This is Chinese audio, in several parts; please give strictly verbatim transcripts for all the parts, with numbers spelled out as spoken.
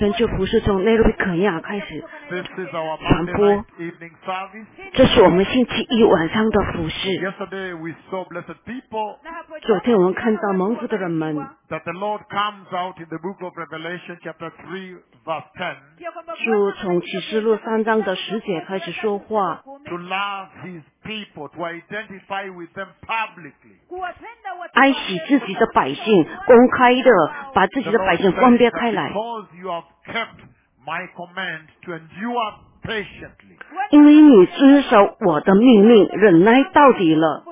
神就不是从内罗毕肯亚开始 This is our 传 Monday 播， night evening service. 这是我们星期一晚上的服饰。 Yesterday we saw blessed people 昨天我们看到蒙福的人们， that the Lord comes out in the book of Revelation chapter three verse ten 就从启示录三章的十节开始说话， to love his people, to identify with them publicly. 爱惜自己的百姓，公开的把自 The 己的百 Lord 姓 says 分别 that 开来。 because you have kept my command to endure patiently. 因为你遵守我的命令，忍耐到底了。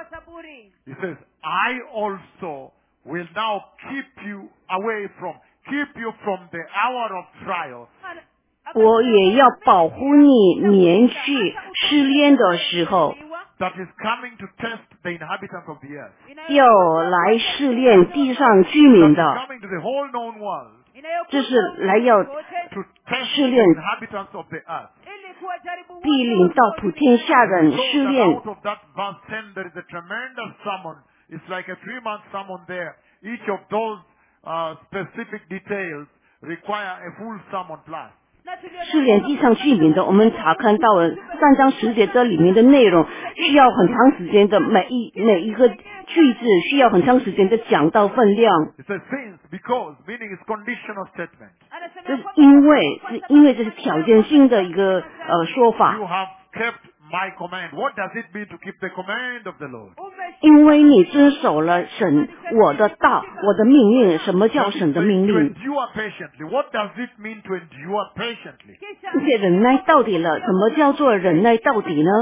He says, I also will now keep you away from, keep you from the hour of trial. 我也要保护你免去失恋的时候， That is coming to test the inhabitants of the earth. 要来试炼地上居 That 民 is 的， coming to the whole known world 这是来要 to test 试 the 炼 inhabitants of the earth. 地领到普天下人 So 试 that 炼 out of that verse ten, there is a tremendous sermon. It's like a three-month sermon there. Each of those uh, specific details require a full sermon plus. 试炼地上居民的，我们查看到了三章十节这里面的内容，需要很长时间的每一每一个句子需要很长时间的讲到分量。 It says since, because, meaning it's conditional statement. 这是因为是因为这是条件性的一个呃说法 You，have kept my command. What does it mean to keep the command of the Lord? 因为你遵守了神我的道我的命令。什么叫 That is 神的 saying 命 to 令？ endure patiently. What does it mean to endure patiently? 这些忍耐到底了，什么叫做忍耐到底呢？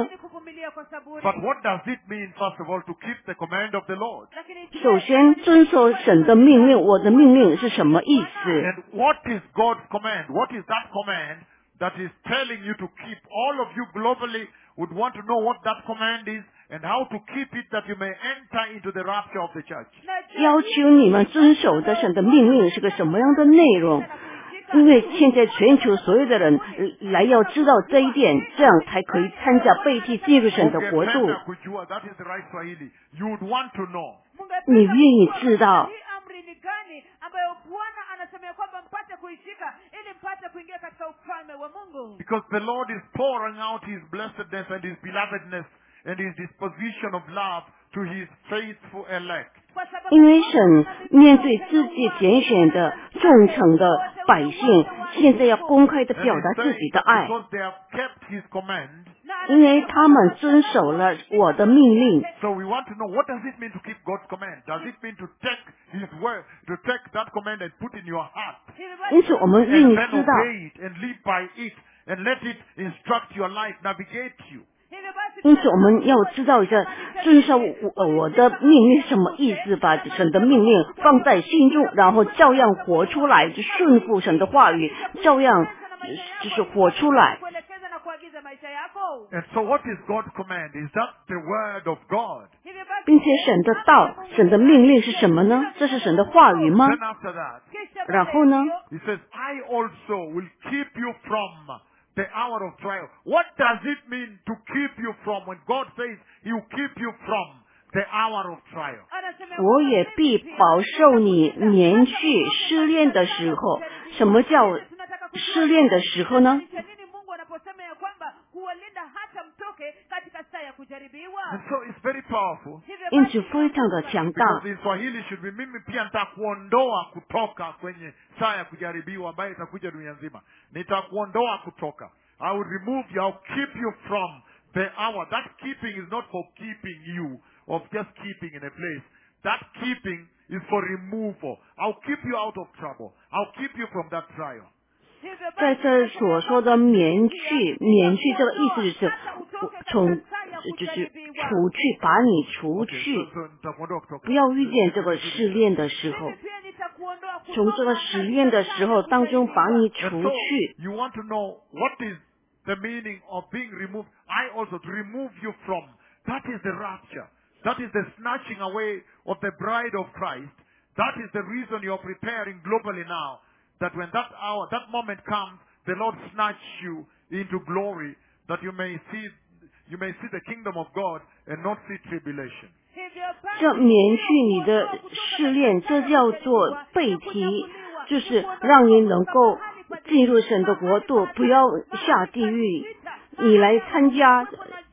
But what does it mean, first of all, to keep the command of the Lord? 首先遵守神的命令，我的命令是什么意思？ And what is God's command? What is that command that is telling you to keep? All of you globally would want to know what that command is and how to keep it that you may enter into the rapture of the church. 要求你们遵守的神的命令是个什么样的内容？因为现在全球所有的人呃来要知道这一点，这样才可以参加被提进入神的国度。 Ungependa kujua, that is the right Swahili. You would want to know. 你愿意知道？ Because the Lord is pouring out His blessedness and His belovedness and His disposition of love to His faithful elect. 因为神面对自己拣选的忠诚的百姓，现在要公开的 And 表 He's 达自 saying 己的 that 爱， because they have kept His command, 因为他们遵守了我的命令。 so we want to know, what does it mean to keep God's command? Does it mean to take His word, to take that command and put in your heart 因此，我们愿 and 意 then 知道， obey it and live by it and let it instruct your life, navigate you? 因此我们要知道一下遵守我我的命令是什么意思，把神的命令放在心中，然后照样活出来，就顺服神的话语，照样就是活出来。 And so what is God's command? Is that the word of God? 并且神的道、神的命令是什么呢？这是神的话语吗？ Then after that, 然后呢？ He says, I also will keep you from the hour of trial. What does it mean to keep you from? When God says He will keep you from the hour of trial. 我也必保守你免去失恋的时候。什么叫失恋的时候呢？ And so it's very powerful. 因此非常的强大 Because。in Swahili should be mimi pia nitakuondoa kutoka kwenye saa ya kujaribiwa ambayo itakuja dunia nzima. Nitakuondoa kutoka. I will remove you. I'll keep you from the hour. That keeping is not for keeping you, of just keeping in a place. That keeping is for removal. I'll keep you out of trouble. I'll keep you from that trial. 在这所说的免去，免去这个意思就是从就是除去，把你除 Okay, 去， so, so nitakuondoa kutoka. 不要遇见这个试炼的时候，从这个试炼的时候当中把你 And 除 so 去。 you want to know what is the meaning of being removed. I also to remove you from. That is the rapture. That is the snatching away of the bride of Christ. That is the reason you're preparing globally now. That when that hour, that moment comes, the Lord snatch you into glory, that you may see, you may see the kingdom of God and not see tribulation. 这免去你的试炼，这叫做背提，就是让你能够进入神的国度，不要下地狱，你来参加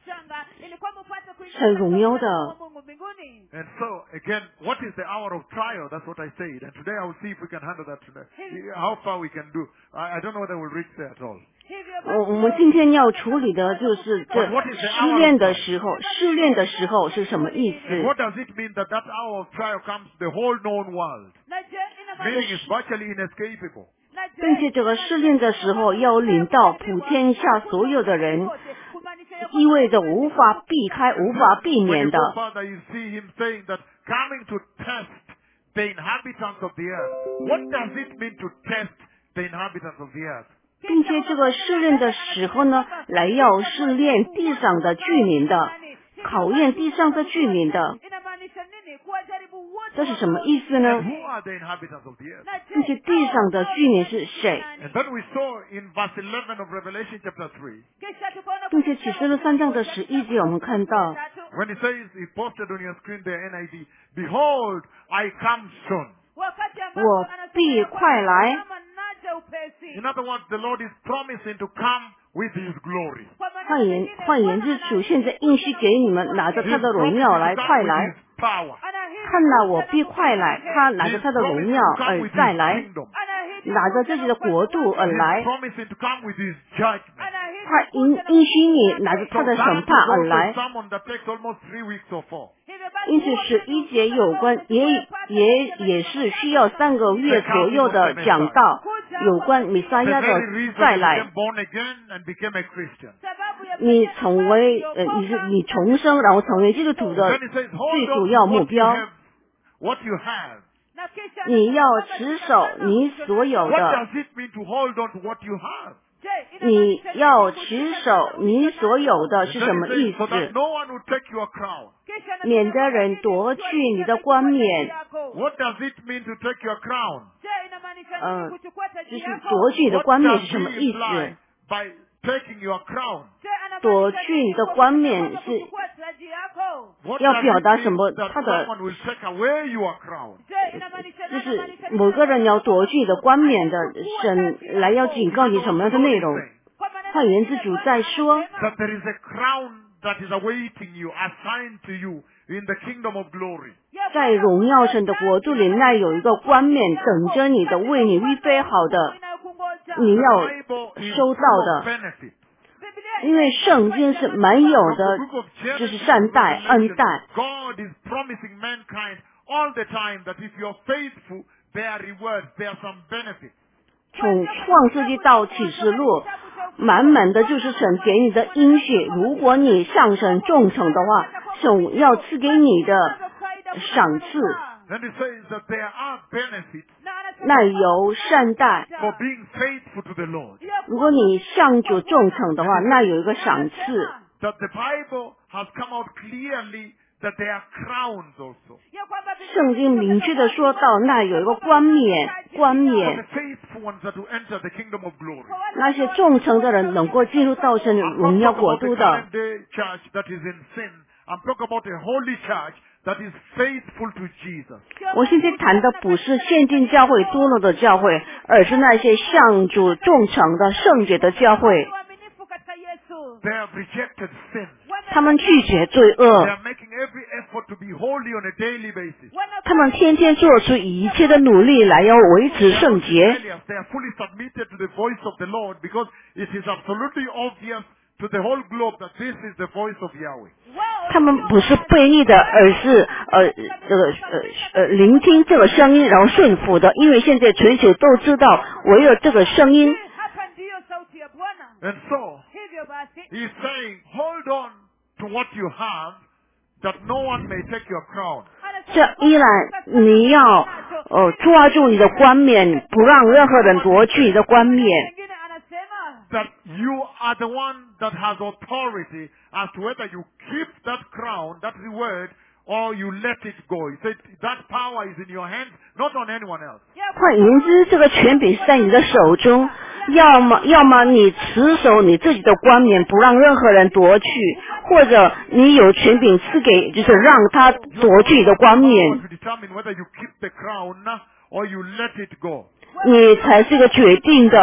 神荣耀的。 And so, again, what is the hour of trial? That's what I said. And today I will see if we can handle that today. How far we can do. I, I don't know whether we'll reach there at all. 我我们今天要处理的就是这试炼的时候，试炼的时候是什么意 And 思？ what does it mean that that hour of trial comes to the whole known world? Meaning it's virtually inescapable. 并且这个试炼的时候要领到普天下所有的人，意味着无法避开、无法避 When 免 you 的。 go further, you see him saying that coming to test the inhabitants of the earth. What does it mean to test the inhabitants of the earth? 并且这个试炼的时候呢，来要试炼地上的居民的，考验地上的居民的，这是什么意思 And 呢？ who are the inhabitants of the earth? 并且地上的居民是谁？ And then we saw in verse eleven of Revelation chapter three, 并且启示录三章的十一节，我们看到， when he says, he posted on your screen there, N I V, Behold, I come soon. 我必快来。 In other words, the Lord is promising to come with his glory. 换言换言之，主现在应许给你们，拿着 He 他 is 的荣 promising 耀 to 来， come 快 with 来！ his power. 看哪，我必快来！他 He 拿着 is 他的荣 promising 耀 to come 而 with 再 his 来， kingdom. 拿着自己的国度而 He 来。 is promising to come with his judgment. 他应应许你拿着 So 他的 that 审 is 判而 also a 来。 sermon that takes almost three weeks or four. 因此十一节有关，也也也是需要三个月左右的讲道，有关弥撒 The 亚的 very reason 再 he 来。 became born again and became a Christian. 你成为呃，你是你重生，然后成为基督徒的 Then he says, 最 hold 主 on 要 to 目 what you 标。 have. What you have. 你要持守你所有 What 的， does it mean to hold on to what you have? 你要持守你所有的是 Then 什么 he 意 says, so that 思？ no one will take your crown. 免得人夺去你的冠冕。 What does it mean to take your crown? 嗯，就是夺去你的 What 冠冕 does 是什么 he 意 imply 思？ by taking your crown? 夺去你的冠冕是 What 要 does 表 it 达什么？ mean that 他的 someone will take away your crown? 就是某个人要夺去你的冠冕的，神来要警告你什么样的内容？换言之，主在说， That there is a crown that is awaiting you, assigned to you in the kingdom of glory. 在荣耀神的国度里，那有一个冠冕等着你的，为你预备好的，你 The 要 Bible is 收到 full of 的。 benefit. 因为圣经是满有 From 的 the book of 就是 Genesis 善 to 待、恩 Revelation, 待。 God is promising mankind all the time that if you're faithful, there are rewards, there are some benefits. 从创世纪到启示录，满满的就是神给你的应许。如果你向神忠诚的话，神要赐给你的赏赐， Then it says that there are benefits 那有善待。 for being faithful to the Lord. 如果你向主忠诚的话，那有一个赏赐。 That the Bible has come out clearly that there are crowns also. 圣经明确的说到，那有一个冠冕，冠 For 冕 the faithful ones that will enter the kingdom of glory. 那些忠诚的人能够进入到神 I'm 荣 not 耀 talking 国 about the 度的。 current day church that is in sin. I'm talking about a holy church that is faithful to Jesus. 我现在谈的不是现今教会堕落的教会，而是那些向主忠诚的圣洁的教会。 They have rejected sin. 他们拒绝罪 They 恶， are making every effort to be holy on a daily basis. 他们天天做出一切的努力来要维持 They are 圣 not 洁。 rebellious. They are fully submitted to the voice of the Lord because it is absolutely obvious to the whole globe that this is the voice of Yahweh. 他们不是悖逆的，而是呃这个呃呃聆听这个声音，然后顺服的。因为现在全球都知道，唯有这个声音。 And so, he's saying, hold on to what you have, that no one may take your crown. 这依然你要呃抓住你的冠冕，不让任何人夺去你的冠冕。 That you are the one that has authority as to whether you keep that crown, that reward, or you let it go. He said that power is in your hands, not on anyone else. 换言之，这个权柄是在你的手中，要么要么你持守你自己的冠冕，不让任何人夺去，或者你有权柄赐给，就是让他夺去你的冠冕， To determine whether you keep the crown or you let it go. 你才是个决定的，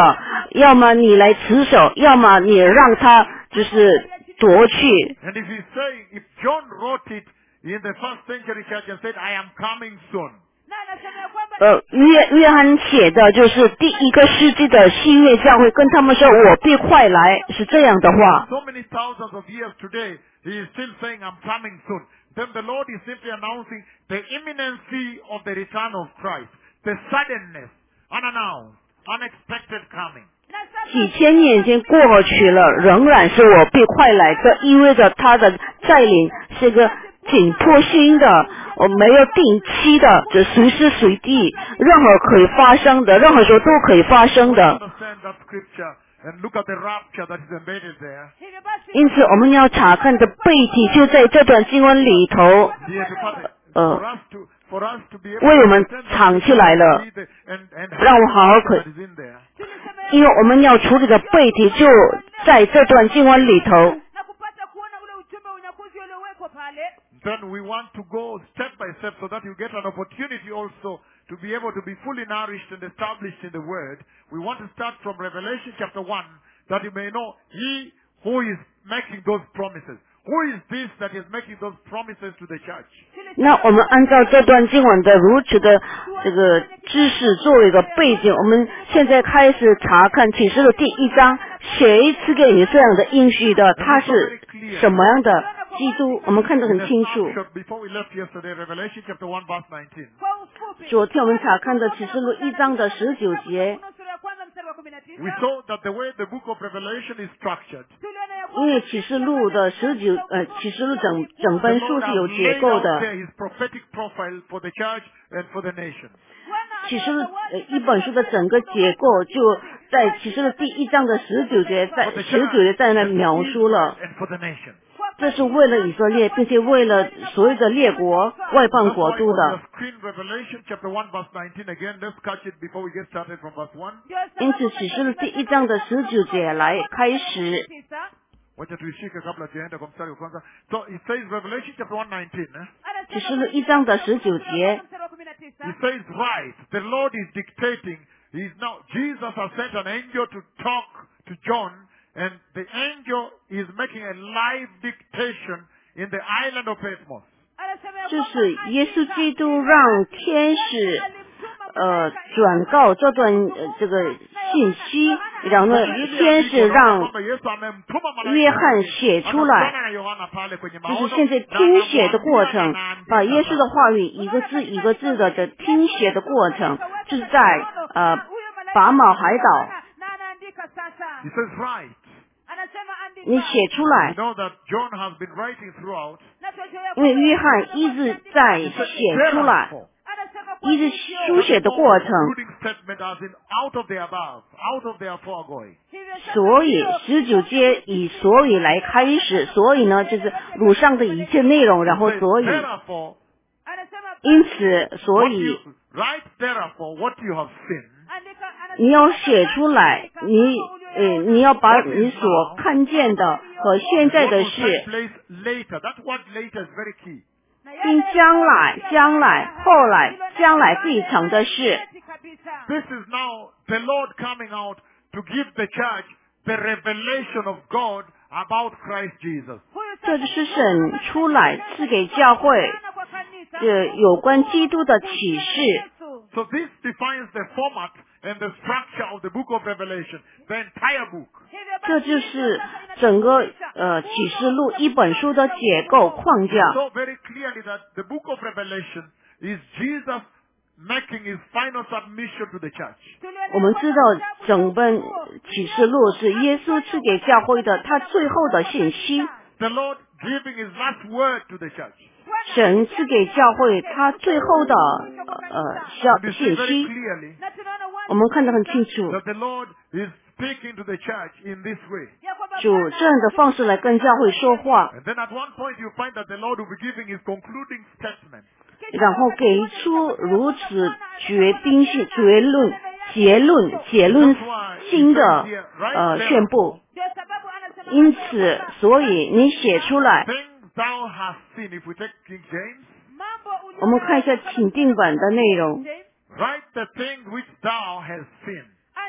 要么你来持守，要么你让他就是夺去。 And if he's saying, if John wrote it in the first century church and said, I am coming soon, 那anasema ya kwamba 呃，约约翰写的就是第一个世纪的新约教会跟他们说我必快来，是这样的话。 so many thousands of years today, he is still saying, I'm coming soon. Then the Lord is simply announcing the imminency of the return of Christ, the suddenness, unannounced, unexpected coming. 那上几千年已经过去了，仍然是我必快来，这意味着他的再临是个紧迫性的，我没有定期的，就随时随地，任何可以发生的，任何时候都可以发生 We 的。 understand that scripture and look at the rapture that is embedded there. hivyo basi 因此，我们要查看的背题就在这段经文里头。 Dear Father, Uh, for us to for us to be able 为 to 我们 understand 藏起来了， the, and, and 让我好好可 that is in there. tulisema ya 因为我们要处理的背题就在这段经文里头。 na kupata kuona ule uchumbe wa unyakuzi uliowekwa pale. Then we want to go step by step so that you get an opportunity also to be able to be fully nourished and established in the Word. We want to start from Revelation chapter one, that you may know He who is making those promises. Who is this that is making those promises to the church? 那我们按照这段经文的如此的这个知识作为一个背景，我们现在开始查看启示录第一章，谁赐给你这样的应许的？他是什么样的基督？我们看得很清楚。 Before we left yesterday, Revelation chapter one verse nineteen. kwa ufupi 昨天我们查看的启示录一章的十九节， Ufunuo sura ya kwanza mstari wa kumi na tisa. We saw that the way the book of Revelation is structured, Tuliona ya 因 kwamba 为启示录的十九呃启示录整整 the 本 Lord 书是 has 有结 laid 构 out 的。 there His prophetic profile for the church and for the nation. Bwana 启示录 amewaza 呃 wazi 一本书的整个结构，就在启示录第一章的十九节，在 For the 十九节在那描述了。 and for the nation. 这是为了以色列，并且为了所有的列国、外邦 That's 国 why 度 on 的 your。screen, Revelation chapter one verse nineteen again. Let's catch it before we get started from verse one. ndio sababu 因此，启示录第一章的十九节来开始。 tisa, Wacha tuishike kabla tujaenda kwa mstari wa kwanza. So it says Revelation chapter one nineteen. Eh? 启 anasema 示录一章的十九 mstari 节， wa kumi na tisa. He says, right, the Lord is dictating. He's now, Jesus has sent an angel to talk to John, and the angel is making a live dictation in the island of Patmos. Anasema ya 这 kwamba 是耶稣基督让天使呃转告这段呃这个信息，然后呢，天使让约翰写出来，就是现在听写的过程，把耶稣的话语一个字一个字的的听写的过程，就是在呃拔毛海岛， na anaandika sasa. He says, right. Anasema 你 andika. 写出 We 来， know that John has been writing throughout. Na tunajua ya 因为 kwamba 约翰一直在写出来， Therefore, anasema kwa 一直 hivyo 书写的过程， concluding statement as in out of the above, out of the foregoing. hivyo sasa 所以 ndio 十九节以所以来开始，所以呢就是鲁上的一切内容，然后 Says, 所以， therefore, anasema 因此所 what 以 you, write therefore what you have seen, andika anasema 你要写出来，你呃你要把你所看见的和现在 what 的 will take 事， place later. That word later is very key. na 并 yale 将来、将来、后来、将来必成的事。 kabisa. This is now the Lord coming out to give the church the revelation of God about Christ Jesus. Huyu 这 sasa 就是神出来赐给教会 sana kwa kanisa. 这有关基督的启示。 Yesu. So this defines the format and the structure of the book of Revelation, the entire book. Hivyo 这 basi 就是整个呃启示录一本书的结构框架。 So very clearly that the book of Revelation is Jesus making his final submission to the church. 我们知道整本启示录是耶稣赐给教会的他最后的信息， The Lord giving his last word to the church. 神赐给教会他最后的呃消 And you see 信 very 息， clearly na tunaona wazi 我们看得很清楚。 that the Lord is speaking to the church in this way. ya kwamba 主这样的方式来跟教会说话， And then at one point you find that the Lord will be giving his concluding statement. 然后给出如此决定性结论、结论、结论性的呃宣布。 ndio sababu anasema 因此，所以你写出来， Things thou hast seen. If we take King James, mambo 我们看一下钦定版的内容。 James, write the things which thou hast seen.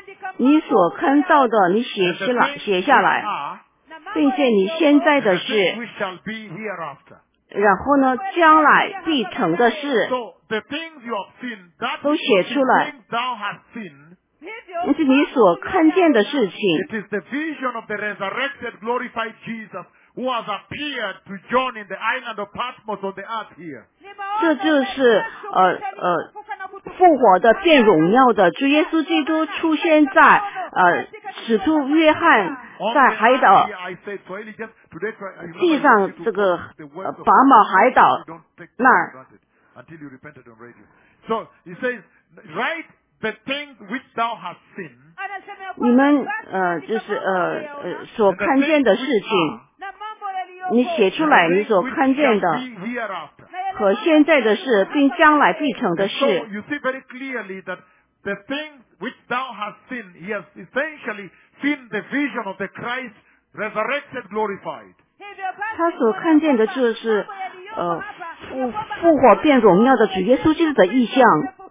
你所看到的，你写 and 起 the 来， things 写下 which 来， are, 并且你现在 and 的 the things 事， which shall be hereafter. 然后呢，将来必成的事， So the things you have seen, that 都 is 写 the 出来。 things thou hast seen. 那是你所看见的事情。 It is the vision of the resurrected, glorified Jesus who has appeared to John in the island of Patmos on the earth here. 这就是呃呃复活的变荣耀的主耶稣基督出现在呃使徒约翰 On 在 the 海 earth 岛 here, I said, so Eli, just today, I remember 地 I 上 want you 这 to 个 quote the 呃 words of 拔毛海岛 you don't take 那 for 儿， granted until you repented on radio. So he says, write the things which thou hast seen, 你们呃就是呃呃所 and the 看见 things 的事 which 情， are, 你写出 and 来 the 你 things 所 which 看见 shall 的 be hereafter. 和现在的事，并将来必成的 And so 事。 you see very clearly that the things which thou hast seen, he has essentially seen the vision of the Christ resurrected, glorified. 他所看见的就是呃复复活变荣耀的主耶稣基督的意象。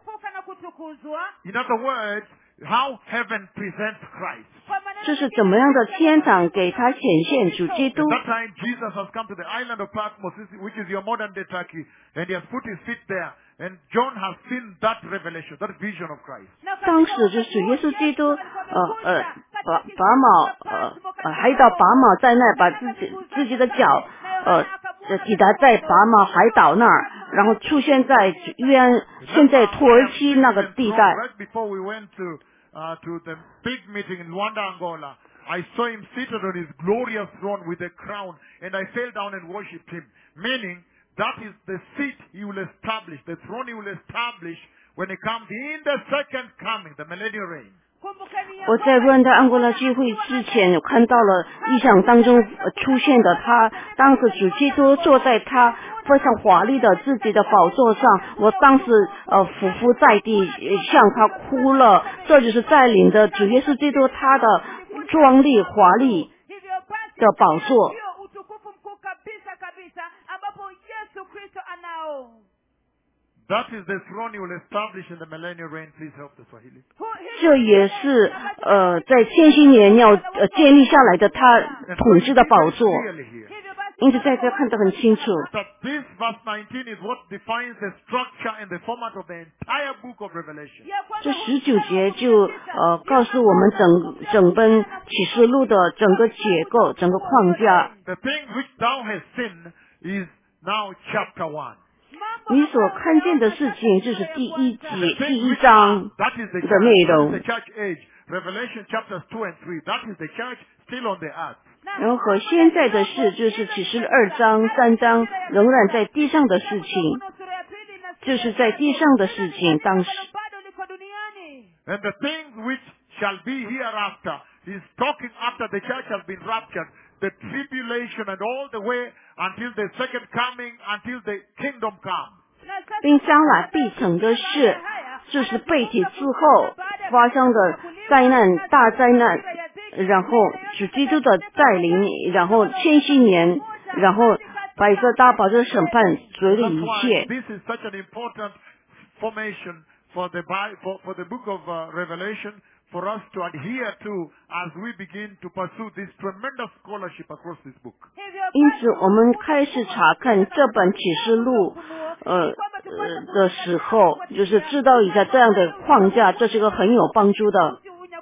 In other words, how heaven presents Christ. 这是怎么样的天堂给他显现主基 At 督？ that time, Jesus has come to the island of Patmos, which is your modern day Turkey, and he has put his feet there. And John has seen that revelation, that vision of Christ. 当时就是耶稣基督，呃呃，拔拔毛，呃呃，海岛拔毛在那儿，把自己自己的脚，呃，呃抵达在拔毛海岛那儿，然后出现在约安现在土耳其那个地带。 Right before we went to uh, to the big meeting in Luanda, Angola, I saw him seated on his glorious throne with a crown, and I fell down and worshipped him. Meaning, that is the seat he will establish, the throne he will establish when he comes in the second coming, the millennial reign. 我在论的安哥拉聚会之前，有看到了意象当中呃出现的他，当时主基督坐在他非常华丽的自己的宝座上，我当时呃俯伏在地，呃向他哭了。这就是带领的主耶稣基督他的壮丽华丽的宝座。 That is the throne he will establish in the millennial reign. Please help the Swahili. 这也是呃在千禧年要呃建立下来的他 And 统治的宝座， clearly here, 因此在这看得很清楚。 that this verse nineteen is what defines the structure and the format of the entire book of Revelation. 这十九节就呃告诉我们整整本启示录的整个结构、整个框架。 The thing which thou hast seen is now chapter one. 你所看见的事情就是第一 The 节、 thing 第一 which 章 are, that is the 的 church. 内 That is 容 the。church age. Revelation chapters two and three. That is the church still on the earth. 然后和现在的事就是启示二章、三章仍然在地上的事情，就是在地上的事情。当时 And the things which shall be hereafter is talking after the church has been raptured, the tribulation and all the way until the second coming, until the kingdom comes. 并将来必成的事，就是被提之后发生的灾难、大灾难，然后主基督的带领，然后千禧年，然后白色大宝的审判，所有的 That's 一 why 切。 this is such an important formation for the Bible, for, for the book of uh, Revelation, for us to adhere to as we begin to pursue this tremendous scholarship across this book. 因此，我们开始查看这本启示录，呃呃的时候，就是知道一下这样的框架，这是个很有帮助的。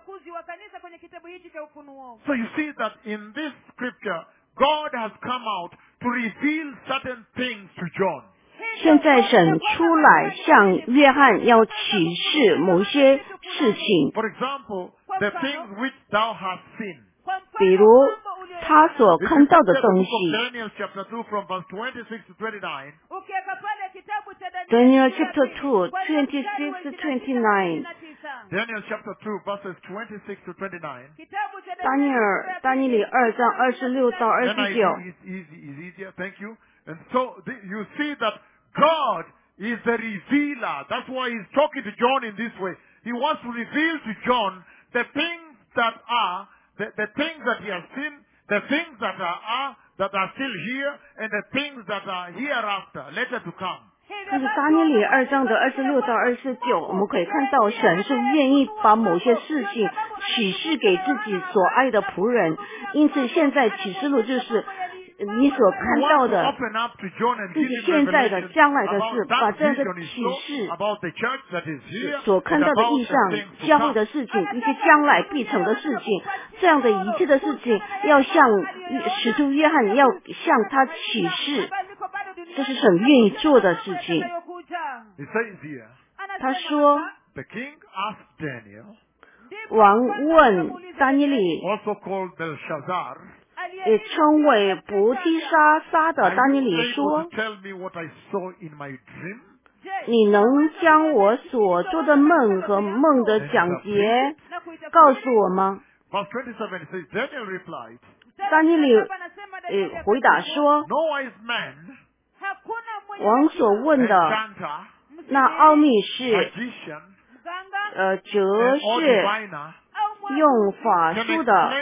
So you see that in this scripture, God has come out to reveal certain things to John. 现在神出来向约翰要启示某些事情， For example, the things which thou hast seen. 比如他所 If 看 you 到 take 的 the 东 book 西。 of Daniel chapter two from verse twenty-six to twenty-nine, Daniel chapter two, twenty-six to twenty-nine. Daniel chapter two verses twenty-six to twenty-nine. 丹尼尔丹尼里二章二十六到二 N I 十 V 九。 is easy, is easier. Thank you. And so the, you see that God is the revealer. That's why he's talking to John in this way. He wants to reveal to John the things that are, the, the things that he has seen, the things that are, are, that are still here, and the things that are hereafter, later to come. 但是撒尼里二章的二十六到二十九，我们可以看到神是愿意把某些事情启示给自己所爱的仆人，因此现在启示录就是你所看到的自己现在的将来的事，把这样的启示所看到的意象教会的事情，一些将来必成的事情，这样的一切的事情要向使徒约翰要向他启示，这是神愿意做的事情。他说王问但以理，也称为伯提沙撒的但以理说，你能将我所做的梦和梦的讲节告诉我吗？但以理呃回答说，王所问的那奥秘是呃哲是用法术的，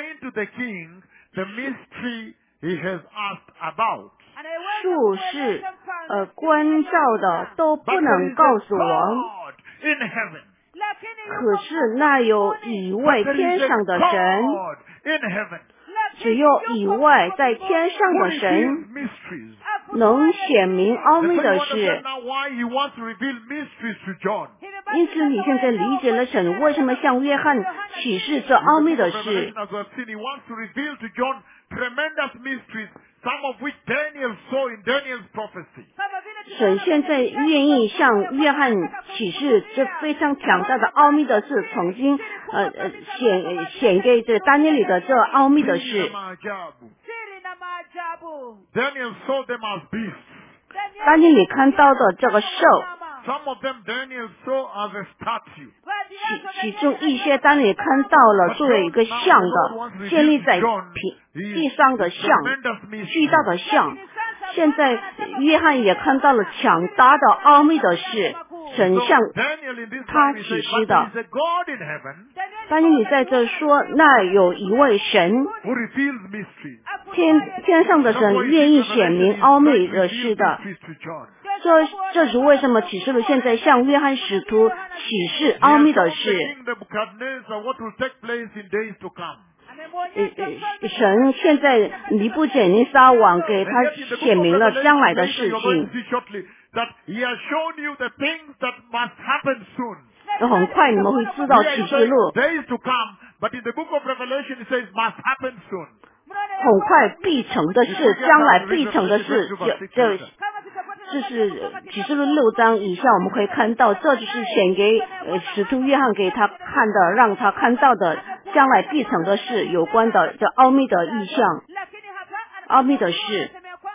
术士呃关照的都不能告诉王，可是那有一位天上的神，只有一位在天上的神能显明奥秘的事。因此你现在理解了神为什么向约翰启示这奥秘的事。神现在愿意向约翰启示这非常强大的奥秘的事，曾经呃呃显显给这但以理的这奥秘的事。但以理看到的这个兽，其其中一些但以理看到了作为一个像的建立在地上的像，巨大的像。现在约翰也看到了强大的奥秘的事，神向他启示的。但以理在这说，那有一位神，天天上的神愿意显明奥秘的事的。这这是为什么启示录现在向约翰使徒启示奥秘的事。呃呃，神现在尼布甲尼撒王给他显明了将来的事情。很快你们会知道启示录很快必成的事，将来必成的事，就就这是启示录六章以下我们可以看到，这就是显给呃使徒约翰给他看的，让他看到的将来必成的事，有关的这奥秘的意象，奥秘的事。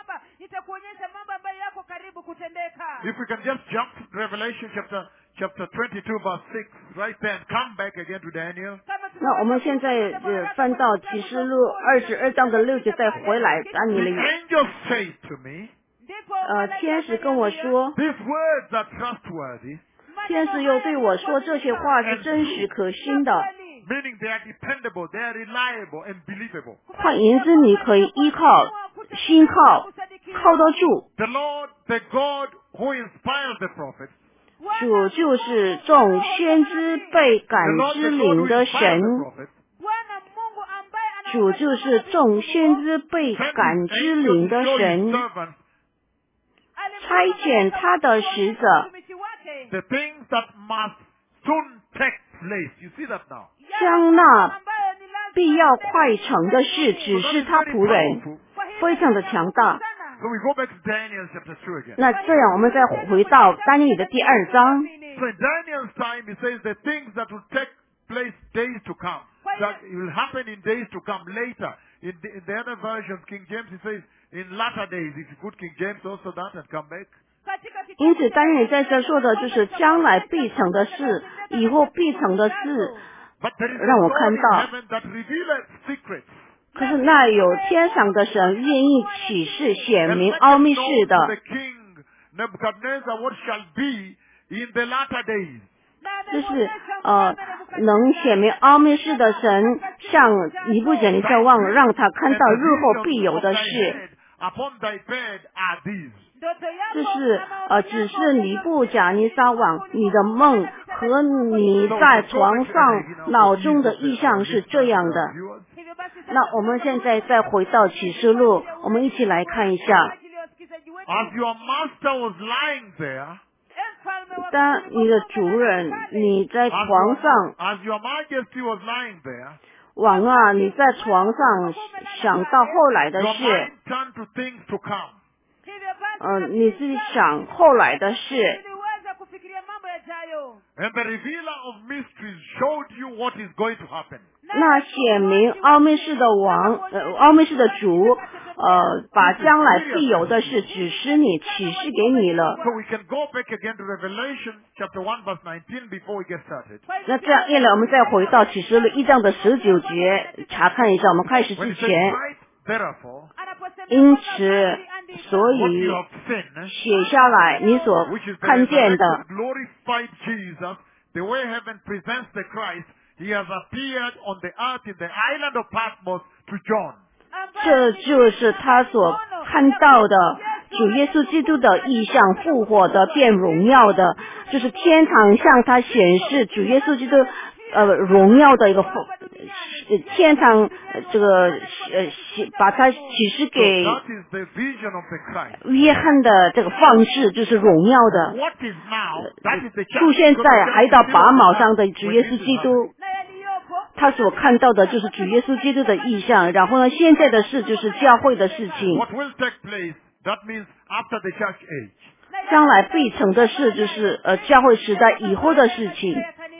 If we can just jump Revelation chapter chapter twenty-two verse six right there and come back again to Daniel. 那我们现在呃翻到启示录二十二章的六节再回来，但你 The 里 angel said to me, 呃天使跟我说， these words are trustworthy, 天使又对我说这些话是真实可信的， meaning they are dependable, they are reliable and believable. 换言之你可以依靠、信靠、靠得住。 The Lord, the God who inspired the prophets, 主就是众先知被感 the Lord, 之 the God 灵 who 的 inspired 神， the prophets, 主就是众先知被 sent 感 his 之 angel 灵 to 的 show his 神， servants 差遣他的使者， the things that must soon take place. You see that now? 将那必要快成的事指示他仆人，非常的强大。 So we go back to Daniel chapter two again. 那这样我们再回到但以理的第二章， So in Daniel's time, it says the things that will take place days to come. That it will happen in days to come later. In the, in the other versions, King James, it says in latter days. If you put King James also that and come back. 因此但以理在这说的就是将来必成的事，以后必成的事。 But there is a 让我 God 看 in 到， heaven that revealeth secrets. 可是那有天上的神愿意启示显 And 明 make 奥秘 known 事 to 的 the king Nebuchadnezzar what shall be in the latter days. 就是呃，能显明奥秘事的神，向尼布甲尼撒王，让他看到日后必有的 Thy 事。 head, upon thy bed are these. 就是呃，只是尼布甲尼撒王，你的梦和你在床上脑中的意象是这样的。那我们现在再回到启示录，我们一起来看一下。 As your master was lying there, 当你的主人你在 as 床 your, 上， as your majesty was lying there, 王啊，你在床上想到后来的 your 事， mind turned to things to come. 呃，你是想后来的事， And the revealer of mysteries showed you what is going to happen. 那显明奥秘式的王，呃，奥秘式的主，呃，把将来必有的事指示你，启示给你了。 So we can go back again to Revelation chapter one verse nineteen before we get started. 那这样一来，我们再回到启示录一章的十九节查看一下。我们开始 When 之 it says, 前， right, therefore, 因此，所 what 以 you have seen, 写下来你所 which is the 看见的。 resurrected, glorified Jesus, the way heaven presents the Christ, he has appeared on the earth in the island of Patmos to John. 这就是他所看到的主耶稣基督的意象，复活的变荣耀的，就是天堂向他显示主耶稣基督呃荣耀的一个复呃天堂呃这个呃显把他启示 So 给 that is the vision of the Christ. 约翰的这个方式，就是荣耀的 What is now, that is the 出 church. 现 So the 在 church 海 is 岛 still 拔 on 毛 the 上 earth 的主 when 耶 this 稣 is 基 happening. 督。他所看到的就是主耶稣基督的意象，然后呢，现在的事就是教会的事情， What will take place, that means after the church age. 将来必成的事就是呃教会时代以后的事情，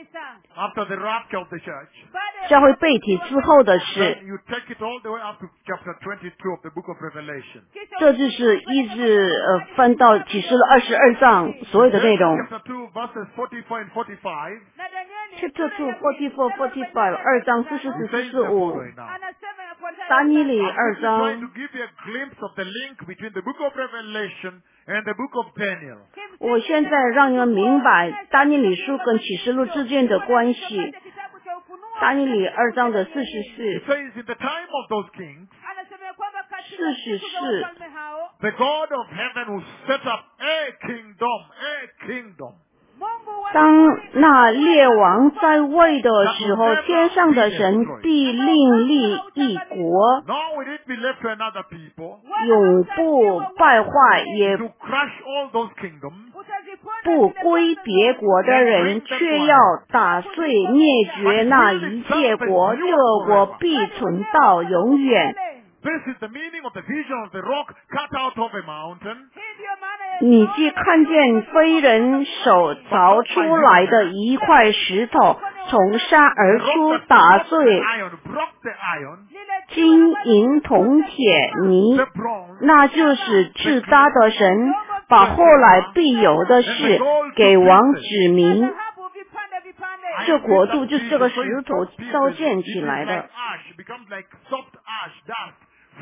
After the rapture of the church. 教会被提之后的事， Then you take it all the way up to chapter twenty-two of the book of Revelation. 这就是一直呃翻到启示录二十二章所有的内 Then 容。 chapter two verses forty-four and forty-five. Chapter two, forty-four, forty-five 二章四十 He 四 says 四十 the 五， following now. 达尼里 I'm 二 just trying 章 to。give you a glimpse of the link between the book of Revelation and the book of Daniel. 我现在让你们明白达尼里书跟启示录之间的关系。达尼里二章的四十 He 四， says, in the time of those kings, 四十四， the God of heaven will set up a kingdom, a kingdom. 当那列王在位的时候，天上的神必另立一国， Nor will it be left to another people 永不败坏，也 to crush all those kingdoms. 不归别国的人，却要打碎灭绝那一切国，这国必存到永远。 This is the meaning of the vision of the rock cut out of a mountain. 你既看见非人手凿出来的一块石头从山而 The 出， rock that 打 broke the 碎 iron, broke the iron, 金银铜铁泥， the bronze, 那就是至大的神把后来必有的事给王指明。这国度就是这个石头造建起来的。 It is like ash, it becomes like soft ash, dust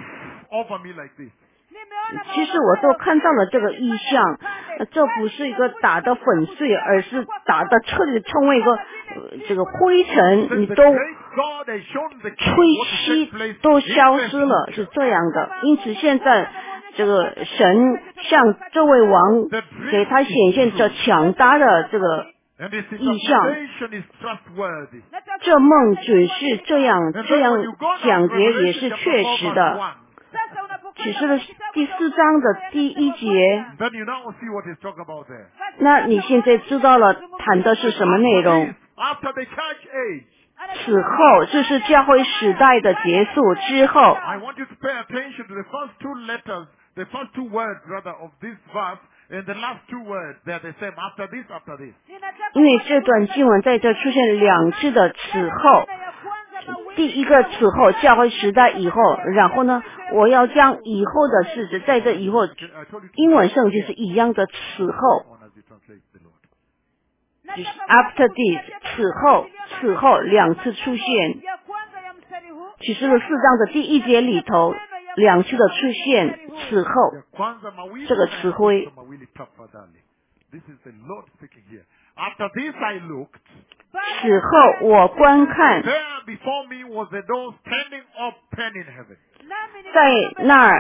over me like this. 其实我都看到了这个意象，呃这不是一个打的粉碎，而是打的彻底成为一个、呃、这个灰尘， Since 你 the 都 great God has shown the king 吹 what will 息 take place 都 in 消 the 失了， future. 是这样的。因此现在这个神向这位王给他显现着强大的这个 And his 意象， interpretation is trustworthy. 这梦准是这样， And 这 then 样 when you go down 讲 to 解也 Revelation 是 chapter 确 four 实 verse 的。 one, 启示的第四章的第一节， then you now see what he's talking about there. 那你现在知道了谈的是什么内 After 容 this,？After the church age, 此后，这是教会时代的结束之后， I want you to pay attention to the first two letters, the first two words rather of this verse, and the last two words. They're the same. After this, after this. 因为这段经文在这出现两次的此后，第一个此后教会时代以后，然后呢，我要将以后的事情在这以后， I told you to 英文圣经是一样的，此后 on as you translate the Lord. 就是 after this， 此后此后两次出现，启示录四章的第一节里头两次的出现，此后 Kwanza mawili 这个词汇 na mawili tafadhali. This is the Lord speaking here. After this I looked. 此后我观看， There before me was a door standing open in heaven. 在那儿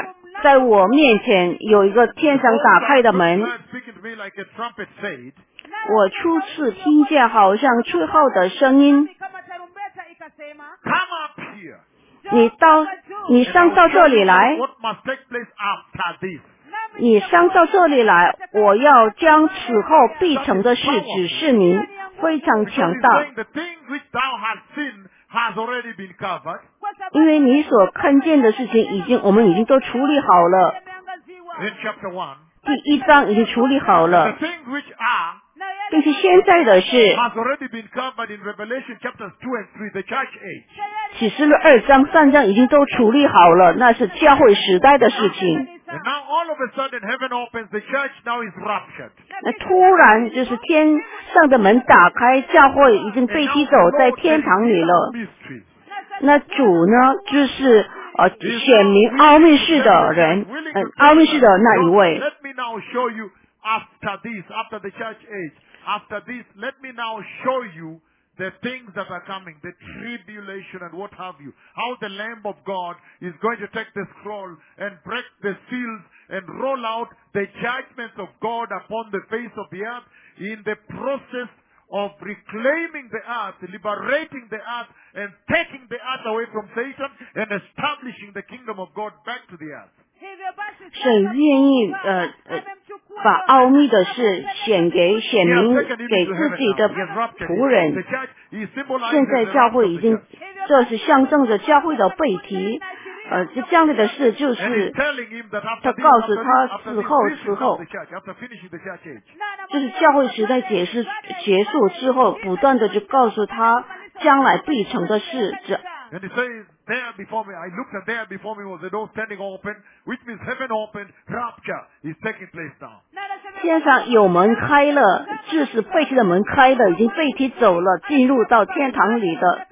在我面前有一个天上打开的门， God speaking to me like a trumpet said, 我初次听见好像吹号的声音。 kama tarumbeta ikasema, come up here. 你到，你 And 上 I'll 到 show 这 you 里来， what must take place after this. 你上到这里来，我要将此后必成的事指示你，非常 Because 强 he's 大， saying the things which thou hast seen has already been covered. 因为你所看见的事情已经，我们已经都处理好了， In chapter one. 第一章已经处理好 And 了， the things which are 并且现在的事， has already been covered in Revelation chapters two and three, the church age. 启示录二章、三章已经都处理好了，那是教会时代的事情。 And now all of a sudden heaven opens, the church now is raptured. 那突然就是天上的门打开，教会已经 And 被 now 提 the 走在 Lord 天堂里 reveals 了。 mysteries. 那主呢，就是呃 He's 显明 now 奥秘 willing 式 to 的 tell us, 人， willing 嗯 to， 奥 tell 秘 us, 式的那一 "Lord, 位。 let me now show you after this, after the church age, after this, let me now show you the things that are coming, the tribulation and what have you. How the Lamb of God is going to take the scroll and break the seals and roll out the judgments of God upon the face of the earth in the process of reclaiming the earth, liberating the earth, and taking the earth away from Satan and establishing the kingdom of God back to the earth." 神愿意呃呃把奥秘的事显给显 He has 明 taken him 给 into 自 heaven 己 now. 的 He has raptured 仆 him. 人 The。church, he symbolizes 现在 the 教 rapture 会 of 已 the 经 church. 这是象征着教会的背提，呃，这将来的事就 And he's 是 telling him that after 他 this, 告诉 after 他 this, after 此 this, 后 this 此 is now 后 the church, after finishing the church age. 就是教会时代结束结束之后，不断的就告诉他将来必成的事。这 And he says, there before me, I looked and there before me was a door standing open, which means heaven opened, rapture is taking place now. 天上有门开了，致使背提的门开了，已经被提走了，进入到天堂里的。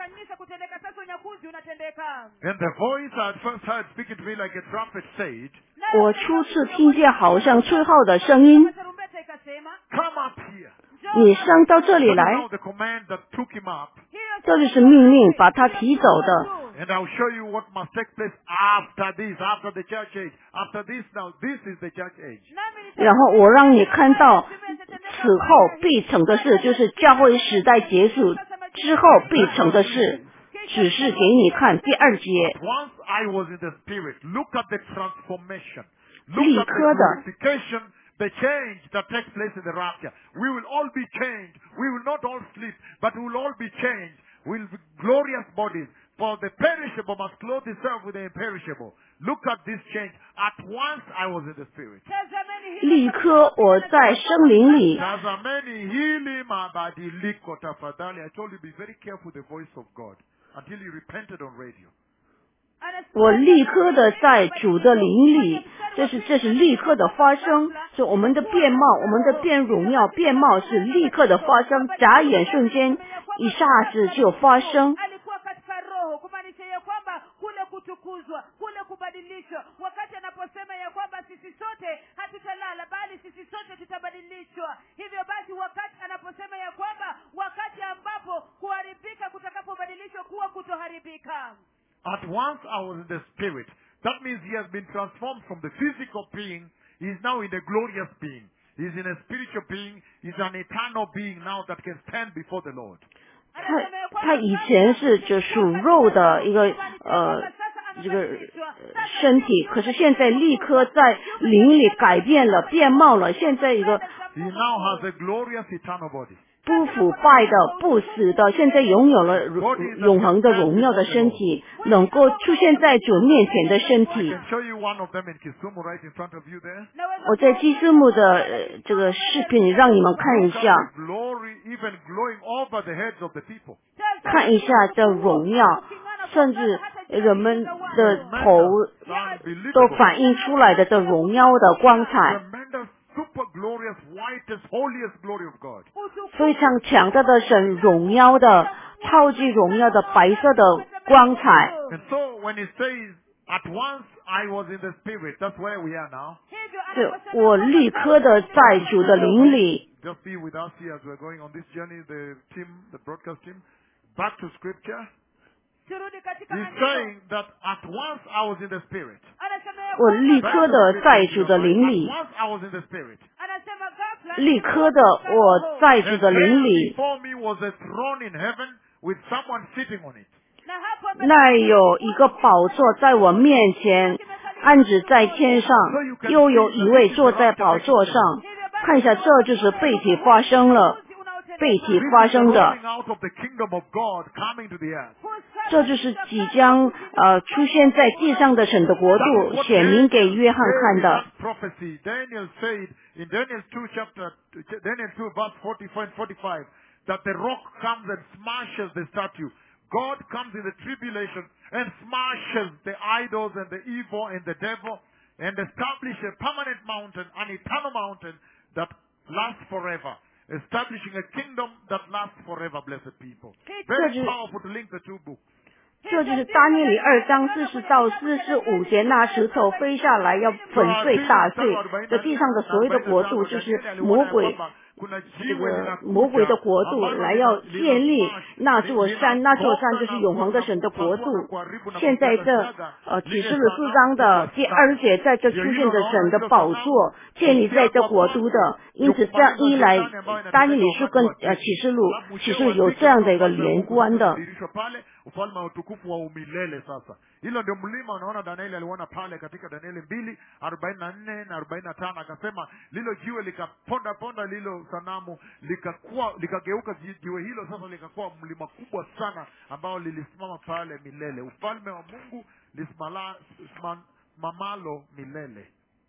And the voice I had first heard speaking to me like a trumpet said, 我初次听见好像吹号的声音， "Come up here." 你上到这里 That is 来， now the command that took him up. 这就是命令，把他提走的。 And I'll show you what must take place after this, after the church age. After this now, this is the church age. 然后我让你看到此后必成的事，就是教会时代结束之后必成的事，只是给你看第二节。 Once I was in the spirit, look at the transformation. Look 立 at the 刻的 glorification, the change that takes place in the rapture. We will all be changed. We will not all sleep, but we will all be changed. We'll be glorious bodies. For the perishable must clothe itself with the imperishable. Look at this change. At once I was in the spirit. 立刻我在圣灵里， Tazameni hili mabadi liko tafadhali. I told you be very careful the voice of God until you repented on radio. 我立刻的在主的灵里，这是这是立刻的发生，是我们的变貌，我们的变荣耀变貌是立刻的发生，眨眼瞬间，一下子就发生。 alikuwa katika roho, kumaanisha ya kwamba kule kutukuzwa, kule kubadilishwa, wakati anaposema ya kwamba sisi sote hatutalala bali sisi sote tutabadilishwa. Hivyo basi wakati anaposema ya kwamba wakati ambapo kuharibika kutakapobadilishwa kuwa kutoharibika. At once I was in the spirit. That means he has been transformed from the physical being. He is now in a glorious being. He is in a spiritual being. He is an eternal being now that can stand before the Lord. 他他以前是就属肉的一个呃这个身体，可是现在立刻在灵里改变了，变貌了。现在一个 He now has a glorious eternal body. 不腐败的、不死的，现在拥有了永恒的荣耀的身体，能够出现在主面前的身 I 体。 can show you one of them in Kisumu right in front of you there. 我在基斯姆的、呃、这个视频让你们看一 Look 下， at the glory even glowing over the heads of the people. 看一下这荣耀，甚至人们的头 Unbelievable. 都反映出来的这荣耀的光彩， Tremendous, super glorious, whitest, holiest glory of God. 非常强大的神荣耀的、超级荣耀的白色的光彩。 And so when he says, at once I was in the spirit, that's where we are now. 是我立刻的在主的灵里。 Just be with us here as we're going on this journey, the team, the broadcast team, back to scripture. Turudi katika He's andiko. saying that at once I was in the spirit. Anasema ya 我立刻的在主的灵里， Once I was in the Spirit, 立刻的我在主 and 的灵 there 里， before me was a throne in heaven with someone sitting on it. 那有一个宝座在我面前，安置在天上，又有一位坐在宝座上。看一下，这就是被体发生了，被体 This 发 is the 生的， rolling out of the kingdom of God coming to the earth. 这就是即将呃出现在地上的神的国 That is 度， what 显明给 Daniel 约翰 said 看 in 的。 that prophecy. Daniel said in Daniel two chapter, Daniel two verse forty-four and forty-five, that the rock comes and smashes the statue. God comes in the tribulation and smashes the idols and the evil and the devil and establish a permanent mountain, an eternal mountain that lasts forever. Establishing a kingdom that lasts forever, blessed people. Very This is- powerful to link the two books. 这就是大尼里二章四十到四十五节，那石头飞下来要粉碎打碎，这地上的所有的国度就是魔鬼。这个魔鬼的国度来要建立那座山，那座山就是永恒的神的国度。现在这呃启示录四章的第二节，在这出现的神的宝座建立在这国度的，因此这样一来，大尼里是跟呃启示录启示录有这样的一个连贯的。 ufalme wa utukufu wa umilele sasa. Hilo ndio mlima unaona Danieli aliona pale katika Danieli mbili arobaini na nne na arobaini na tano, akasema lilo jiwe likaponda ponda lilo sanamu likakuwa likageuka jiwe hilo sasa likakuwa mlima kubwa sana ambao lilisimama pale milele. Ufalme wa Mungu lisimamalo milele.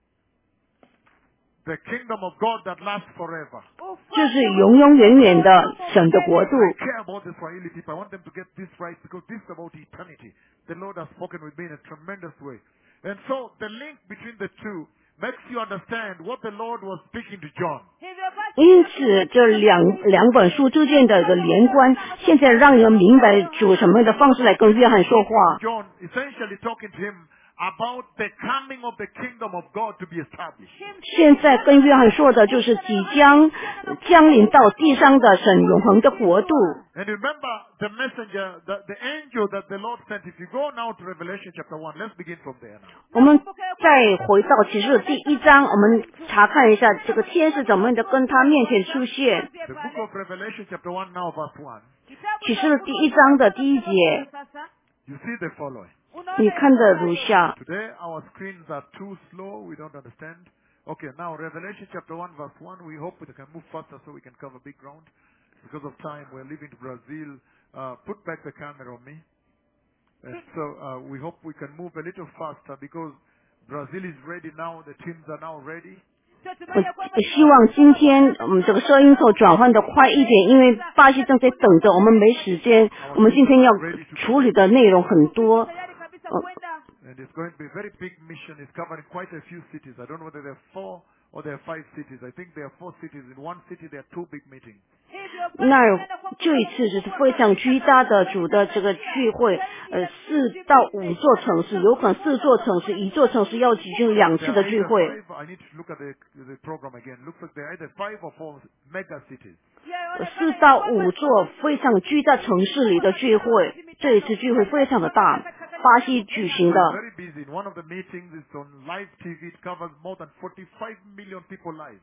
The kingdom of God that lasts forever. 就是永永远远的神的国度。 I care about the Swahili people. I want them to get this right because this is about eternity. The Lord has spoken with me in a tremendous way. And so the link between the two makes you understand what the Lord was speaking to John. 因此，这两两本书之间的一个连贯，现在让人明白主什么样的方式来跟约翰说话。 John essentially talking to him about the coming of the kingdom of God to be established. 现在跟约翰说的就是即将降临到地上的神永恒的国度。 And remember the messenger, the, the angel that the Lord sent. If you go now to Revelation chapter one, let's begin from there now. 我们再回到启示录第一章，我们查看一下这个天是怎么样的跟他面前出现。 The book of Revelation chapter one now verse one. 启示录第一章的第一节， You see the following. 你看的如下。 Today our screens are too slow. We don't understand. Okay, now Revelation chapter one verse one. We hope we can move faster so we can cover big ground. Because of time, we're leaving to Brazil. Uh, put back the camera on me. And so uh, we hope we can move a little faster because Brazil is ready now. The teams are now ready. 我希望今天我们这个摄音头转换的快一点，因为巴西正在等着，我们没时间。我们今天要处理的内容很多。 And it's going to be a very big mission. It's covering quite a few cities. I don't know whether there are four or there are five cities. I think there are four cities. In one city, there are two big meetings. 那这一次是非常巨大的主的这个聚会，呃，四到五座城市，有可能四座城市，一座城市要举行两次 There 的 are 聚 either 会。 five, I need to look at the, the program again. Looks like there are either five or four mega cities. 四到五座非常巨大城市里的聚会，这一次聚会非常的大，巴西举行的。 Very busy. In one of the meetings, it's on live T V. It covers more than forty-five million people live.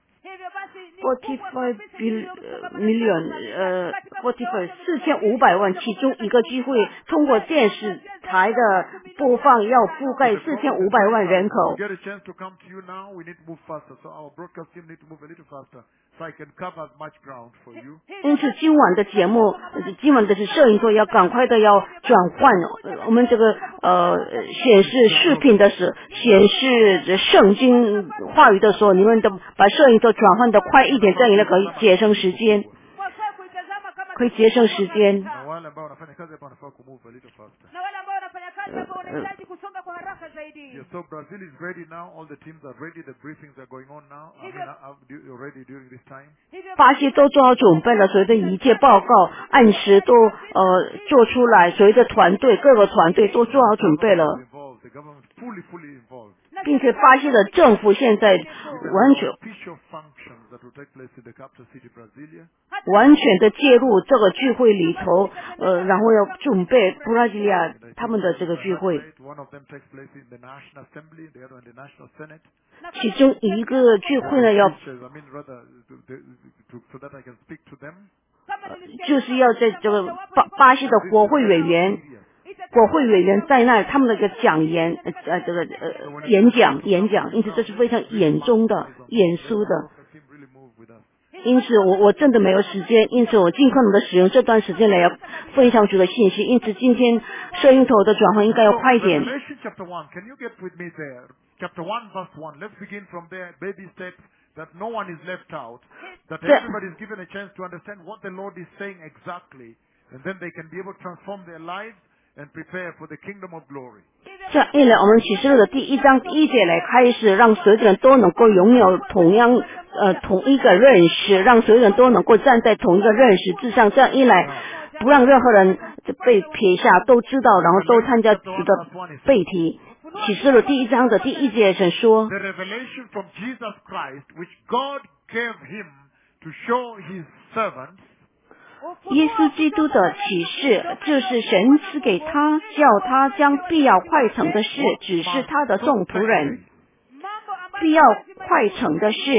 forty-five million， 呃 ，forty-five 四千五百万，其中一个聚会通过电视台的播放，要覆盖四千五百万人口。 Get a chance to come to you now. We need to move faster. So our broadcast team need to move a little faster so I can cover as much ground for you. 因此今晚的节目，今晚的是摄影座要赶快的要转换，呃我们这个呃显示视频的时，显示圣经话语的时候，你们的把摄影座转换的快一点，这样也可以节省时间，可以节省时间。 Na wale ambao wanafanya kazi hapa wanafaa kumove a little faster. Yeah, so Brazil is ready now. All the teams are ready. The briefings are going on now. I mean, uh, uh, you're ready during this time. 巴西都做好准备了，所有的一切报告按时都呃做出来，所有的团队各个团队都做好准备了， Involved. The government is fully, fully involved. 并且巴西的政府现在完全 Official functions that will take place in the capital city, Brasilia. 完全的介入这个聚会里头，呃，然后要准备布拉吉利亚他们的这个聚会。其中一个聚会呢，要就是要在这个巴巴西的国会委员。国会委员在那，他们的一个讲言，呃呃，这个呃演讲演讲，因此这是非常严重的、严肃的。因此我我真的没有时间，因此我尽可能的使用这段时间来要分享主的信息。因此今天摄影头的转换应该要快一点。 That no one is left out, that everybody is given a chance to understand what the Lord is saying exactly, and then they can be able to transform their lives and prepare for the kingdom of glory. 这样一来，我们启示录的第一章第一节来开始，让所有的人都能够拥有同样呃同一个认识，让所有人都能够站在同一个认识之上。这样一来，不让任何人被撇下，都知道，然后都参加主的背题。启示录第一章的第一节神说 The revelation from Jesus Christ, which God gave him to show his servants, 耶稣基督的启示，就是神赐给他，叫他将必要快成的事指示他的众仆人。必要快成的事。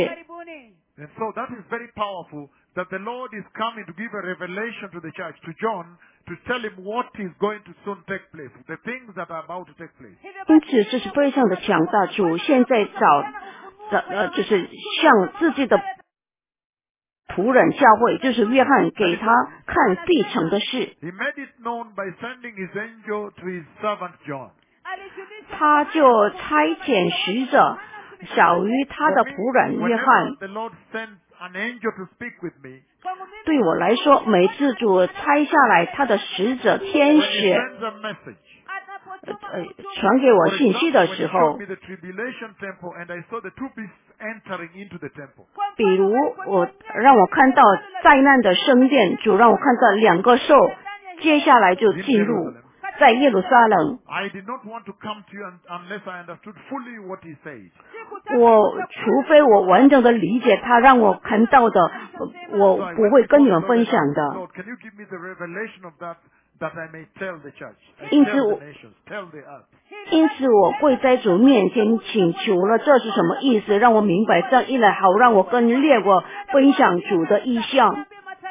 And so that is very powerful, that the Lord is coming to give a revelation to the church, to John, to tell him what is going to soon take place, the things that are about to take place. 因此这是非常的强大，主现在找找呃就是向自己的仆人教会，就是约翰给他看必成的事。 He made it known by sending his angel to his servant John. 他就差遣使者小于他的仆人约翰。 Whenever the Lord sends an angel to speak with me, 对我来说，每次主差下来他的使者天 when he 使 sends a message, 呃呃传给我 for 信息 example, 的 when 时 he 候 showed，me the tribulation temple and I saw the two beasts entering into the temple. 比如我让我看到灾难的圣殿，主让我看到两个兽，接下来就进入在耶路撒冷。 I did not want to come to you un- unless I understood fully what he said. 我除非我完整的理解他让我看到的，呃我 So I 不 went 会 before 跟你 the 们 Lord 分 and 享 asked, 的。 Lord, can you give me the revelation of that, that I may tell the church, I 因此 tell 我 the nations, tell the earth. 因此我跪在主面前请求了，这是什么意思？让我明白，这样一来好让我跟列国分享主的意象。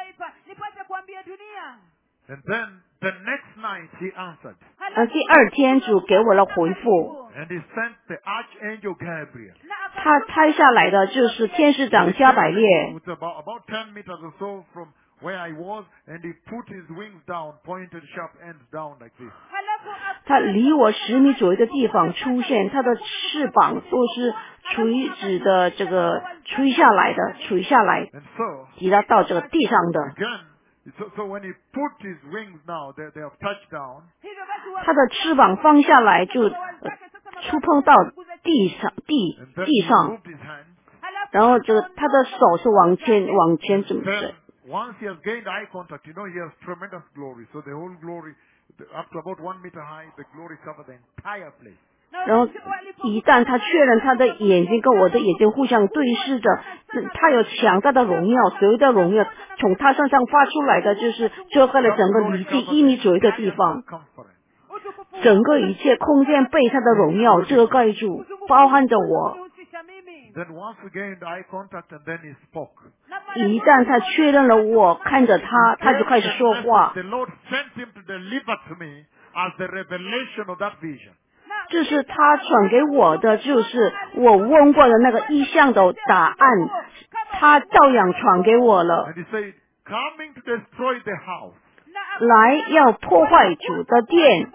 And then the next night he answered, 而第二天主给我了回复， and he sent the archangel Gabriel. 他差下来的就是天使长加百列， It was about, about ten meters or so from where I was, and he put his wings down, pointed sharp ends down like this. 他离我十米左右的地方出现，他的翅膀都是垂直的，这个垂下来的，垂下来， And so, 抵达到这个地上的。 again, so, so when he put his wings now, they, they have touched down, 他的翅膀放下来就、呃、触碰到地上地 and then 地 he 上， moved his hands. 然后这个他的手是往前往前这么 Then, 着。 once he has gained eye contact, you know he has tremendous glory. So the whole glory, the- up to about one meter high, the glory covered the entire place. 然后一旦他确认他的眼睛跟我的眼睛互相对视着，他有强大的荣耀，所有的荣耀从他身上发出来的，就是遮盖了整个离地一米左右的地方， Circumference. 整个一切空间被他的荣耀遮盖住，包含着我。 Then once we gained eye contact, and then he spoke. 一旦他确认了我看着他，他就开始说话。 The Lord sent him to deliver to me as the revelation of that vision. 这是他传给我的，就是我问过的那个意象的答案，他照样传给我了。 And he said, coming to destroy the house. 来要破坏主的殿，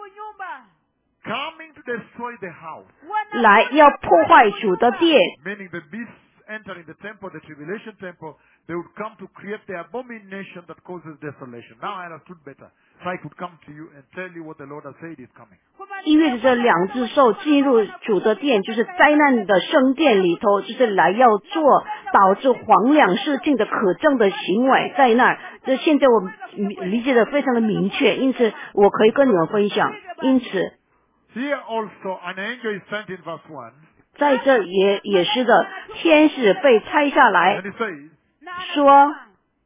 Coming to destroy the house. 来要破坏主的殿。 Meaning the beasts entering the temple, the tribulation temple, they would come to create the abomination that causes desolation. Now I understood better. So I could come to you and tell you what the Lord has said is coming. 意味着这两只兽进入主的殿，就是灾难的圣殿里头，就是来要做导致黄两事情的可证的行为在那儿。这现在我理解的非常的明确，因此我可以跟你们分享。因此 Here also an angel is sent in verse one. 在这也也是的，天使被拆下来 And he says, 说，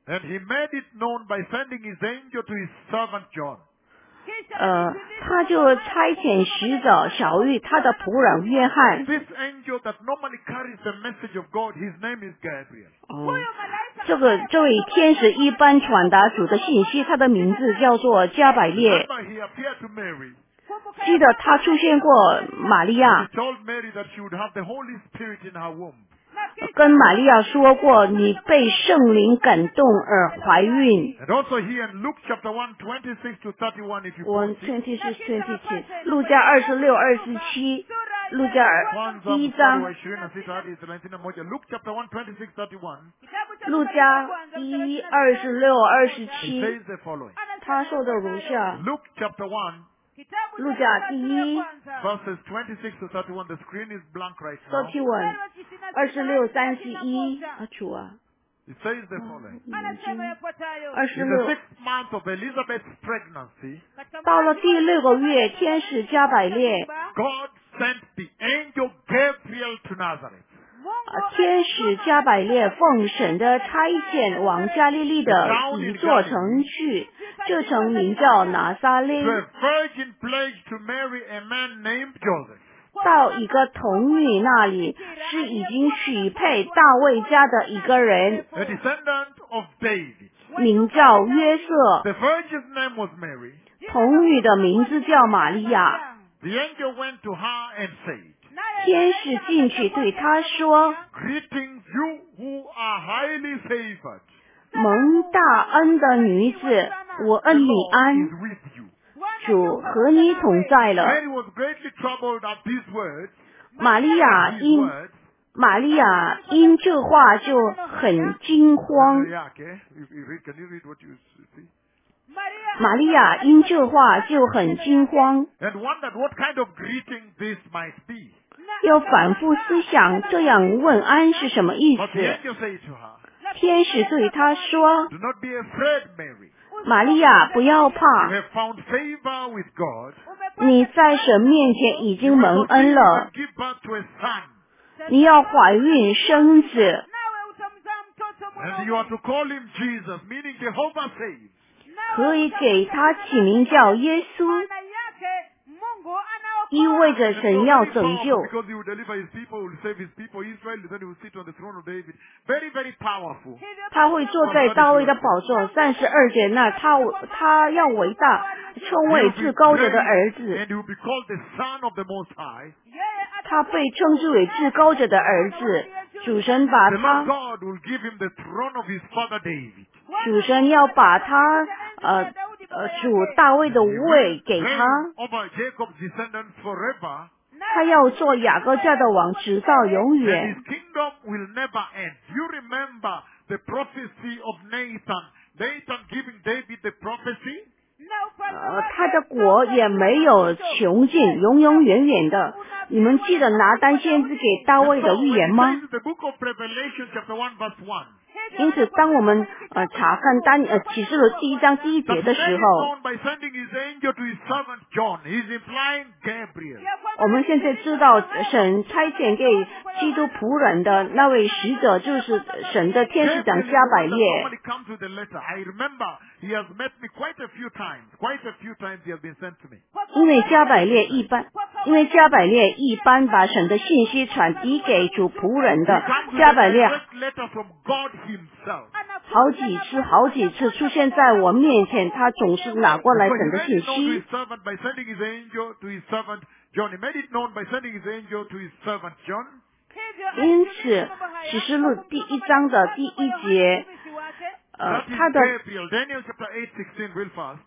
And he made it known by sending his angel to his servant John. 呃，他就差遣使者小玉他的仆人约翰。 This angel that normally carries the message of God, his name is Gabriel. 哦，这个这位天使一般传达主的信息，他的名字叫做加百列。 Remember, he appeared to Mary. 记得他出现过玛利 He 亚， told Mary that she would have the Holy Spirit in her womb. 跟玛利亚说过，你被圣灵感动而怀孕。 And also here in Luke chapter one, twenty-six to thirty-one, if you 我 want to. twenty six twenty七，路加二十六二十七，路加二 Kwanza 第一 mstari 章 wa，ishirini na sita hadi thelathini na moja. Luke chapter one, twenty-six, thirty-one. 路加一二十六二十 It 七， says the following. 他说的如下： Luke chapter one, 路加第一 verses twenty-six to thirty-one. The screen is blank right now. thirty one 二十六三十一啊主啊， It says the following. anasema yafuatayo. 二十 In the 六 sixth month of Elizabeth's pregnancy, 到了第六个月，天使加百列， God sent the angel Gabriel to Nazareth. 啊，天使加百列奉神的差遣往加利利的一座城去，这城名叫拿撒勒， To a virgin pledged to marry a man named Joseph. 到一个童女那里，是已经许配大卫家的一个人， A descendant of David. 名叫约瑟， The virgin's name was Mary. 童女的名字叫玛利亚。 The angel went to her and said, 天使进去对他说 Greetings, you who are highly favored. 蒙大恩的女子，我恩 The 你 Lord 安， is with you. 主和你同在了。 Mary was greatly troubled at these words. 玛利亚 These 因 words. 玛利亚因这话就很惊慌， Yeah, okay. You, you read, can you read what you see? 玛利亚因这话就很惊慌， And wondered what kind of greeting this might be. 又反复思想这样问安是什么意 But the 思。 angel said to her, 天使对他说 Do not be afraid, Mary. 玛利亚不要 You 怕， have found favor with God. 你在神面前已 You 经 will 蒙 conceive 恩了， and give birth to a son. 你要怀孕生子， nawe utamzaa mtoto And you are mwanaume. to call him Jesus, meaning Jehovah saves. 可以给他起名叫耶稣， Maana yake Mungu anaokoa. 意味着 And 神 so 要 very 拯 powerful 救， because he will deliver his people, will save his people Israel, then he will sit on the throne of David. Very, very powerful. Hivyo 他会坐在大卫的宝座。三十二节那他他要伟大，称 He 为 will be 至高者的 great, 儿子， and he will be called the Son of the Most High. yeye 他被称之为至高者的儿子。主神把 The Lord 他， God will give him the throne of his father David. 主神要把他呃呃主大卫的 He will 位给他， reign over Jacob's descendants forever, 他要做雅各家的王，直到永 and 远 his。kingdom will never end. You remember the prophecy of Nathan. Nathan giving David the prophecy. 呃，他的国也没有穷尽，永永远远的。你们记得拿单先知给大 And 卫的 so 预 when 言 it 吗？ says in the book of Revelation chapter one verse one, 因此，当我们呃查看单呃启示录第一章第一 that 节 he 的 made 时 it 候， known by sending his angel to his servant John. He's implying Gabriel. 我们现在知道神差遣给基督仆人的那位使者，就是神的天使长 Gabriel is 加 the 百 one that 列。 normally comes with the letter. I remember he has met me quite a few times. Quite a few times he has been sent to me. 因为加百列一般，因为加百列一般把神的信息传递给主仆人 He 的 comes with 加 a 百列 direct letter from God himself. 好几次、好几次出现在我面前，他总是拿过来 So he 神的 made 信 it known to 息 his。servant by sending his angel to his servant John. He made it known by sending his angel to his servant John. 因此，启示录第一章的第一节，呃 That，is 他的 Gabriel. Daniel chapter eight sixteen, real fast.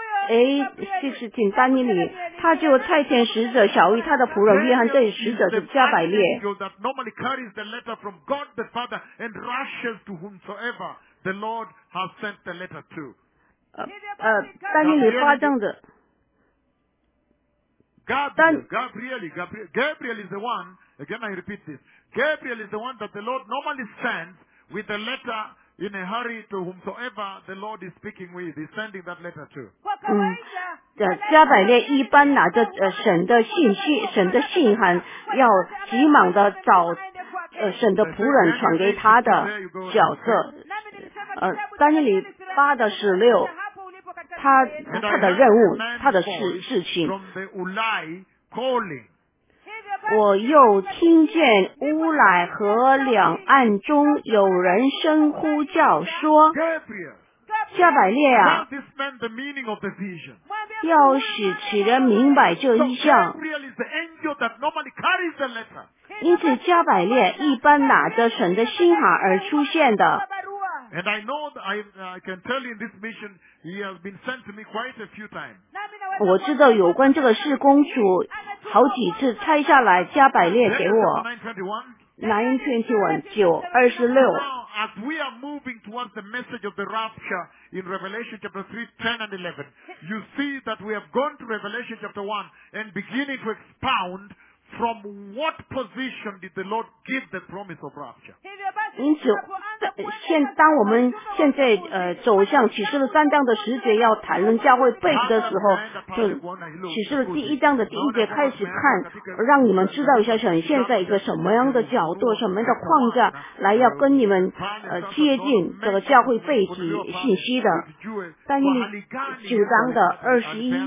A 四十经单里里，他就差遣使者小玉他的仆人约翰，这 Gabriel 使 is 者 the 是加百列。 angel that normally carries the letter from God the Father and rushes to whomsoever the Lord has sent the letter to. 呃呃，单里里发这的， Gabriel, Gabriel, Gabriel, Gabriel is the one, again I repeat this, Gabriel is the one that the Lord normally sends with the letter in a hurry to whomsoever the Lord is speaking with. He's sending that letter to. 嗯，呃，加百列一般拿着呃神的信息、神的信函，要急忙的找呃神的仆人传给他的角色。 呃，但以理八的十六，他他的任务，他的事事情。我又听见乌来和两岸中有人声呼叫说：“加百列啊，要使其人明白这异象。”因此，加百列一般拿着神的信函而出现的。 And I know that I, uh, I can tell you in this mission, he has been sent to me quite a few times. 我知道有关这个事工主好几次拆下来加百列给我。nine twenty-one 九二十六。 Now, as we are moving towards the message of the rapture in Revelation chapter three, ten and eleven, you see that we have gone to Revelation chapter one and beginning to expound from what position did the Lord give the promise of rapture. 因此，现当我们现在呃走向启示录三章的十节要谈论教会背景的时候，就启示录第一章的第一节开始看，让你们知道一下神现在一个什么样的角度、什么样的框架来要跟你们呃接近这个教会背景信息的。但以理九章的二十一。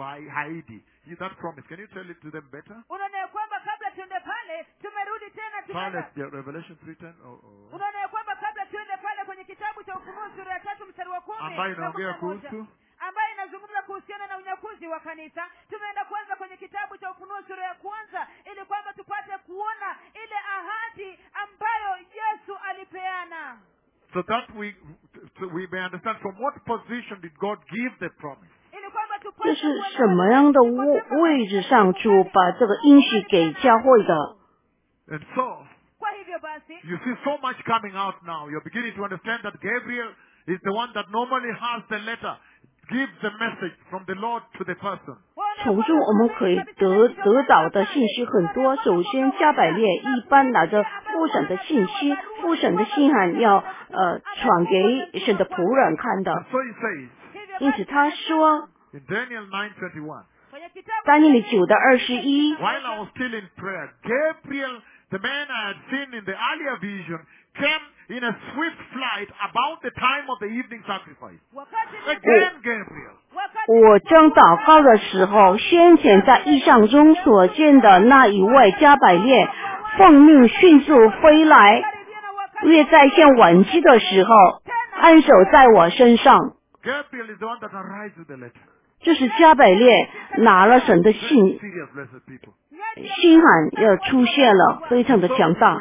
That promise. Can you tell it to them better? Unaona ya kwamba kabla tuende pale tumerudi tena tumeenda. Yeah, Revelation three ten. Oh, oh. Unaona ya kwamba kabla tuende pale kwenye kitabu cha Ufunuo sura ya tatu mstari wa kumi ambayo inaongea kuhusu ambayo inazungumza kuhusiana na unyakuzi wa kanisa. Tumeenda kwanza kwenye kitabu cha Ufunuo sura ya kwanza ili kwamba tupate kuona ile ahadi ambayo Yesu alipeana. So that we so we may understand from what position did God give the promise. 这是什么样的位位置上主把这个应许给教会的？ And so, you see so much coming out now. You're beginning to understand that Gabriel is the one that normally has the letter, gives the message from the Lord to the person. 从中我们可以得得到的信息很多。首先，加百列一般拿着父神的信息，父神的信函要呃传给神的仆人看的。 So he says, 因此他说。 In Daniel nine twenty-one, 但以理九的二十一。 while I was still in prayer, Gabriel, the man I had seen in the earlier vision, came in a swift flight about the time of the evening sacrifice. Again, Gabriel. 我正祷告的时候，先前在异象中所见的那一位加百列，奉命迅速飞来，约在线晚期的时候，按手在我身上。 Gabriel is the one that arrives with the letter. 这是加百列拿了神的信，信函要出现了，非常的强大。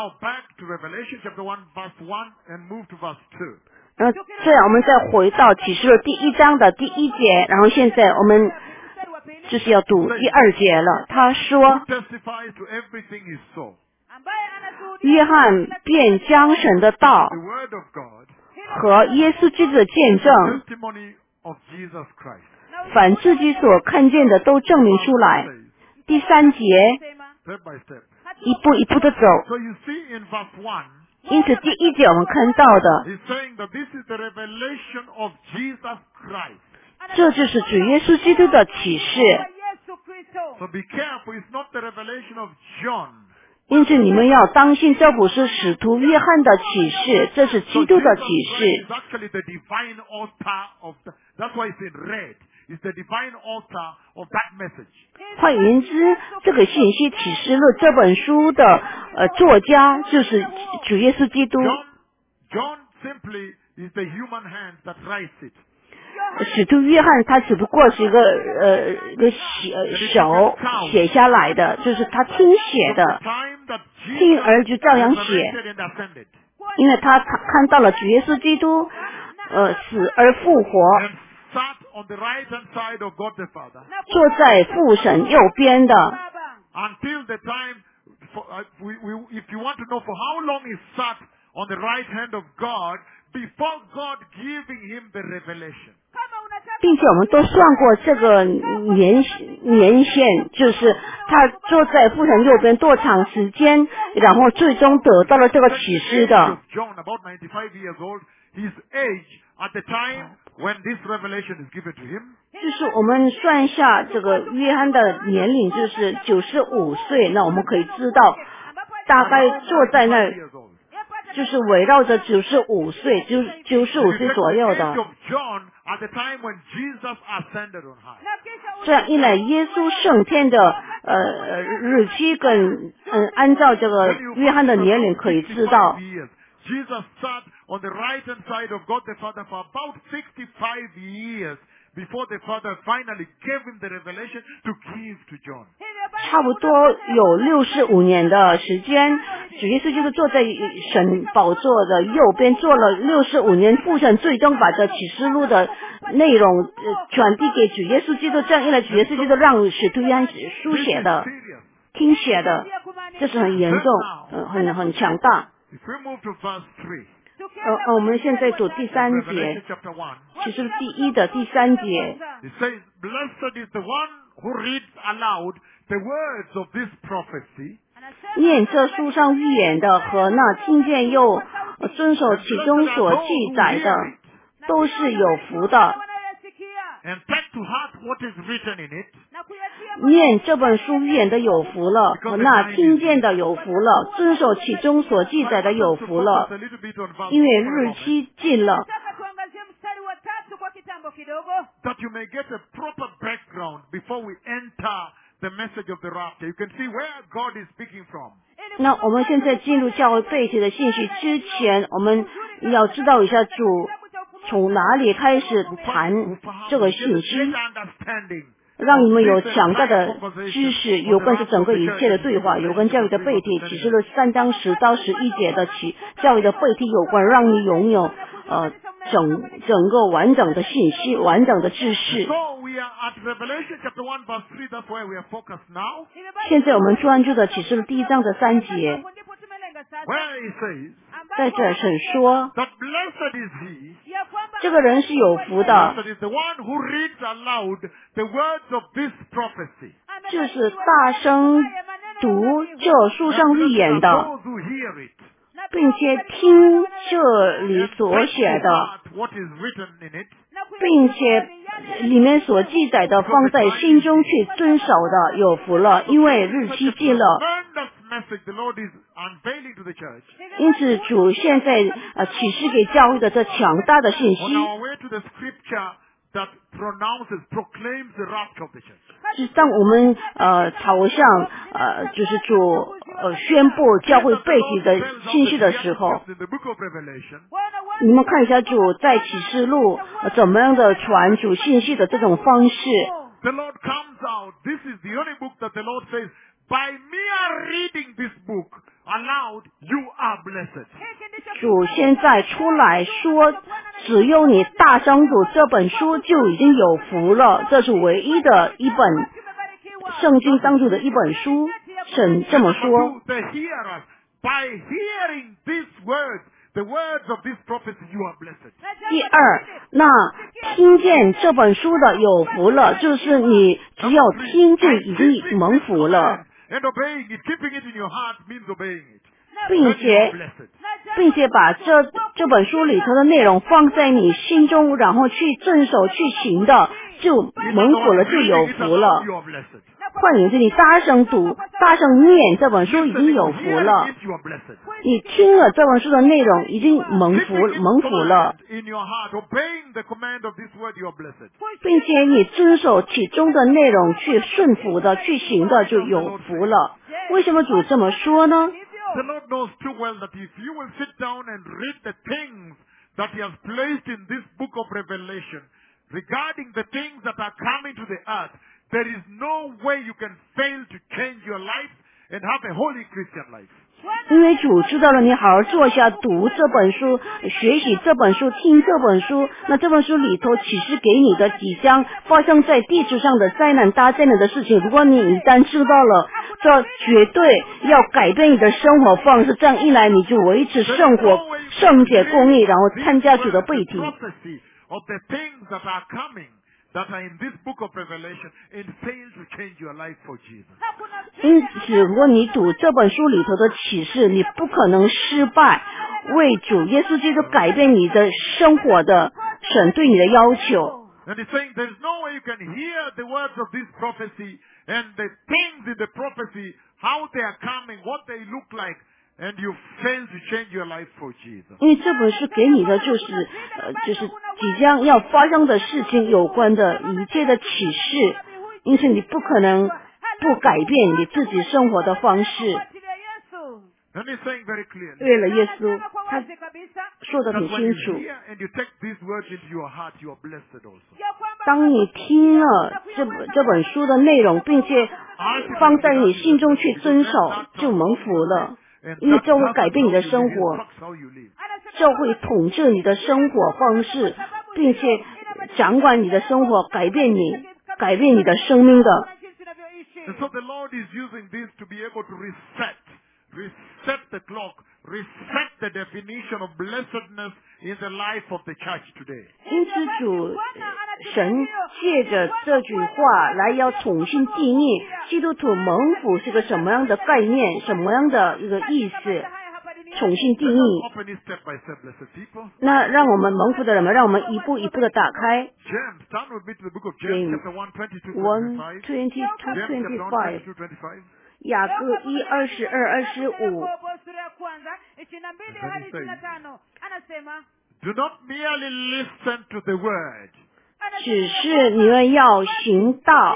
然后这样，我们再回到启示录第一章的第一节，然后现在我们就是要读第二节了。他说，约翰便将神的道和耶稣基督的见证。 凡自己所看见的都证明出来。第三节，一步一步的走。因此，第一节我们看到的，这就是主耶稣基督的启示。因此，你们要当心，这不是使徒约翰的启示，这是基督的启示。 Is the divine author of that message. 换言之，这个信息启示录这本书的呃作家就是主耶稣基督。 John, John simply is the human hand that writes it. 使徒约翰他只不过是一个呃一个写手写下来的，就是他听写的，听而就照样写，因为他看到了主耶稣基督呃死而复活。 On the right hand side of God the Father, 坐在父神右边的。 Until the time, for, uh, we, we, if you want to know for how long he sat on the right hand of God before God giving him the revelation. 并且我们都算过这个年年限，就是他坐在父神右边多长时间，然后最终得到了这个启示的。 John, about ninety-five years old, his age at the time when this revelation is given to him. 就是我们算一下这个约翰的年龄，就是九十五岁，那我们可以知道，大概坐在那就是围绕着九十五岁、九九十五岁左右的。这样一来，耶稣升天的呃日期跟嗯按照这个约翰的年龄可以知道。 Jesus sat on the right hand side of God the Father for about sixty-five years before the Father finally gave him the revelation to give to John. 差不多有六十五年的时间，主耶稣就是坐在神宝座的右边，做了六十五年，父神最终把这启示录的内容呃传递给主耶稣基督，这样一来，主耶稣基督让使徒约翰书写的、听写的，这是很严重、呃、很很强大。 If we move to verse three, 呃呃，我们现在读第三节，启示录第一的第三节。 It says, "Blessed is the one who reads aloud the words of this prophecy." 念这书上预言的和那听见又遵守其中所记载的，都是有福的。 And take to heart what is written in it. 念这本书预言的有福了，和那听见的有福了，遵守其中所记载的有福了，因为日期近了。 That you may get a proper background before we enter the message of the rapture. You can see where God is speaking from. 那我们现在进入教会背景的信息之前，我们要知道一下主从哪里开始谈这个信息，让你们有强大的知识，有关是整个一切的对话，有关教育的背题，启示录三章十到十一节的起教育的背题有关，让你拥有呃整整个完整的信息、完整的知识。现在我们专注的启示录第一章的三节，在这是说，这个人是有福的，就是大声读这书上预言的，并且听这里所写的，并且里面所记载的放在心中去遵守的，有福了，因为日期近了。因此主现在呃启示给教会的这强大的信息，是当我们呃朝向呃就是主呃宣布教会背景的信息的时候，你们看一下主在启示录、呃、怎么样的传主信息的这种方式。 By mere reading this book aloud, you are blessed. 主现在出来说，只有你大声读这本书就已经有福了，这是唯一的一本圣经当中的一本书，神这么说。 The hearers, by hearing these words, the words of this prophecy, you are blessed. 第二，那听见这本书的有福了，就是你只要听就已经蒙福了。 And obeying it, keeping it in your heart means obeying it. 并且并且把这这本书里头的内容放在你心中，然后去遵守去行的，就蒙福了，就有福了。换言之，你大声读、大声念这本书已经有福了。你听了这本书的内容，已经蒙福蒙福了，并且你遵守其中的内容去顺服的、去行的，就有福了。为什么主这么说呢？ The Lord knows too well that if you will sit down and read the things that He has placed in this book of Revelation regarding the things that are coming to the earth, there is no way you can fail to change your life and have a holy Christian life. 因为主知道了你好好坐下读这本书，学习这本书，听这本书，那这本书里头启示给你的即将发生在地球上的灾难大灾难的事情，如果你一旦知道了，这绝对要改变你的生活方式，这样一来你就维持生活圣洁公义，然后参加主的背题。 That are in this book of Revelation and fail to change your life for Jesus. 因此，如果你读这本书里头的启示，你不可能失败，为主耶稣基督改变你的生活的神对你的要求。 And he's saying there is no way you can hear the words of this prophecy and the things in the prophecy, how they are coming, what they look like, and you fail to change your life for Jesus. 因为这本书给你的就是呃就是即将要发生的事情有关的一切的启示，因此你不可能不改变你自己生活的方式。 And he's saying very clearly 为了耶稣，他说得 that 很 when 清 you 楚。 hear and you take these words into your heart, you are blessed also. 当你听了这本这本书的内容，并且放在你心中去遵守，就蒙福了。 And 因为 that 这会 determines 改变你 how 的 you 生 live. It 活， affects how you live. 这会统治你的生活方式，并且掌管你的生活，改变你，改变你的生命的。 And so the Lord is using this to be able to reset, reset the clock, reset the definition of blessedness in the life of the church today. 因此主神借着这句话来要重新定义基督徒蒙福是个什么样的概念，什么样的一个意思，重新定 Let 义。 us open it step by step, blessed people. 那让我们蒙福的人们，让我们一步一步的打开。 James, turn with me to the book of James James, chapter one, twenty-two, one twenty-five. twenty two James twenty chapter one, five， twenty-two, twenty-five. 雅各一二十二二十五。 Do not merely listen to the word. 只是你们要行道，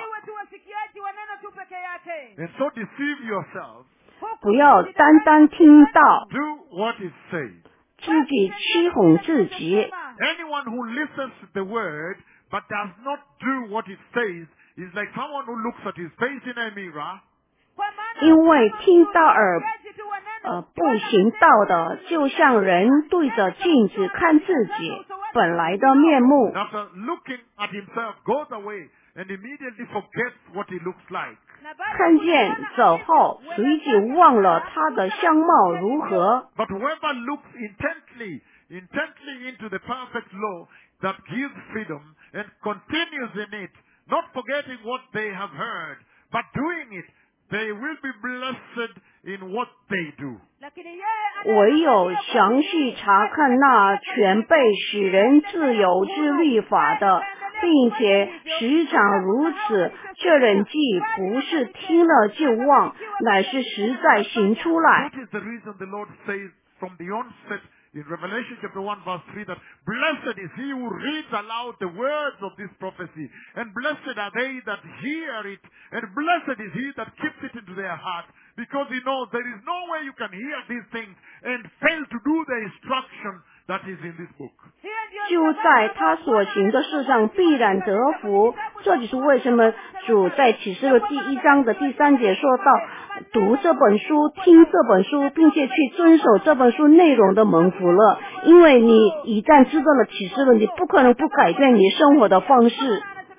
And so deceive yourselves. 不要单单听到， Do what is said. 自己欺哄自己。 Anyone who listens to the word but does not do what it says is like someone who looks at his face in a mirror 因为听到而呃不行道的，就像人对着镜子看自己本来的面目 and，after looking at himself goes away and immediately forgets what he looks like. 看见走后，随即忘了他的相貌如何。 But whoever looks intently, intently into the perfect law that gives freedom and continues in it, not forgetting what they have heard, but doing it, they will be blessed in what they do. 唯有详细查看那全被使人自由之律法的，并且时常如此，这人既不是听了就忘，乃是实在行出来。 That is the reason the Lord says from the onset in Revelation chapter one verse three that blessed is he who reads aloud the words of this prophecy, and blessed are they that hear it, and blessed is he that keeps it into their heart, because he knows there is no way you can hear these things and fail to do the instruction that is in this book. 就在他所行的事上必然得福。这就是为什么主在启示录第一章的第三节说到，读这本书，听这本书，并且去遵守这本书内容的蒙福了。因为你一旦知道了启示录，你不可能不改变你生活的方式。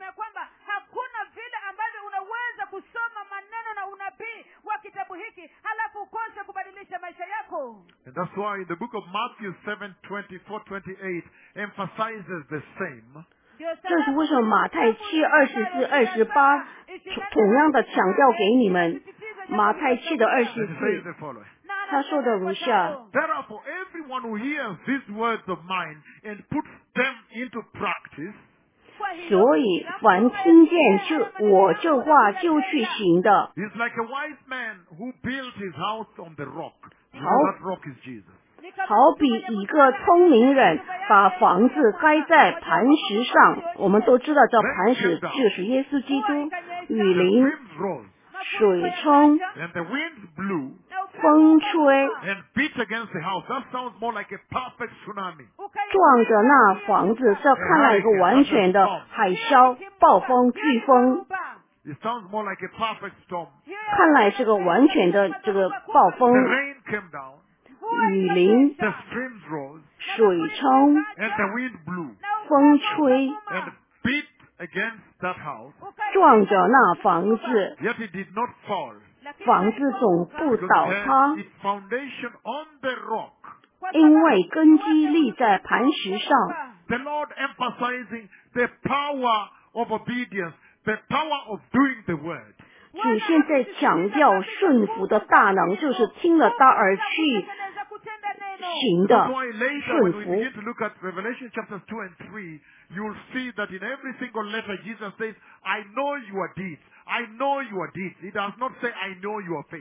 And that's why the book of Matthew seven, twenty-four, twenty-eight emphasizes the same. 这是为什么马太七二十四、二十八同样的强调给你们。马太七的二十 And it says 四， the following. 他说的如下。 Therefore, everyone who hears these words of mine and puts them into practice 所以凡听见就我这话就去行的， is like a wise man who built his house on the rock. You know, How- that rock is Jesus. 好比一个聪明人把房子盖在磐石上。我们都知道这磐石就是耶稣基督。雨 The 淋、 winds rose 水冲、 and the winds blew 风吹， and beat against the house. That sounds more like a perfect tsunami. 撞着那房子，这看来一个完全的海啸、暴风、飓风， It sounds more like a perfect storm. 看来是个完全的这个暴 The 风、 rain came down, 雨淋、 the streams rose, 水冲、 and the wind blew 风吹， and beat against that house. 撞着那房子， Yet it did not fall 房子总不 because 倒 it 塌 had，its foundation on the rock. 因为根基立在磐石上。 The Lord emphasizing the power of obedience, the power of doing the word. 主现在强调顺服的大能，就是听了他而去行 That's 的 why later 顺 when we 服。 begin to look at Revelation chapters two and three, you'll see that in every single letter Jesus says, I know your deeds. I know your deeds. He does not say, I know your faith.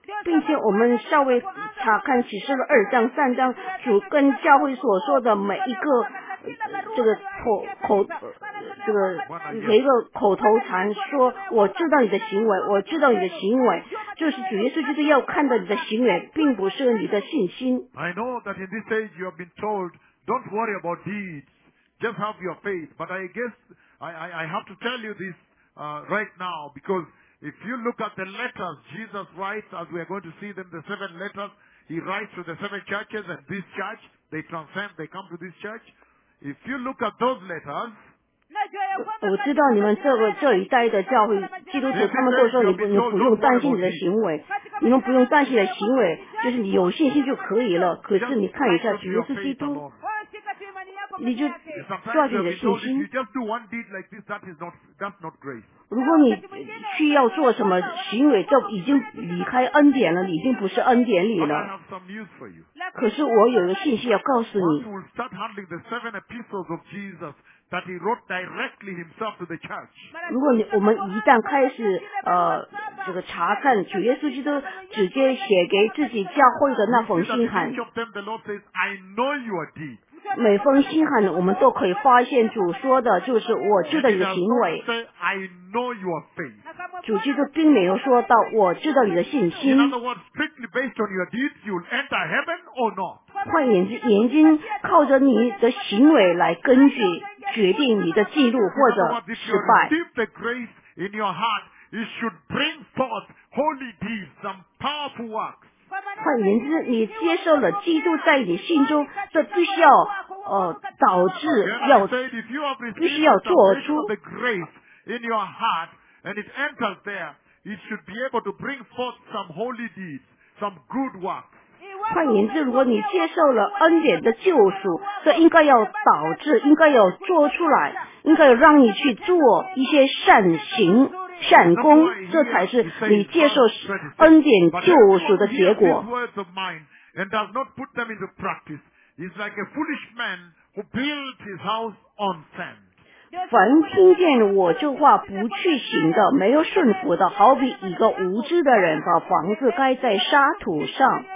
并且我们稍微查看启示录二章三章，主跟教会所说的每一个、呃、这个口口、呃、这个每一个口头禅，说我知道你的行为，我知道你的行为，就是主耶稣就是要看到你的行为，并不是你的信心。 I know that in this age you have been told, don't worry about deeds, just have your faith. But I guess I, I, I have to tell you this uh, right now, because if you look at the letters Jesus writes, as we are going to see them, the seven letters, he writes to the seven churches, and this church, they transcend, they come to this church. If you look at those letters, 我知道你们这个这一代的教会基督徒，他们都说你不你不用担心你的行为，你们不用担心你的行为，就是你有信心就可以了。可是你看一下主耶稣基督，你就抓住你的信心。 you just do one deed like this, that is not, that's not grace. 如果你需要做什么行为，就已经离开恩典了，你已经不是恩典里 But I 了。 have some news for you. 可是我有一个信息要告诉 Once 你， you will start handling the seven epistles of Jesus that he wrote directly himself to the church, 如果你我们一旦开始呃这个查看主耶稣基督直接写给自己教会的那 you 封 see that 信 in 函 each，of them the Lord says, I know your deeds. 每封信函我们都可以发现主说的就是我知 And 道 he 你的 does 行 not 为， say, I know your faith. 主基督并没有说到我知道你的信 In 心。 other words, strictly based on your deeds, you will enter heaven or not. 换言之，眼睛靠着你的行为来根据决定你的记录 In 或 other 者 words, if 失 you 败。 receive the grace in your heart, it should bring forth holy deeds, some powerful works. 换言之，你接受了基督在你心中，这必须要呃导致 Then 要 I said, if you have 必 received 须要 the 做 salvation 出 of the grace in your heart, and it enters there, it should be able to bring forth some holy deeds, some good works. 换言之，如果你接受了恩典的救赎，这应该要导致，应该要做出来，应该要让你去做一些善行、善功，这才是你接受恩典 But 救 everyone 赎的 who 结 hears 果 these。words of mine and does not put them into practice is like a foolish man who built his house on sand. 凡听见我这话不去行的，没有顺服的，好比一个无知的人把房子盖在沙土上，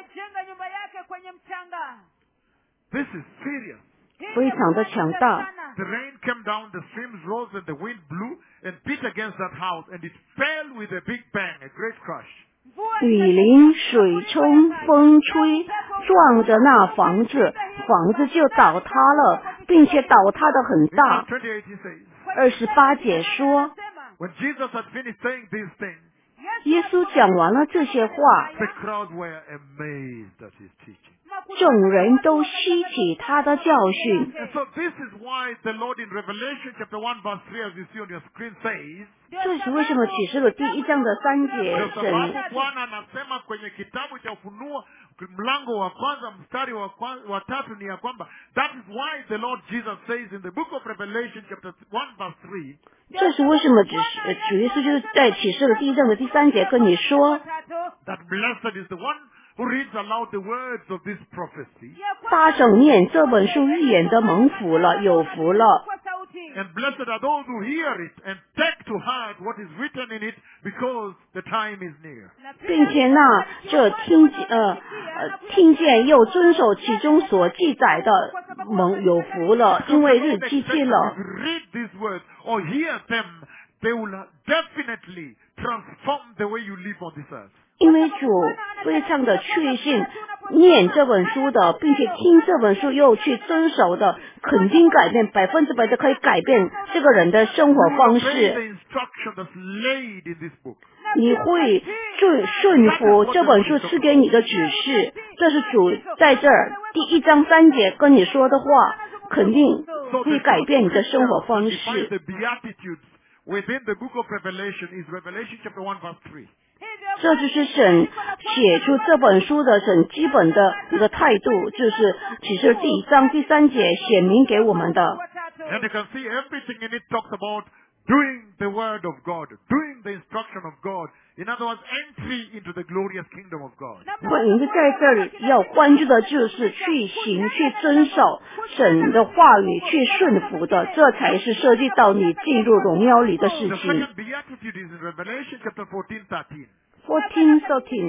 This is serious. 非常的强大。 The rain came down, the streams rose, and the wind blew and beat against that house, and it fell with a big bang, a great crash. 雨淋、水冲、风吹，撞着那房子，房子就倒塌了，并且倒塌的很 In 大 verse。twenty-eight he says, 二十八节说， when Jesus had finished saying these things, 耶稣讲完了这些话， the crowd were amazed at his teaching. 众人都稀奇他的教训。 And so this is why the Lord in Revelation chapter one verse three, as you see on your screen, says, 这是为什么启示录第一章的三节 kwa 神 sababu Bwana anasema kwenye kitabu cha Ufunuo mlango wa kwanza mstari wa, kwanza, wa tatu ni ya kwamba, that is why the Lord Jesus says in the book of Revelation chapter one verse three, 这是为什么只是呃主耶稣就是在启示录第一章的第三节跟你说， that blessed is the one who reads aloud the words of this prophecy, 大声念这本书预言的蒙福了，有福了。 and blessed are those who hear it and take to heart what is written in it, because the time is near. 并且那这听见呃呃听见又遵守其中所记载的蒙有福了，因为日期近了。 If you read these words or hear them, they will definitely transform the way you live on this earth. 因为主非常的确信，念这本书的，并且听这本书又去遵守的，肯定改变，百分之百的可以改变这个人的生活 You 方 obey 式。 the instruction that's laid in this book. 你会顺顺服这本书赐给你的指示，这是主在这儿第一章三节跟你说的话，肯定 So 会 the 改变你的 first 生活 scripture 方 that defines 式。 the Beatitudes within the book of Revelation is Revelation chapter one verse three. 这就是神写出这本书的神基本的一个态度，就是启示第一章第三节显明给我们的。 And you can see everything in it talks about doing the word of God, doing the instruction of God. In other words, entry into the glorious kingdom of God. 换言之，在这里要关注的就是去行、去遵守神的话语、去顺服的，这才是涉及到你进入荣耀里的事 The 情。 second beatitude is in Revelation chapter fourteen thirteen. fourteen thirteen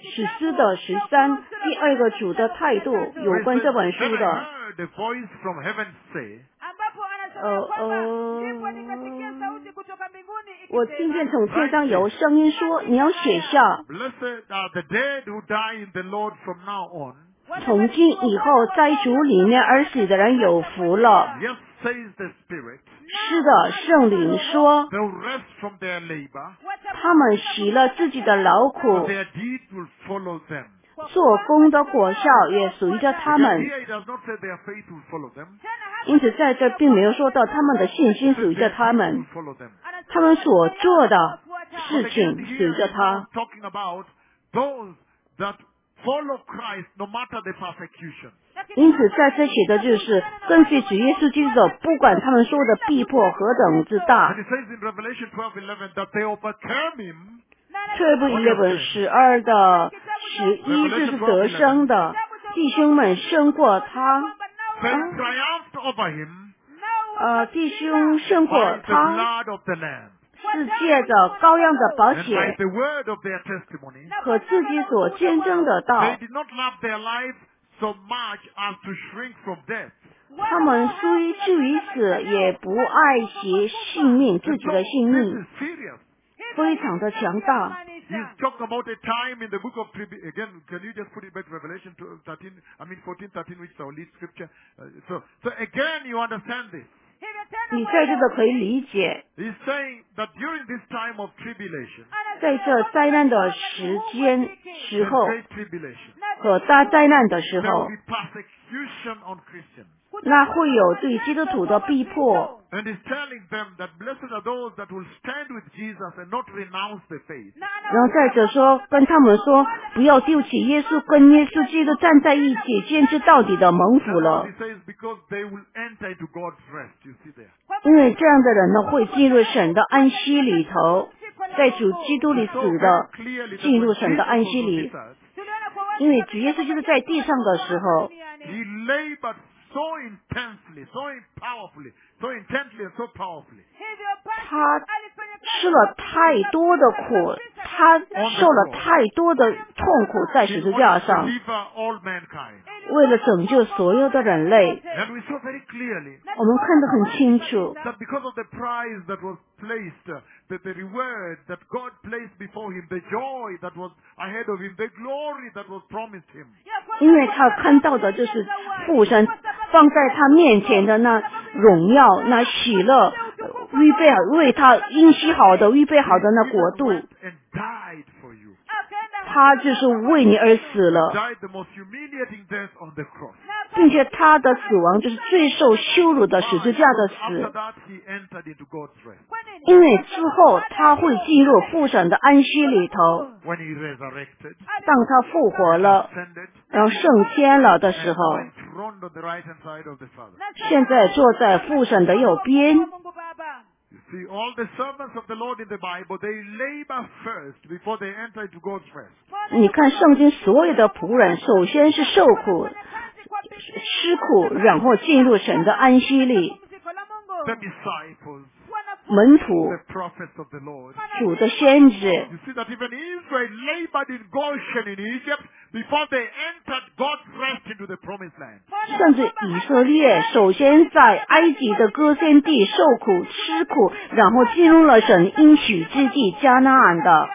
史诗的十三，第二个主的态度，有关这本书 Then I 的。 heard a voice from heaven say, ambapo anasema kwamba ndipo nikasikia sauti kutoka mbinguni 我听见 ikisema 从天上有声音说，你要写下， Blessed are the dead who die in the Lord from now on. 从今以后在主里面而死的人有福了。 Yes, says the Spirit. 是的，圣灵说， They will rest from their labor, 他们洗了自己的劳苦， their deeds will follow them. 做工的果效也随着他 Again, 们。 here it does not say their faith will follow them. 因此在这并没有说到他们的信心随着 Their 他 deeds 们 will，follow them. 他们所做的 But 事 again, 情 here 随着 is 他 not。talking about those that follow Christ no matter the persecution. 因此在这写的就是根据主耶稣基督的，不管他们说的逼迫何等之 And 大。 it says in Revelation twelve eleven that they overcame him. 特别一本十二的十一就是得生的弟兄们胜过他， They triumphed over him 呃，弟兄胜过 by the 他 blood of the Lamb 是借着羔羊的宝 and by 血 the word of their testimony. 和自己所见证的道。 They did not love their life so much as to shrink from death. 他们虽至于死，也不爱惜性命，自 And 己 so 的性 this 命 is serious. 非常的强大。 He's talking about a time in the book of Tribu. Again, can you just put it back to Revelation thirteen, I mean fourteen thirteen, which is our lead scripture. Uh, so, so again, you understand this. 你在这个可以理解， He's saying that during this time of tribulation, 在这灾难的时间时 the 候 great tribulation, 和大灾难的时 there will 候， be persecution on Christians. 那会有对基督徒的逼迫。 And he's telling them that blessed are those that will stand with Jesus and not renounce the faith. 然后再者说，跟他们说，不要丢弃耶稣，跟耶稣基督站在一起，坚持到底的蒙福 That's 了 what。he says, because they will enter into God's rest. You see there. 因为这样的人呢，会进入神的安息里头，在主基督里 So 死 very 的， clearly that 进入 when 神的 Jesus 安 was 息 on 里 this。earth, 因为主耶稣基督在地上的时候， he labored so intensely, so powerfully, so intently and so powerfully. 他吃了太多的苦，他受了太多的痛苦在十 In 字 order 架 to 上， deliver all mankind. 为了拯救所有的人类。 And we saw very clearly 我们看得很清楚， that because of the prize that was placed, uh, the, the reward that God placed before him, the joy that was ahead of him, the glory that was promised him. 因为他看到的就是父神放在他面前的那荣耀、那喜乐，预备好为他应许好的、预备好的那国度， Went and died for you. 他就是为你而死了， Died the most humiliating death on the cross. 并且他的死亡就是最受羞辱的十字架的 After 死。 that, he entered into God's rest. 因为之后他会进入父神的安息里头， When he resurrected, 当他复活了， ascended, 然后升天了的时 and 候， enthroned on the right hand side of the Father. 现在坐在父神的右边。 You see, all the servants of the Lord in the Bible, they labor first before they enter into God's rest. 你看圣经所有的仆人，首先是受苦、吃苦，然后进入神的安息里。 The disciples, 门徒、 the prophets of the Lord. 主的先知， You see that even Israel labored in Goshen in Egypt before they entered God's rest into the promised land. 甚至以色列首先在埃及的歌仙地受苦、吃苦，然后进入了神应许之地迦南安的。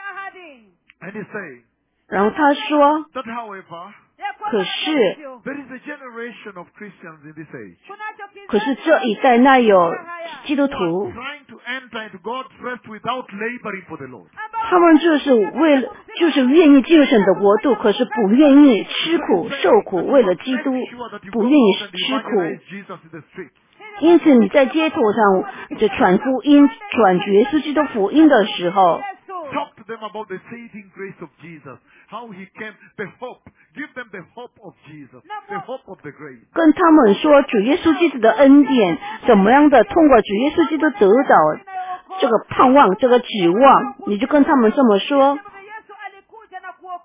And he says 然后他说， that, however, 可是， there is a generation of Christians in this age 可是这一代那有基督 who 徒 are，trying to enter into God's rest without laboring for the Lord. 他们就是为了，就是愿意进入神的国度，可是不愿意吃苦受苦，为了基督 Make sure that you 不 go 愿意 out and 吃苦。 evangelize Jesus in the streets. 因此你在街头上就传福音、传耶稣基督福音的时候， Talk to them about the saving grace of Jesus, how he came, the hope. Give them the hope of Jesus, the hope of the grace. 跟他们说主耶稣基督的恩典，怎么样的通过主耶稣基督得到这个盼望、这个指望，你就跟他们这么说。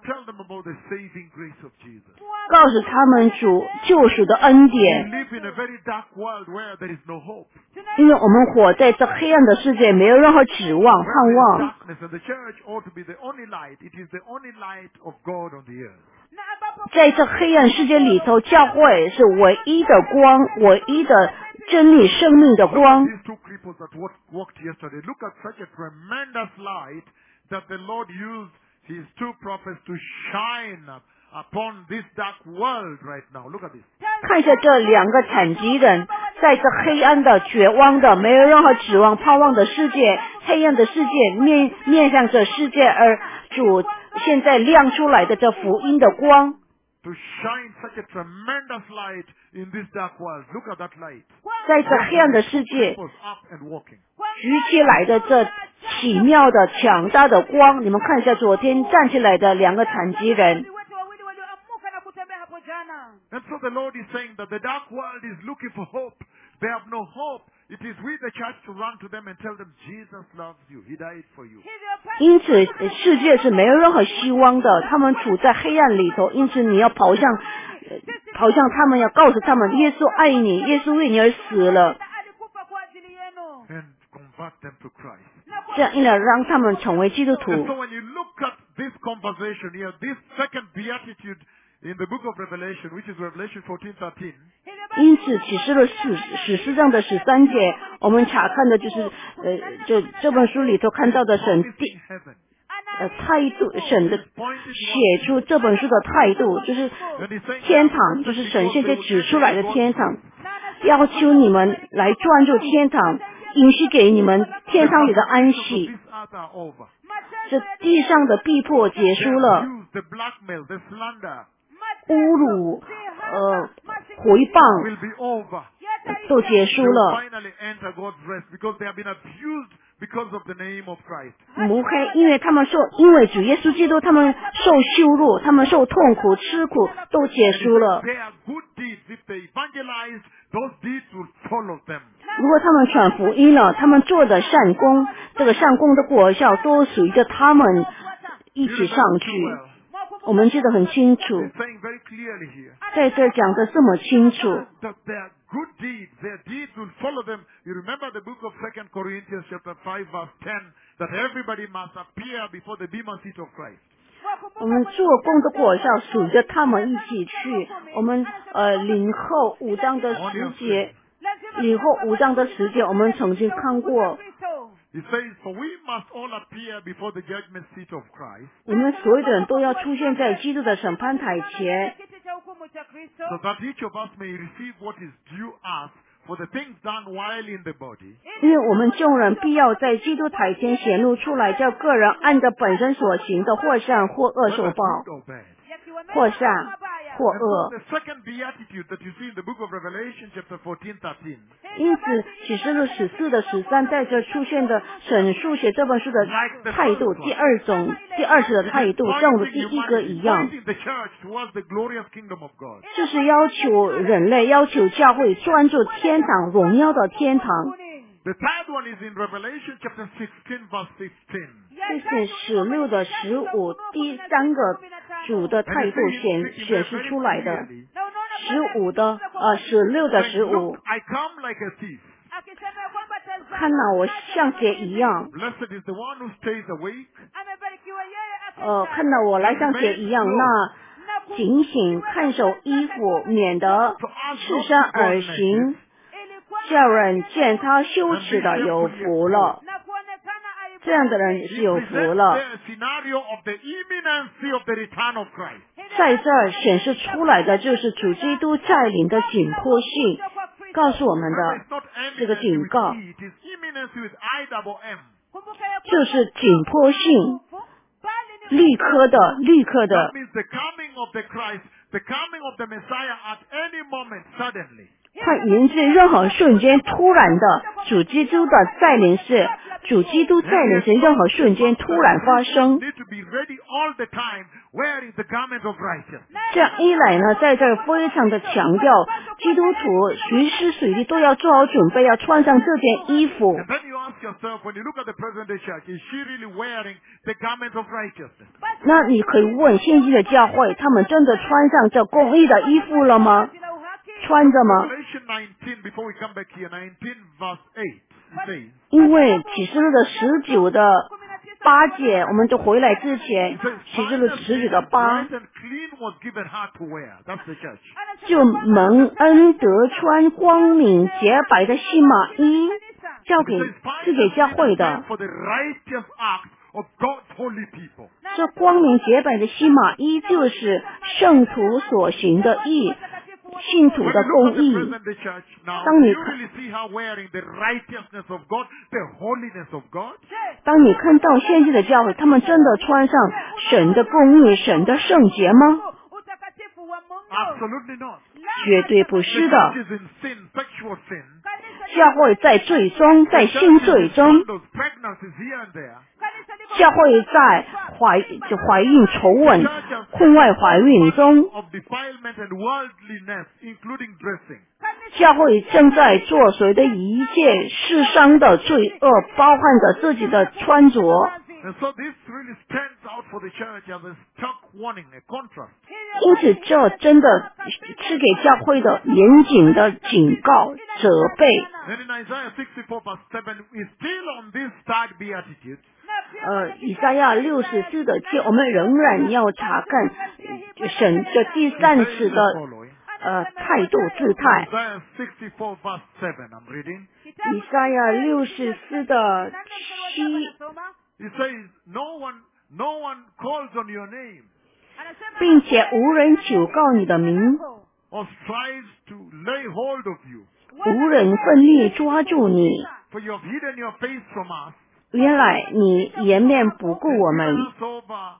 tell them about the saving grace of Jesus. 告诉他们主救赎的恩 We 典， live in a very dark world where there is no hope. 因为我们活在这黑暗的世界，没有任何指望、盼 There is 望。 darkness, and the church ought to be the only light. It is the only light of God on the earth. 那 ambapo 在这黑暗世界里头，教会是唯一的光，唯一的真理生命的 Look 光 at。these two cripples that walked, walked yesterday. Look at such a tremendous light that the Lord used His two prophets to shine upon this dark world right now. Look at this. 看一下这两个残疾人，在这黑暗的、绝望的、没有任何指望、盼望的世界，黑暗的世界面面向这世界，而主现在亮出来的这福音的光， To shine such a tremendous light in this dark world. Look at that light. 在这黑暗的世界 Cripples up and walking. 举起来的这奇妙的、强大的光。你们看一下昨天站起来的两个残疾人， wote wawili walioamuka na kutembea hapo jana. And so the Lord is saying that the dark world is looking for hope. They have no hope. It is we, the church, to run to them and tell them Jesus loves you. He died for you. Hivyo basi 因此世界是没有任何希望的，他们处在黑暗里头。因此你要跑向，呃跑向他们，要告诉他们，耶稣爱你，耶稣为你而死了。 na alikufa kwa ajili yenu. And convert them to Christ. Na kwa 这样一来，让他们成为基督徒 And。so when you look at this conversation here, this second beatitude in the book of Revelation, which is Revelation fourteen thirteen, hivyo basi 因此启示录史史诗上的十三节，我们查看的就是呃，就这本书里头看到的神 promising 第 heaven. 呃态度，神的 Pointing 写出这本书的态度，就是 And he's saying 天堂，就是神现在指出来的天堂，要求你们来专注天堂，允许给你们天堂里的安 the 息。 this earth are over. 这地上的逼迫结 The 束了， abuse, the blackmail, the slander 侮辱、呃回谤 will be over. 都结束 They will 了。 finally enter God's rest because they have been abused because of the name of Christ. 抹黑，因为他们受，因为主耶稣基督，他们受羞辱，他们受痛苦、吃苦，都结 And he 束了 said,。they are good deeds. If they evangelize, those deeds will follow them. 如果他们传福音了，他们做的善功，这个善功的果效都随着他们一 You 起 remember 上 too 去。 well. 我们记得很清楚， He's saying very clearly here 在这儿讲的这么清楚。 that their good deeds, their deeds will follow them. You remember the book of Second Corinthians chapter five verse ten, that everybody must appear before the bema seat of Christ. 我们做工的果效随着他们一起去。我们呃领后五章的十节，领后五章的十节，我们曾经看过。 He says, for we must all appear before the judgment seat of Christ, 我们所有的人都要出现在基督的审判台前， kiti cha hukumu cha Kristo so that each of us may receive what is due us for the things done while in the body, 因为我们众人必要在基督台前显露出来，叫个人按着本身所行的，或善或恶受 whether 报， good or bad. yakiwa mema 或 au 善 mabaya. 或 And so 恶。 the second beatitude that you see in the book of Revelation chapter fourteen thirteen, 因此，启示录十四的十三在这出现的审述写这本书的态度，第二种第二次的态度，正如第一个一样， pointing the church towards the glorious kingdom of God. 就是要求人类，要求教会专注天堂荣耀的天堂。 The third one is in Revelation chapter sixteen verse fifteen. 这是十六的十五，第三个主的 And 态 it 度 says 显 in there 显示 very 出来的。 clearly, Na unaona 十五的呃十六的 saying, 十五 look,，I come like a thief. akisema kwamba tazama, 看哪，我像贼一样。 Blessed is the one who stays awake, amebarikiwa yeye 呃， akesha 看到我来像贼一样，那警醒看守衣服，免得 to ask 赤 those 身 who 而 God 行， made, ili kwamba 叫人见他羞耻的有福了。 na kuonekana aibu 这样的人 yake. 是有 He 福 presents 了。 the scenario of the imminency of the return of Christ. 在这儿显示出来的就是主基督再临的紧迫性，告诉我们 Remember, 的 it's not 这个 imminency 警 with 告 E, it is imminency with I double M. kumbuka ya 就是紧迫性， bali ni 立刻的，立刻 That 的， means the coming of the Christ, the coming of the Messiah at any moment, suddenly. 快迎至任何瞬间突然的主基督的再临是主基督再临是任何瞬间突然发生。 Need to be ready all the time, wearing the garment of righteousness. 这样一来呢，在这儿非常的强调，基督徒随时随地都要做好准备，要穿上这件衣服。 And then you ask yourself, when you look at the present day church, is she really wearing the garment of righteousness? 那你可以问现今的教会，他们真的穿上这公义的衣服了吗？穿着吗？ Revelation nineteen, before we come back here, nineteen verse eight, it says, 因为启示录的十九的八节，我们就回来之前 it says, 启示录 "Finest 十九 linen, 的八 bright and clean was given her to wear." That's the church. 就蒙恩得穿光明洁白的细麻衣，交 It 给 says, 是给 "Finest 教会 linen 的 meant。for the righteous acts of God's holy people." 这光明洁白的细麻衣就是圣徒所行的义，信徒 When 的 you look 公 at the 义。 present day church now, 当 do 你 you 看 really see her wearing the righteousness of God, the holiness of God? 当你看到现在的教会，他们真的穿上神的公义、神的圣洁吗？ Absolutely not. 绝对不 The 是的。 church is in sin, sexual sin. 教会在罪中，在 The 性 church is 罪 in 中， scandals, pregnancies here and there. 教会在怀就怀孕丑 The 闻、 church has 婚外怀孕中， of defilement and worldliness, including dressing. 教会正在做谁的一切世上的罪恶，包含着自己的穿着。 And so this really stands out for the church as a stark warning, a contrast. 因此，这真的是给教会的严谨的警告、责备。 Then in Isaiah sixty-four verse seven, we still on this third beatitude. 呃，以赛亚六十四的经，我们仍然要查看呃神这第 It 三 says 次 the 的 following. 呃态度姿态。 Isaiah sixty-four verse seven, I'm reading. 以赛亚六十四的七， It says, no one, no one calls on your name 并且无人求告你的名， or strives to lay hold of you. 无人奋力抓住你。 For you have hidden your face from us 原来你颜面不顾 and 我 given 们， us over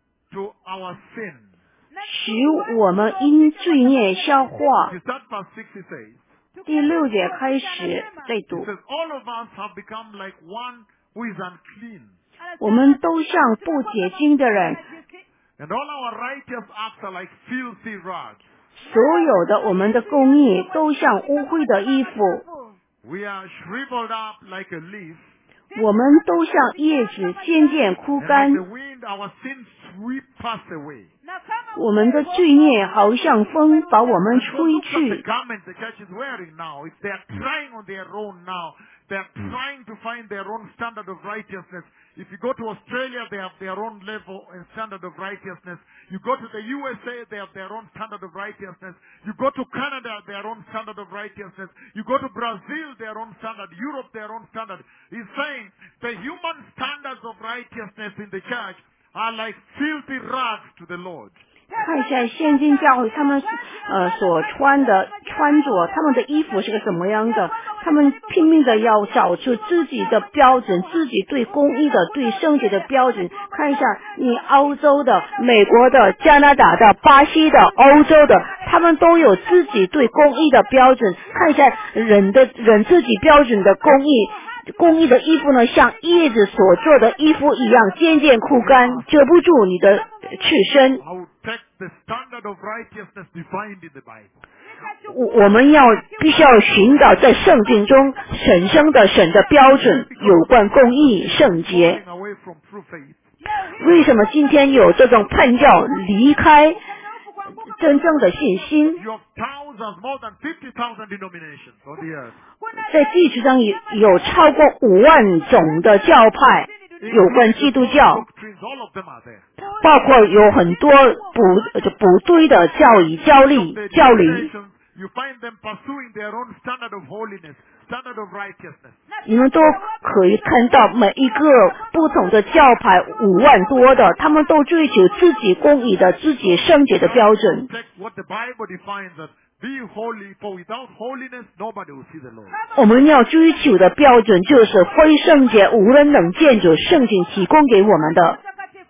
to our sin. 使我们因罪孽消化。 You start verse six, it says, 第六节开始再 it 读， says, all of us have become like one who is unclean. 我们都像不洁净的人， And all our righteous acts are like filthy rags. 所有的我们的公义都像污秽的衣服， We are shriveled up like a leaf. 我们都像叶子渐渐枯 And 干 like，the wind, our sins sweep us away. 我们的罪孽好像风把我们 And so 吹 look at the 去。 garments the church is wearing now. If they are trying on their own now, they are trying to find their own standard of righteousness. If you go to Australia, they have their own level and standard of righteousness. You go to the U S A, they have their own standard of righteousness. You go to Canada, their own standard of righteousness. You go to Brazil, their own standard. Europe, their own standard. He's saying the human standards of righteousness in the church are like filthy rags to the Lord. 看一下现今教会他们呃所穿的穿着，他们的衣服是个什么样的？他们拼命的要找出自己的标准，自己对公义的、对圣洁的标准。看一下你欧洲的、美国的、加拿大的、巴西的、欧洲的，他们都有自己对公义的标准。看一下人的人自己标准的公义。公益的衣服呢，像叶子所做的衣服一样，渐渐枯干，遮不住你的赤身。 I would take the standard of righteousness defined in the Bible. 我我们要必须要寻找在圣经中神圣的神的标准，有关公义圣洁。 Falling away from true faith. 为什么今天有这种叛教离开真正的信心？ You have thousands, more than fifty thousand denominations on the earth. 在地球上有有超过五万种的教派，有关基督教， Doctrines, all of them are there. 包括有很多不就不对的教义、教理、 The 教理。 denominations, you find them pursuing their own standard of holiness, standard of righteousness. 你们都可以看到每一个不同的教派五万多的，他们都追求自己公义的、自己圣洁的标准。 Take what the Bible defines as be holy, for without holiness nobody will see the Lord. 我们要追求的标准就是非圣洁，无人能见主圣经提供给我们的。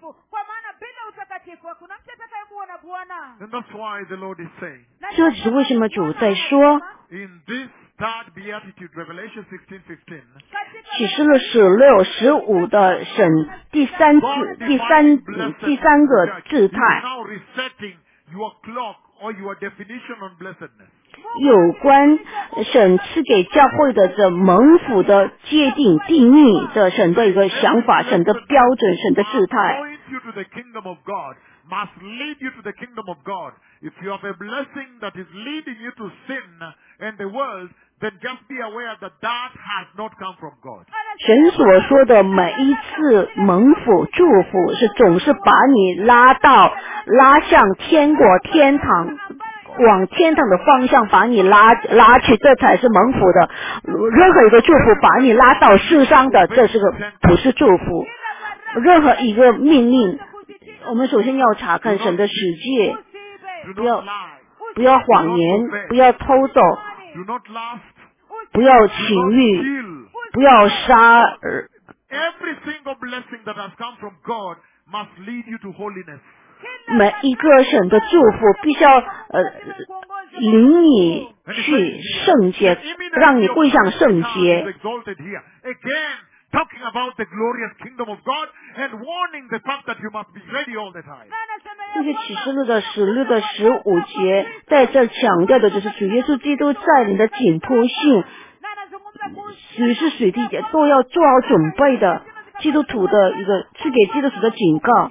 And that's why the Lord is saying, 这是为什么主在说， in this third beatitude, Revelation sixteen fifteen, 启示录十六、十五的神第三次、 God 第三、 defines 嗯 blessedness 第三个 in the church. 姿 He is 态。 now resetting your clock or your definition on blessedness. 有关神赐给教会的这蒙福的界定定义的神的一个想法，神的标准，神的事态。 Point you to the kingdom of God, must lead you to the kingdom of God. If you have a blessing that is leading you to sin and the world, then just be aware that that has not come from God. 神所说的每一次蒙福祝福，是总是把你拉到拉向天国天堂，往天堂的方向把你拉拉去，这才是蒙福的。任何一个祝福把你拉到世上的，这是个不是祝福。任何一个命令，我们首先要查看神的实际， Do 不要 not lie. 不要谎言，不要偷走， Do not lust. 不要 Do 情 not 欲， kill. 不要杀儿。 Every single blessing that has come from God must lead you to holiness. 每一个神的祝福必须要呃领你去圣洁，让你归向圣 God is 洁。 exalted here. Again, talking about the glorious kingdom of God and warning the fact that you must be ready all the time. 这个启示录的十六的十五节，在这强调的就是主耶稣基督在你的紧迫性，随时随地都要做好准备的。基督徒的一个是给基督徒的警告。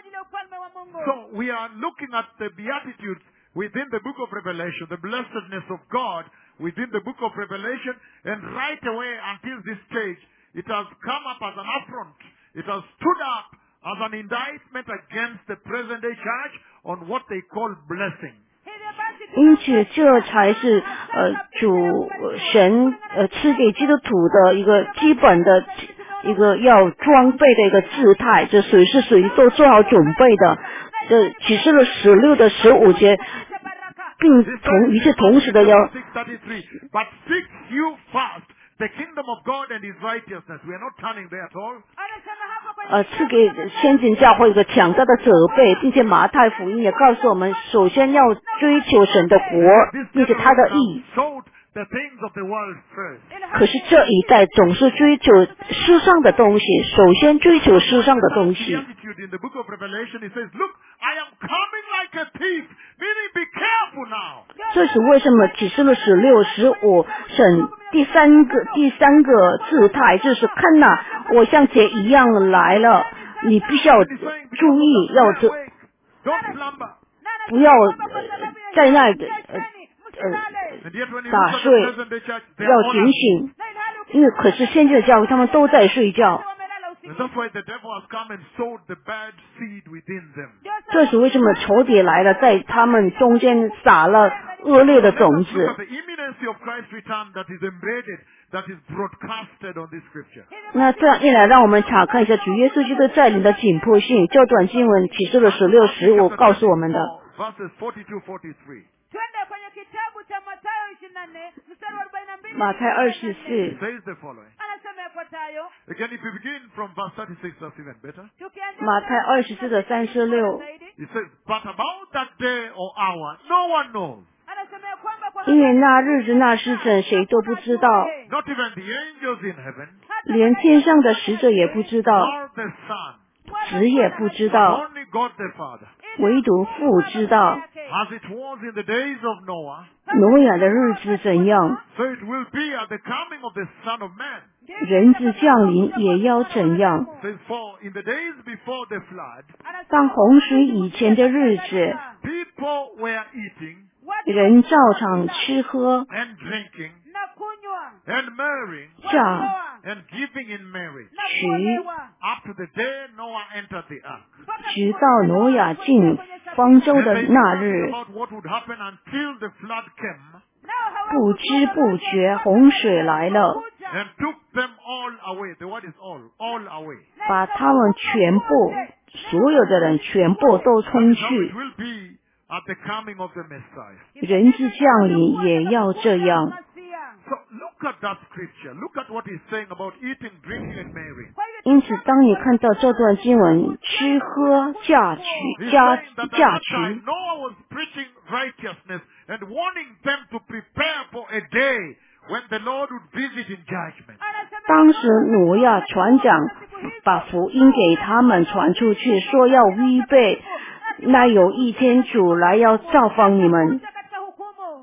So we are looking at the Beatitudes within the book of Revelation, the blessedness of God within the book of Revelation, and right away until this stage, it has come up as an affront. It has stood up as an indictment against the present day church on what they call blessing. 因此，这才是呃主神呃赐给基督徒的一个基本的一个要装备的一个姿态，这随时随地都做好准备的。这启示录十六的十五节，并同于是同时的要 But seek you first the kingdom of God and His righteousness. We are not turning there at all. 呃赐给先进教会一个强大的责备，并且马太福音也告诉我们，首先要追求神的国，并且他的义。 Sought the things of the world first. 可是这一代总是追求世上的东西，首先追求世上的东西。 Beatitude in the book of Revelation, it says, "Look, I am coming like a thief." Meaning, be careful now. 这是为什么启示录十六、十五审第三个第三个姿态，就是看呐，我像贼一样来了，你必须要注意，要这 Don't slumber. 不要呃在那个呃 And yet, when you 打 look at 睡， the present day church, they are 要 all 警醒，因为可是现在的教会他们都在睡觉。 And that's why the devil has come and sowed the bad seed within them. 这是为什么仇敌来了，在他们中间撒了恶劣的 Let 种 us look 子 at。the imminency of Christ's return that is embedded, that is broadcasted on this scripture. 那这样一来，让我们查看一下主耶稣基督在临的紧迫性。这段经文启示录十六、十五告诉我们的。 Verses forty-two, forty-three. 马太二十四 Says the following. Again, if you begin from verse thirty-six, that's even better. 马太二十四的三十六， It says, "But about that day or hour, no one knows. 因为那日子那时辰谁都不知道， Not even the angels in heaven, 连天上的使者也不知道， nor the Son, 子也不知道， only God the Father. 唯独父知道。 As it was in the days of Noah, 挪亚的日子怎样， so it will be at the coming of the Son of Man. 人子降临也要怎样。 Says, for in the days before the flood, 当洪水以前的日子， people were eating 人照常吃喝 and drinking and marrying 嫁 and giving in marriage 娶， up to the day Noah entered the ark. 直到挪亚进方舟 And 的 they 那 knew 日， about what would happen until the flood came 不知不觉洪水来了， and took them all away. The word is all, all away. 把他们全部所有的人全部都 That 冲 is how 去 it。will be at the coming of the Messiah. 人之降临也要这样。 So look at that scripture. Look at what he's saying about eating, drinking, and marrying. 因此，当你看到这段经文，吃喝嫁 He's 娶嫁 saying that at 嫁 that time 娶， Noah was preaching righteousness and warning them to prepare for a day when the Lord would visit in judgment. 当时挪亚传讲，把福音给他们传出去，说要预备，那有一天主来要造访你们。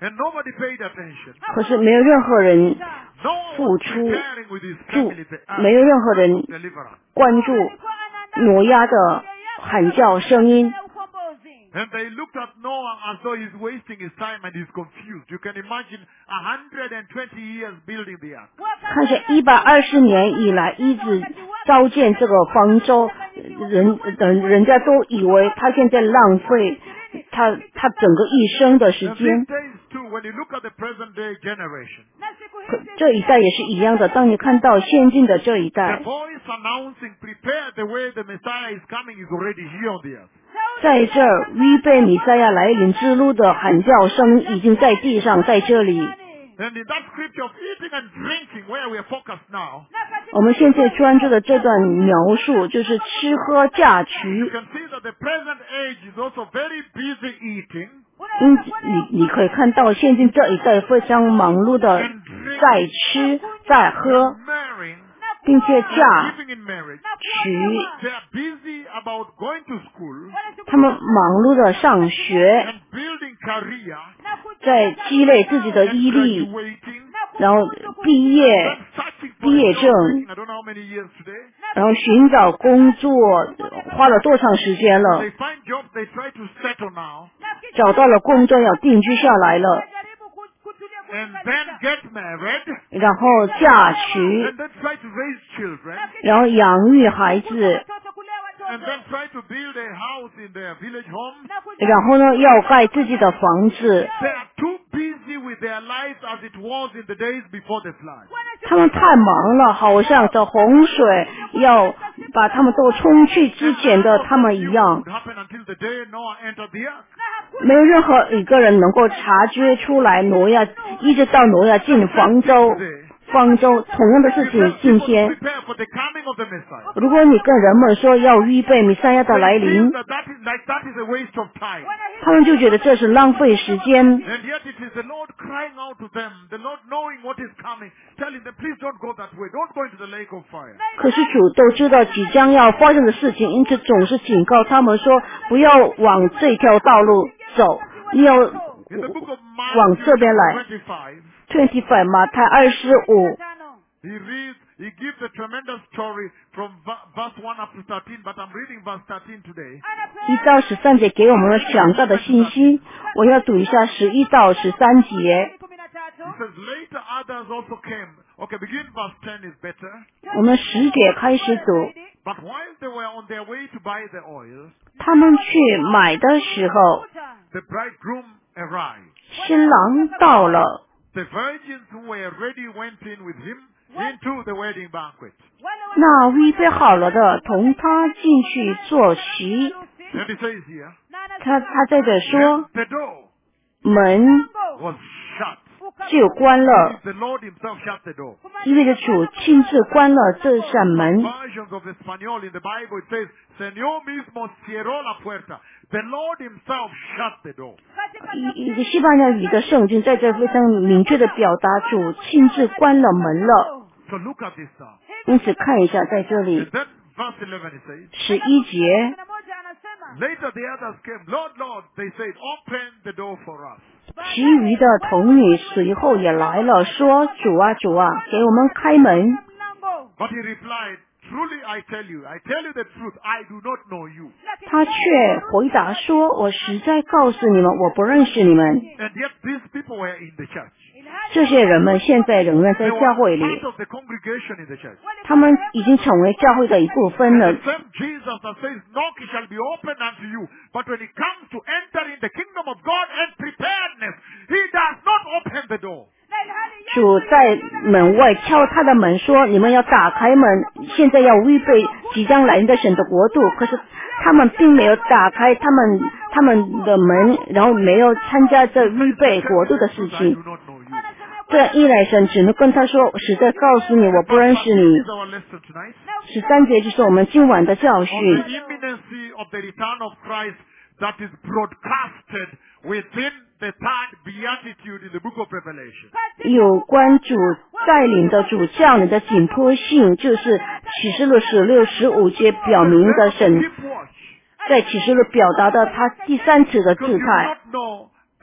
And nobody paid attention. 可是没有任何人 No one 付 was 出 preparing with his 注 family to 没有任何人 deliverance. 关注挪亚的喊叫声音。 And they looked at Noah as though he's wasting his time and he's confused. You can imagine one hundred twenty years building the ark. 看着一百二十年以来一直召建这个方舟，人人人家都以为他现在浪费他他整个一生的时 And 间。 these days too, when you look at the present day generation, 可这一代也是一样的，当你看到现今的这一 the 代， voice announcing, prepare the way the Messiah is coming is already here on the earth. 在这儿预备弥赛亚来临之路的喊叫声已经在地上，在这里。 And in that scripture of eating and drinking, where we are focused now, 我们现在专注的这段描述就是吃喝嫁 you 娶， can see that the present age is also very busy eating 因你你可以看到现今这一代非常忙碌的 and drinking 在吃在喝， and marrying, 并且嫁 living in marriage. 娶， They are busy about going to school 他们忙碌的上学， and building career 在积累自己的 and 毅力， graduating 然后毕业， and searching for 毕业 a 证 job. I don't know how many years today. 然后寻找工作，花了多长时间了 They？ find jobs, they try to settle now 找到了工作，要定居下来了， and then get married 然后嫁娶， and then try to raise children 然后养育孩子， and then try to build a house in their village home. 然后呢，要盖自己的房子。 They are too busy with their lives as it was in the days before the flood. 他们太忙了，好像这洪水要把他们都冲去之前的他们一样 It。would happen until the day Noah entered the ark. 没有任何一个人能够察觉出来挪亚，一直到挪亚进方舟，方舟同样的事情今 People 天。 prepare for the coming of the Messiah. 如果你跟人们说要预备弥赛亚的来 They 临 feel，that that is like that is a waste of time. 他们就觉得这是浪费时间。 And yet it is the Lord crying out to them, the Lord knowing what is coming, telling them, please don't go that way, don't go into the lake of fire. 可是主都知道即将要发生的事情，因此总是警告他们说，不要往这条道路走，你要 In the book of 往 Matthew 这边来。 twenty-five, twenty-five 马太二十五， he reads, he gives a tremendous story from v- verse one up to thirteen, but I'm reading verse thirteen today. 一到十三节给我们了强大的信息。我要读一下十一到十三节。 He says, later others also came. Okay, begin verse ten is better. 我们十节开始读。 But while they were on their way to buy the oil, 他们去买的时候， the bridegroom arrived. 新郎到了， The virgins who were ready went in with him into the wedding banquet. 那预备好了的同他进去坐席。 And he says here, 他他在这说， the door 门 was shut. 就关了， The Lord himself shut the door. 意味着主亲自关了这扇门。 Versions of Espanol in the Bible it says, Señor mismo cerró la puerta. The Lord himself shut the door. 一一个西班牙语的圣经在这非常明确的表达主亲自关了门了。 So look at this now. 因此看一下在这里 And then verse eleven it says, 十一节， later the others came, Lord, Lord, they said, open the door for us. 其余的童女随后也来了，说：“主啊，主啊，给我们开门。” But he replied, truly I tell you, I tell you the truth, I do not know you. 他却回答说：“我实在告诉你们，我不认识你们。 And yet these people were in the church. ” 这些人们现在仍然在 They 教 were 会里， part of the congregation in the church. 他们已经成为教会的一部分 And 了 the。same Jesus that says, knock it shall be opened unto you. But when it comes to enter in the kingdom of God and preparedness, he does not open the door. 主在门外敲他的门说：“你们要打开门，现在要预备即将来临的神的国度。”可是他们并没有打开他们他们的门，然后没有参加这预备国度的事 I 情 do。not know you. 这一来神只能跟他说：“我实在告诉你，我不认识 This 你。 is our lesson tonight. ” 十三节就是我们今晚的教 On 训。 the imminency of the return of Christ that is broadcasted within the third beatitude in the book of Revelation. 有关主带领的主降临的紧迫性，就是启示录十六、十五节表明的神 Keep watch. 在启示录表达的他第三次的 Because 姿 you do 态。 not know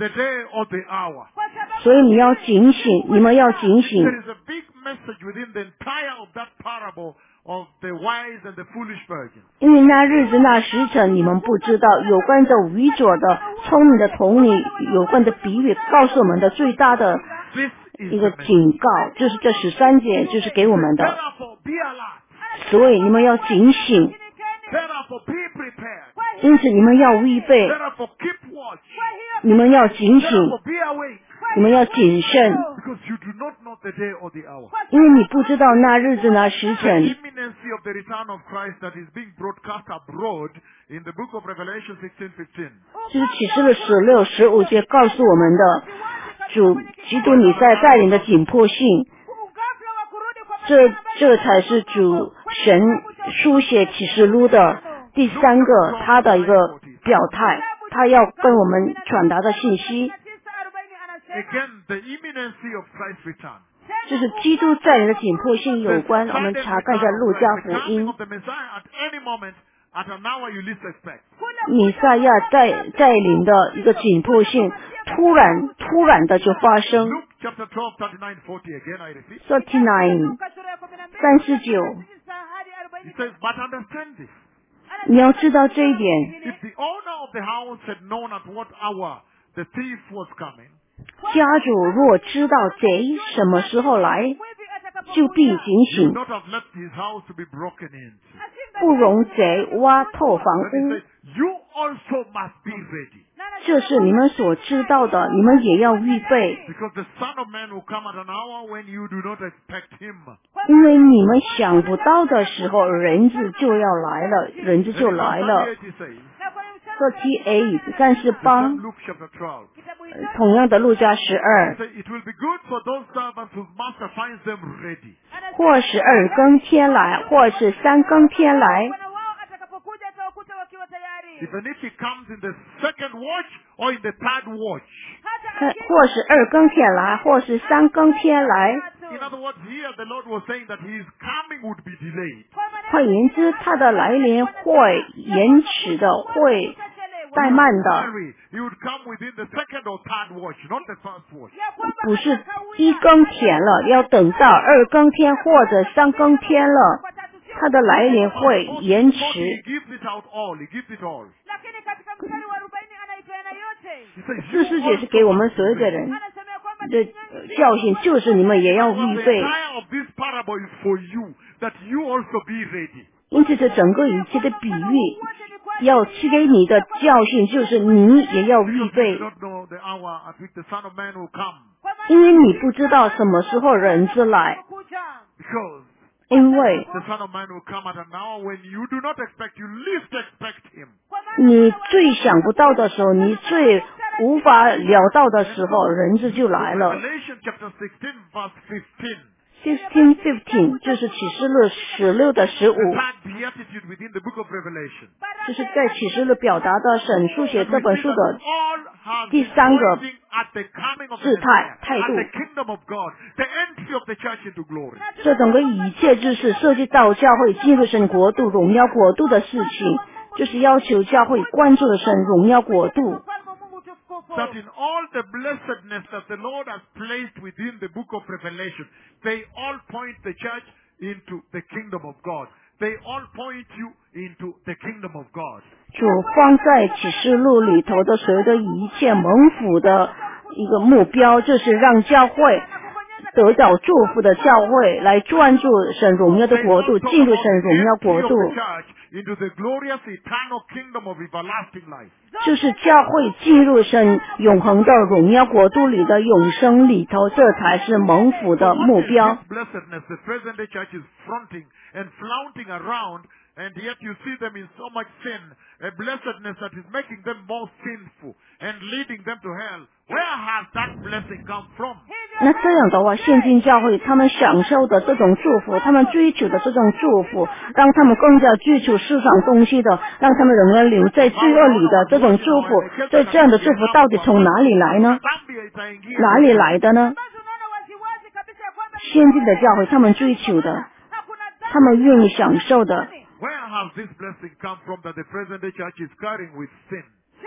the day or the hour. kwa sababu 所以你要警醒，你们要警醒。 There is a big message within the entire of that parable of the wise and the foolish virgins. 因为那日子那时辰，你们不知道有关着愚拙的、聪明的童女有关的比喻，告诉我们的最大的 This is 一 the 个 message. 警告，就是这十三节，就是给我们的。 Therefore, be alert. 所以你们要警醒， Therefore, be prepared. 因此你们要预备， Therefore, keep watch. 你们要警醒， Therefore, be awake. 你们要谨慎， Because you do not know the day or the hour. 因为你不知道那日子那时 The 辰。 imminency of the return of Christ that is being broadcast abroad in the book of Revelation sixteen fifteen. 就是启示录十六、十五节告诉我们的主基督你在带领的紧迫性， ghafla wa kurudi kwa 这这才是主神书写启示录的第三个他的一个表态，他要跟我们传达的信息， tisa arobaini anasema Again, the imminency of Christ's return. 就是基督在人的紧迫性有 The 关。我 sudden 们查看一 return 下 of 路 Christ, 加 the 福 coming 音， of the Messiah at any moment, at an hour you least expect. 弥赛亚带带领的一个紧迫性，突然突然的就发生。 Luke chapter twelve, thirty-nine, forty. Again, I repeat. thirty nine Luka sura ya kumi na mbili, 三十九， tisa hadi He arobaini. says, but understand this. 你要知道这一点。 If the owner of the house had known at what hour the thief was coming, 家主若知道贼什么时候来， Mwivi atakapokuja, 就必警 he 醒 would，not have left his house to be broken into. asimbe- 不容贼挖透房 Then he 屋 says,。you also must be ready. 这是你们所知道的，你们也要预备， Because the Son of Man will come at an hour when you do not expect him. 因为你们想不到的时候，人子就要来了，人子 Then 就 in 来 verse 了。 thirty-eight he says, na kwenye mstari thirty eight 三十 the 八， same Luke chapter twelve. kitabu 呃 hicho 同样的路加十 He 二， says, it will be good for those servants whose master finds them ready. 或是二更天来，或是三更天来， bwana wao atakapokuja atawakuta wakiwa tayari, Even if he comes in the second watch or in the third watch. hata 看 akija 或是二更天来，或是三更天来。 In other words, here the Lord was saying that his coming would be delayed. kwa maneno 换言之，他的来临会延迟的，会 utachelewa, 怠慢的， Sorry, he would come within the second or third watch, not the first watch. ya kwamba 不是 atakawia 一更天了，要等到二更天或者三更天了， kwa tatu sio, 他的来临会 Forty, 延 forty, 迟。 he gives it out all. He gives it all. lakini katika mstari wa arobaini anaipeana yote. He says, 四十节是给我们所有的人 Anasema ya kwamba 的教训，就是你们也要 Well, 预 the 备。 entire of this parable is for you, that you also be ready. 因此，这整个一切的比喻要赐给你的教训，就是你也要预 Because you 备 do，not know the hour at which the Son of Man will come. 因为你不知道什么时候人子来， kuja, Because 因为 the Son of Man will come at an hour when you do not expect, you least expect him. kwa maana 你最想不到的时候，你最无法料到的时候，人子就来了。 Revelation chapter sixteen, verse fifteen. Sixteen fifteen 就是启示录十六的十 The 五， third beatitude within the book of Revelation. 就是在启示录表达的神书写 We 这本 see 书 that 的 all have 第 been 三个 pointing at the coming of the 姿态 Messiah, 态 at 度 the kingdom of God, the entry of the church into glory. 这整个一切就是涉及到教会进入神国度、荣耀国度的事情，就是要求教会关注的神荣耀国度。 ufalme wa Mungu tukufu. That in all the blessedness that the Lord has placed within the book of Revelation, they all point the church into the kingdom of God. They all point you into the kingdom of God. 主放在启示录里头的所有的一切蒙福的一个目标，就是让教会得到祝福的教会来专注神荣耀的 They 国度， all talk 进入 about 神 the 荣耀 entry 国 of 度， the church into the glorious eternal kingdom of everlasting life. 就是教会进入神永恒的荣耀国度里的永生里头，这才是蒙福的 So 目 what is 标。 this blessedness the present day church is fronting and flaunting around, and yet you see them in so much sin, a blessedness that is making them more sinful and leading them to hell. Where has that blessing come from? 那这样的话，现今教会他们享受的这种祝福，他们追求的这种祝福，让他们更加追求世上东西的，让他们仍然留在罪恶里的这种祝福，这这样的祝福到底从哪里来呢？ Zambia itaingia. 哪里来的呢？ Basi unaona waziwazi kabisa ya kwamba 先进的教会他们追求的， hakuna 他们愿意享受的， Where has this blessing come from that the present day church is carrying with sin? Je,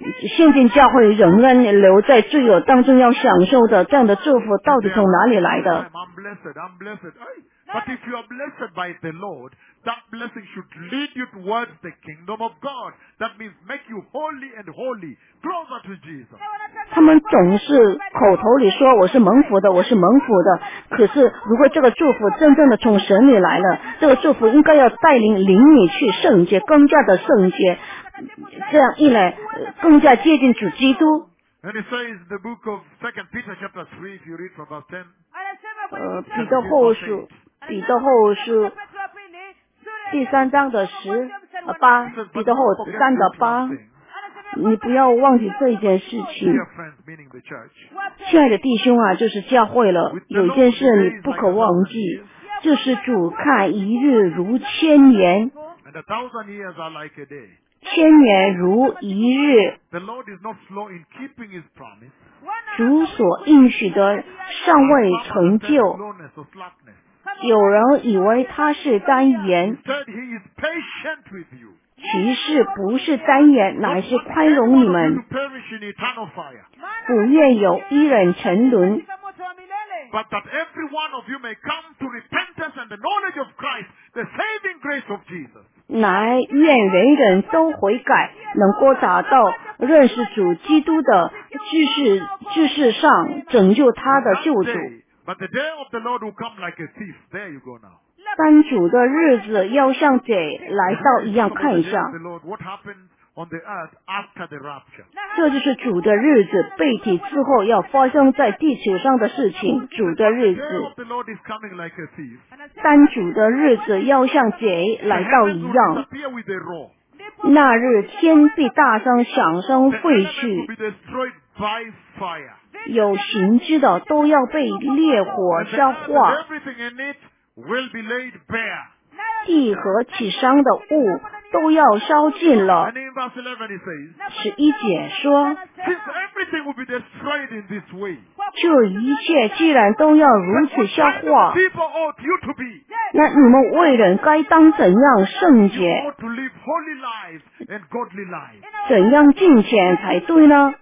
现今教会仍然留在罪恶当中要享受的这样的祝福，到底从哪里来的？ I'm blessed, I'm blessed. But if you are blessed by the Lord, that blessing should lead you towards the kingdom of God. That means make you holy and holy, closer to Jesus. 他们总是口头里说我是蒙福的，我是蒙福的。可是如果这个祝福真正的从神里来了，这个祝福应该要带领领你去圣洁，更加的圣洁。这样一来，更加接近主基督。 And it says in the book of Second Peter chapter three, if you read from verse ten. 呃，彼得后书，彼得后书第三章的十呃八，彼得后三的八。你不要忘记这一件事情， Dear friends, meaning the church. 亲爱的弟兄啊，就是教会了。有一件事你不可忘记，就是主看一日如千年， And a thousand years are like a day. 千年如一日。 The Lord is not slow in keeping his promise. 主所应许的尚未成就， Slowness or slackness. 有人以为他是单言， Instead, he is patient with you. 其实不是单言，乃是宽容你 To 们， perish in eternal fire. 不愿有一人沉沦， But that every one of you may come to repentance and the knowledge of Christ, the saving grace of Jesus. 乃愿人人都悔改，能够达到认识主基督的知识知识上，拯救他的救主。 Day, but the day of the Lord will come like a thief. There you go now. 但主的日子要像贼来到一样，看一下， The Lord, what happens on the earth after the rapture? 这就是主的日子，被提之后要发生在地球上的事情。主的日 The day 子， of the Lord is coming like a thief. 但主的日子要像贼 The 来到 heavens 一 will 样。 disappear with a roar. 那日天必大声响声 The 废 elements will 去， be destroyed by fire. 有形质的都要被烈火 And the 烧 earth 化， and everything in it will be laid bare. 地和其上的物都要烧尽了。 And in verse eleven it says, 十一节说， since everything will be destroyed in this way, 这一切既然都要如此消 what kind 化 of，people ought you to be? 那你们为人该当怎样圣洁， Ought to live holy lives and godly lives. 怎样敬虔才对呢？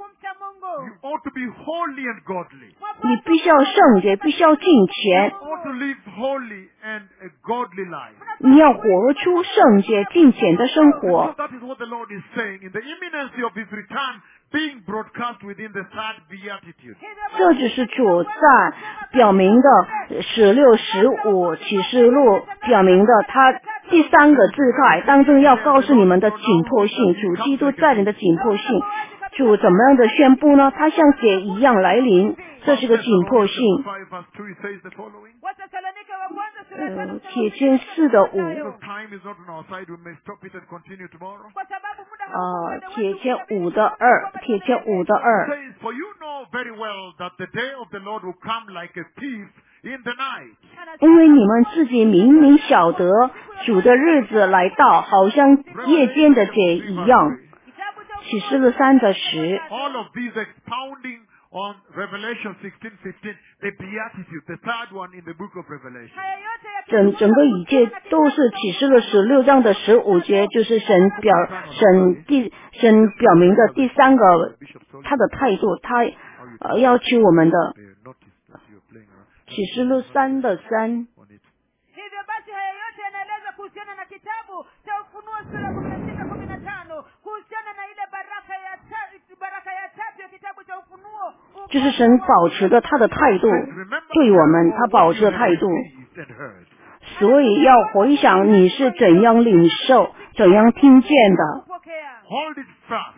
You ought to be holy and godly. 你必须要圣洁，必须要敬虔， You ought to live holy and a godly life. 你要活出圣洁敬虔的生 So 活。 that is what the Lord is saying in the imminency of his return being broadcast within the third beatitude. 这就是主在表明的十六、十五启示录表明的他第三个字态当中要告诉你们的紧迫性，主基督在人的紧迫性。主怎么样的宣布呢？他像血一样来临，这是个紧迫性。 five verse two it says the following. 呃，铁签四的五， Because time is not on our side, we may stop it and continue tomorrow. 呃，铁签五的二，铁签五的 It 二。 says, for you know very well that the day of the Lord will come like a thief in the night. 因为你们自己明明晓得主的日子来到，好像夜间的贼一样。启示录三的十， All of these expounding on Revelation sixteen fifteen, the beatitude, the third one in the book of Revelation. 整整个一切都是启示录十六章的十五节，就是神表神第神表明的第三个他的态度，他呃要求我们的 They notice that you're playing around 启示录三的三。 on it. hivyo basi haya yote yanaeleza kuhusiana na kitabu cha Ufunuo sura kumi na sita kumi na tano kuhusiana na ile baraka ya tatu, baraka ya tatu ya kitabu cha Ufunuo. 就是神保持的他的态度，对我们他保持的态度， Received and heard. 所以要回想你是怎样领受、怎样听见的， Kupokea. Hold it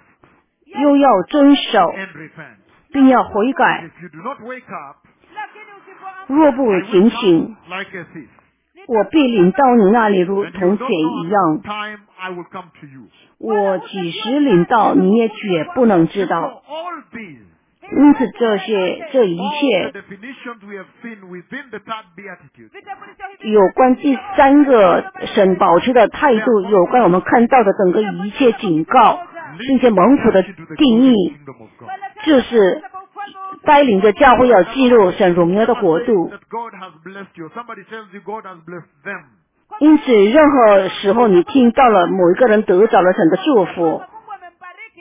fast 又要遵守， and repent. 并要悔改。 If you do not wake up, Lakini usipoamka, 若不 I 警 will 醒， come like a thief. 我必领到你那里，如 And you 同 don't 贼 know 一样 what。time I will come to you. 我几时领到，你也绝不能知 So 道。 all these, 因此，这些这一 all 切 the definitions we have seen within the third beatitude, vitambulisho hivi 有关第三个神保持的态度，有关我们看到的整个一切警告，并且蒙福的 into the 定 glorious 义， kingdom of God. 就是带领着教会要进入神荣耀的国度。 That God has blessed you. Somebody tells you God has blessed them. 因此，任何时候你听到了某一个人得着了神的祝福， Mungu amembariki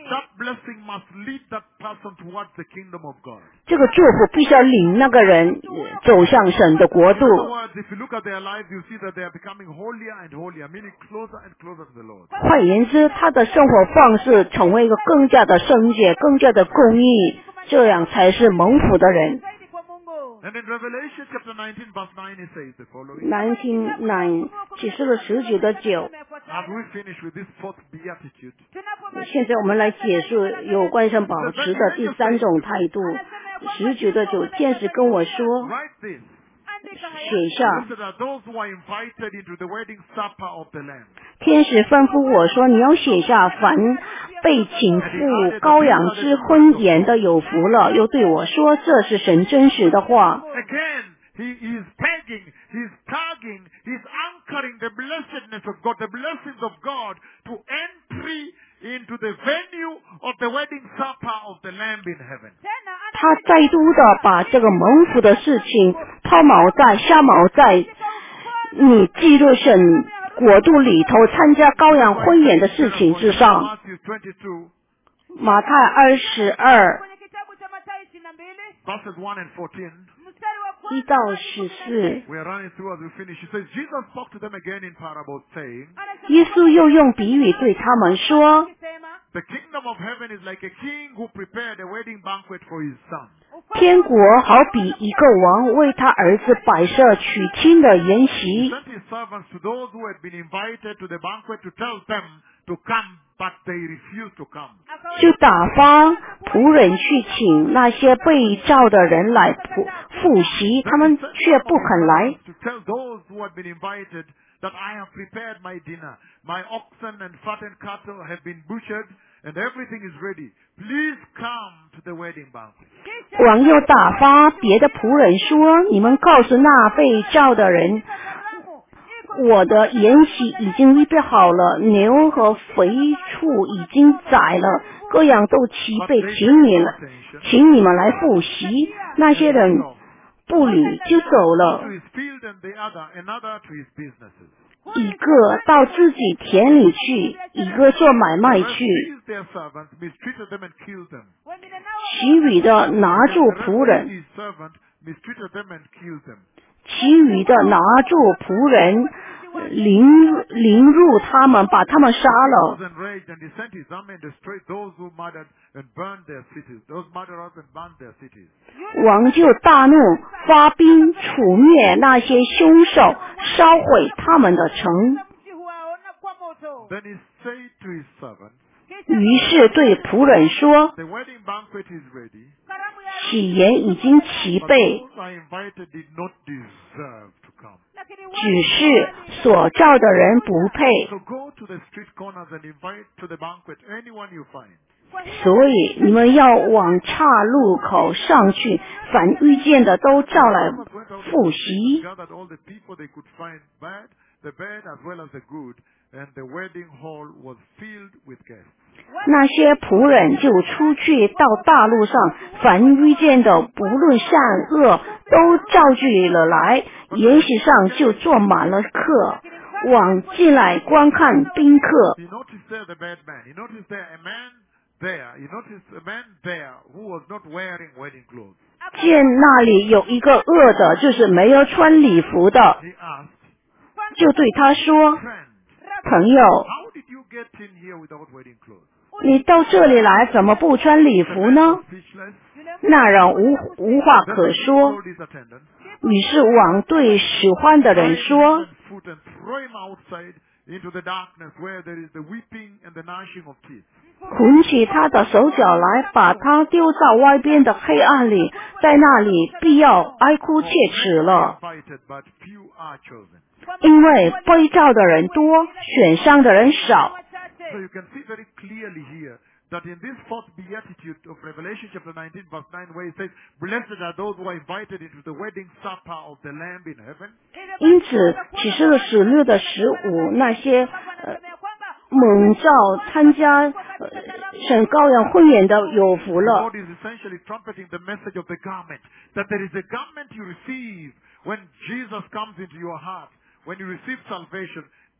That blessing must lead that person towards the kingdom of God. 这个祝福必须要领那个人呃走向神的国 In 度。 other words, if you look at their lives, you see that they are becoming holier and holier, meaning closer and closer to the Lord. 换言之，他的生活方式成为一个更加的圣洁、更加的公义，这样才是蒙福的人。 zaidi kwa Mungu. And in Revelation chapter nineteen, verse nine, it says the following. 南听南启示了十九的九。 As we finish with this fourth beatitude, 现在我们来解释有关上保持的第三种态度。十九的九，天使跟我说， write this. 写下。 Blessed are those who are invited into the wedding supper of the Lamb. 天使吩咐我说，你要写下凡被请赴羔羊之婚宴的有福了。又对我说，这是神真实的话。 Again, he is pegging, he's tagging, he's anchoring the blessedness of God, the blessings of God to entry into the venue of the wedding supper of the Lamb in heaven. 他再度的把这个蒙福的事情抛锚在下锚在你进入神国度里头参加羔羊婚宴的事情之上。 Matthew twenty-two, 马太二十二 Kwenye kitabu cha Mathayo ishirini na mbili verses one and fourteen. mstari wa 一 kwanza 到 hadi 十 kumi na 四 nne. We are running through as we finish. He says, Jesus spoke to them again in parables, saying, 耶稣又用比喻对他们说， Akisema, The kingdom of heaven is like a king who prepared a wedding banquet for his son. 天国好比一个王为他儿子摆设娶亲的筵 He 席， sent his servants to those who had been invited to the banquet to tell them to come, but they refused to come. 就打发仆人去请那些被召的人来赴赴席，他 Then 们 he sent 却 some 不 of 肯 his 来。 servants to tell those who had been invited that I have prepared my dinner. My oxen and fattened cattle have been butchered, and everything is ready. Please come to the wedding banquet. 王又打发别的仆人说：“你们告诉那被召的人，我的筵席已经预备好了，牛和肥畜已经宰了，各样都齐备，请你来，请你们来赴席。”那些人不理就走 To 了， his field and the other, another to his businesses. 一个到自己田里去，一个做买 The 卖 rest 去， seized their servants, mistreated them, and killed them. 其余的拿住 The rest 仆人 seized。his servant, mistreated them, and killed them. 其余的拿住仆人，凌凌入他们，把他们杀 He was 了。 enraged, and he sent his army and destroyed those who murdered and burned their cities. Those murderers and burned their cities. 王就大怒，发兵处灭那些凶手，烧毁他们的城。 mji huo na kwa moto. Then he said to his servants, 于是对仆人说 The wedding banquet is ready, ：“Karamu ya 喜宴已经齐 but 备， those I invited did not deserve to come. lakini 只是所召的人不配。 So go to the street corners and invite to the banquet anyone you find. 所以你们要往岔路口上去，凡遇见的都召来 Others went out 赴 and 席。 gathered all the people they could find, bad, the bad as well as the good, and the wedding hall was filled with guests. 那些仆人就出去到大路上，凡遇见的，不论善恶，都召聚了来，筵席上就坐满了客，往进来观看宾客。 He noticed there the bad man. He noticed there a man there. He noticed a man there who was not wearing wedding clothes. 见那里有一个恶的，就是没有穿礼服的， He asked, 就对他说 Friend, 朋友， how did you get in here without wedding clothes? 你到这里来怎么不穿礼 The 服 man 呢 was？ speechless. 那人无无话 Then 可 he 说， told his attendants, 于是王对使唤的 Tie 人 him 说 hand and foot and throw him outside into the darkness where there is the weeping and the gnashing of teeth. 捆起他的手脚来，把他丢到外边的黑暗里，在那里必要哀哭切齿 For 了。 many are invited, but few are chosen. 因为被召的人多，选上的人少。 So you can see very clearly here that in this fourth beatitude of Revelation chapter nineteen verse nine where it says, Blessed are those who are invited into the wedding supper of the Lamb in heaven. 因此，启示了十六的十五，那些呃蒙召参加呃神羔羊婚宴的有福 The 了。 Lord is essentially trumpeting the message of the garment, that there is a garment you receive when Jesus comes into your heart, when you receive salvation.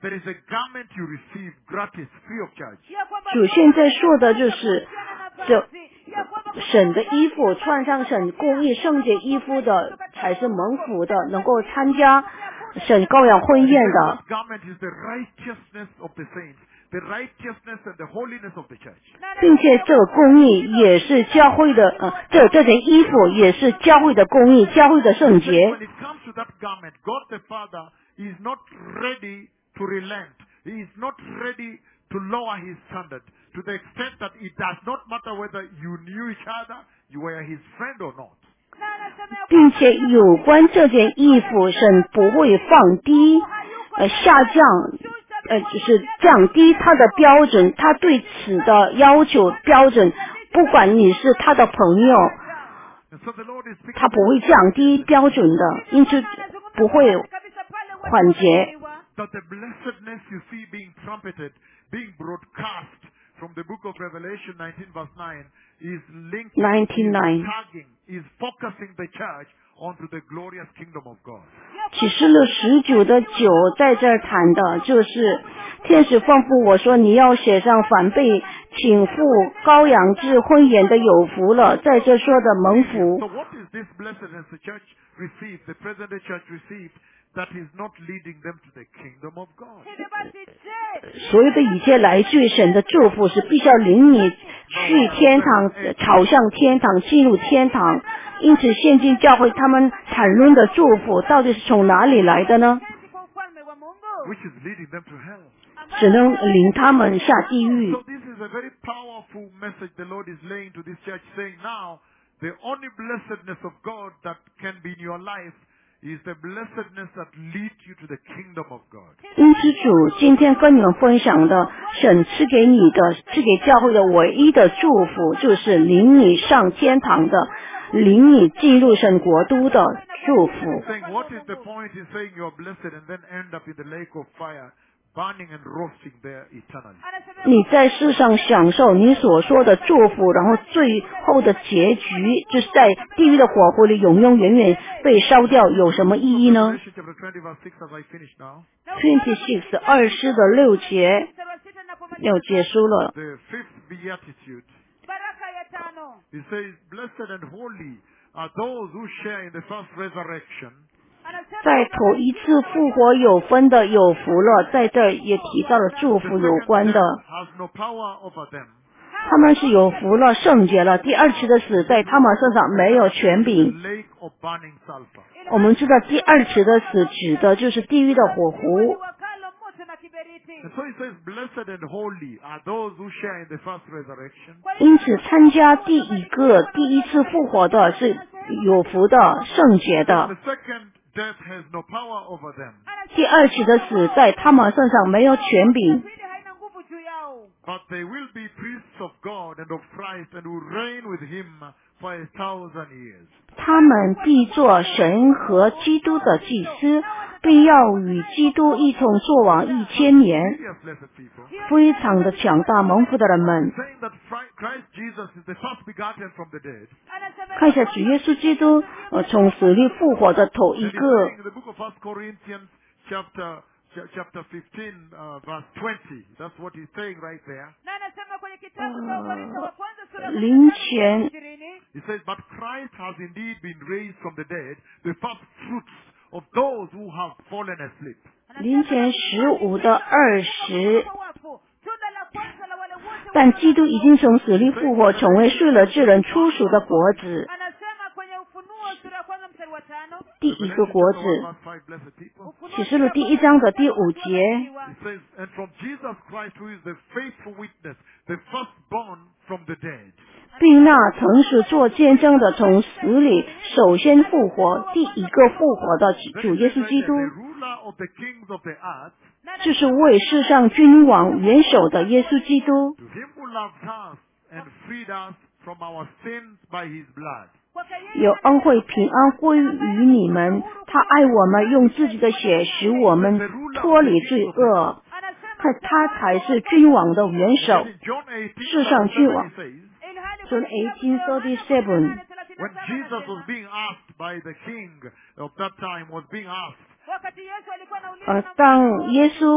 there is a garment you receive gratis, free of charge. ya kwamba 主现在说的就是这 nafasi ya kwamba 神的衣服，穿上神公义圣洁衣服的才是蒙福的，能够参加神羔羊婚宴的。 That garment is the righteousness of the saints, the righteousness and the holiness of the church. 并且这个公义也是教会的，呃，这这件衣服也是教会的公义，教会的圣 When 洁。 it comes to that garment, God the Father is not ready to relent. He is not ready to lower his standard to the extent that it does not matter whether you knew each other, you were his friend or not. 那anasema ya 并且有关这件衣服，神不会放低，呃，下降，呃，就是降低他的标准，他对此的要求标准，不管你是他的朋友， And so the Lord is speaking 他不会降低标准的，因此不会 kabisa pale watu 缓解。 wameambiwa, that the blessedness you see being trumpeted, being broadcast from the book of Revelation nineteen verse nine is linked, ninety-nine is tagging, is focusing the church onto the glorious kingdom of God. 启示录十九的九在这儿谈的就是天使吩咐我说，你要写上反被请赴羔羊之婚宴的有福了，在这说的蒙 So 福。 what is this blessedness the church received, the present day church received, that is not leading them to the kingdom of God? hivyo basi je, 所有的一切来自于神的祝福是必须要领你去天堂，呃朝向天堂，进入天堂。因此，现今教会他们谈论的祝福到底是从哪里来的呢？ keti kwa ufalme wa Mungu Which is leading them to hell. 只能领他们下地狱 So。this is a very powerful message the Lord is laying to this church, saying now the only blessedness of God that can be in your life is the blessedness that leads you to the kingdom of God. 因此，主今天跟你们分享的，神赐给你的、赐给教会的唯一的祝福，就是领你上天堂的，领你进入神国度的祝福。 Saying what is the point in saying you're blessed and then end up in the lake of fire, burning and roasting there eternally? anasema 你在世上享受你所说的祝福，然后最后的结局就是在地狱的火湖里永永远远被烧掉，有什么意义呢 Revelation chapter twenty verse six as I finish now. ？twenty-six 二十的六节 mstari wa sita napomaliza 要结束了。 The fifth beatitude. baraka ya tano He says, blessed and holy are those who share in the first resurrection. anasema 在头一次复活有分的有福了，在这儿也提到了祝 The 福有 second 关的， death has no power over them. 他们是有福了，圣洁了。第二次的死在他们身上没有权 The 柄。 lake of burning sulfur. 我们知道第二次的死指的就是地狱的火湖。 wakalo moto na kiberiti And so he says, blessed and holy are those who share in the first resurrection. 因此，参加第一个第一次复活的是有福的、圣洁 The 的。 second death has no power over them. 第二次的死在他们身上没有权柄， pili haina nguvu juu yao But they will be priests of God and of Christ and will reign with him for a thousand years. 他们必做神和基督的祭司，并要与基督一同作王一千年。 Serious blessed people. 非常的强大蒙福的人们， Saying that Fri- Christ Jesus is the first begotten from the dead. anasema 看一下主耶稣基督，呃，从死里复活的头 And 一 he's 个 saying in the book of First Corinthians chapter cha- chapter fifteen uh, verse twenty. That's what he's saying right there. na anasema kwenye kitabu cha Wakorintho wa kwanza sura ya 灵前 ishirini He says, but Christ has indeed been raised from the dead, the first fruits of those who have fallen asleep. 灵前十五的二十， wafu tunda la kwanza la wale wote 但基督已经从死里复活，成为睡了之人初熟的果子， anasema kwenye ufunuo sura ya kwanza mstari wa tano 第一个果 Revelation 子。 chapter one, verse five, blessed people. 启示录第一章的第五节， It says, and from Jesus Christ, who is the faithful witness, the firstborn from the dead. 并那曾是做见证的，从死里首先复活，第一个复活的 Then 主 it 耶 says 稣 right 基 there, 督， the ruler of the kings of the earth, 就是为世上君王元首的耶稣基督。 to him who loved us and freed us from our sins by his blood. 有恩惠平安归于你们，他爱我们，用自己的血使我们脱离罪恶。看他才是君王的元首 In，John eighteen, 世上 verse 君 seven, 王 he says, John eighteen thirty-seven， when Jesus was being asked by the king of that time, was being asked, wakati Yesu alikuwa anauliza 呃，当耶稣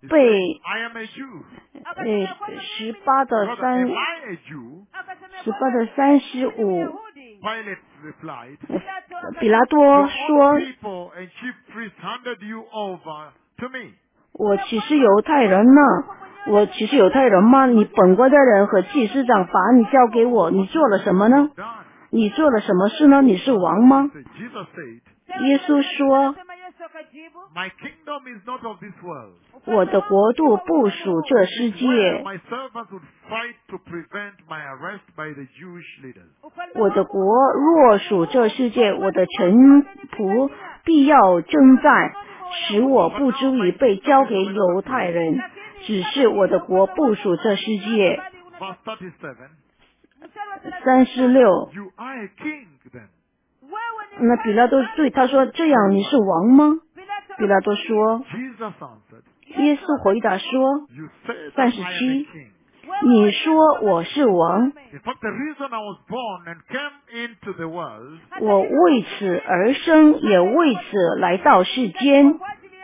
被 I am a Jew. 呃十八的 Brother, 三 am I a Jew? 十八的三十五， Pilate replied, 比拉 Your 多 own 说 people and chief priests handed you over to me. 我岂是犹太人呢？我岂是犹太人吗？你本国的人和祭司长把你交给我，你做了什么呢？ Done. 你做了什么事呢？你是王吗？ So Jesus said, 耶稣说 My kingdom is not of this world. 我的国度不属这世 Where 界， my servants would fight to prevent my arrest by the Jewish leaders. 我的国若属这世界，我的臣仆必要征战，使我不至于被交给犹太人。只是我的国不属这世界。 Verse thirty-seven, 三十六， You are a king then. 那比拉多对他说：“这样你是王吗？”比拉多说 Jesus answered,：“ 耶稣回答说， You say that 三 I 十 am a 七 king. 你说我是王， In fact, the reason I was born and came into the world 我为此而生，也为此来到世间，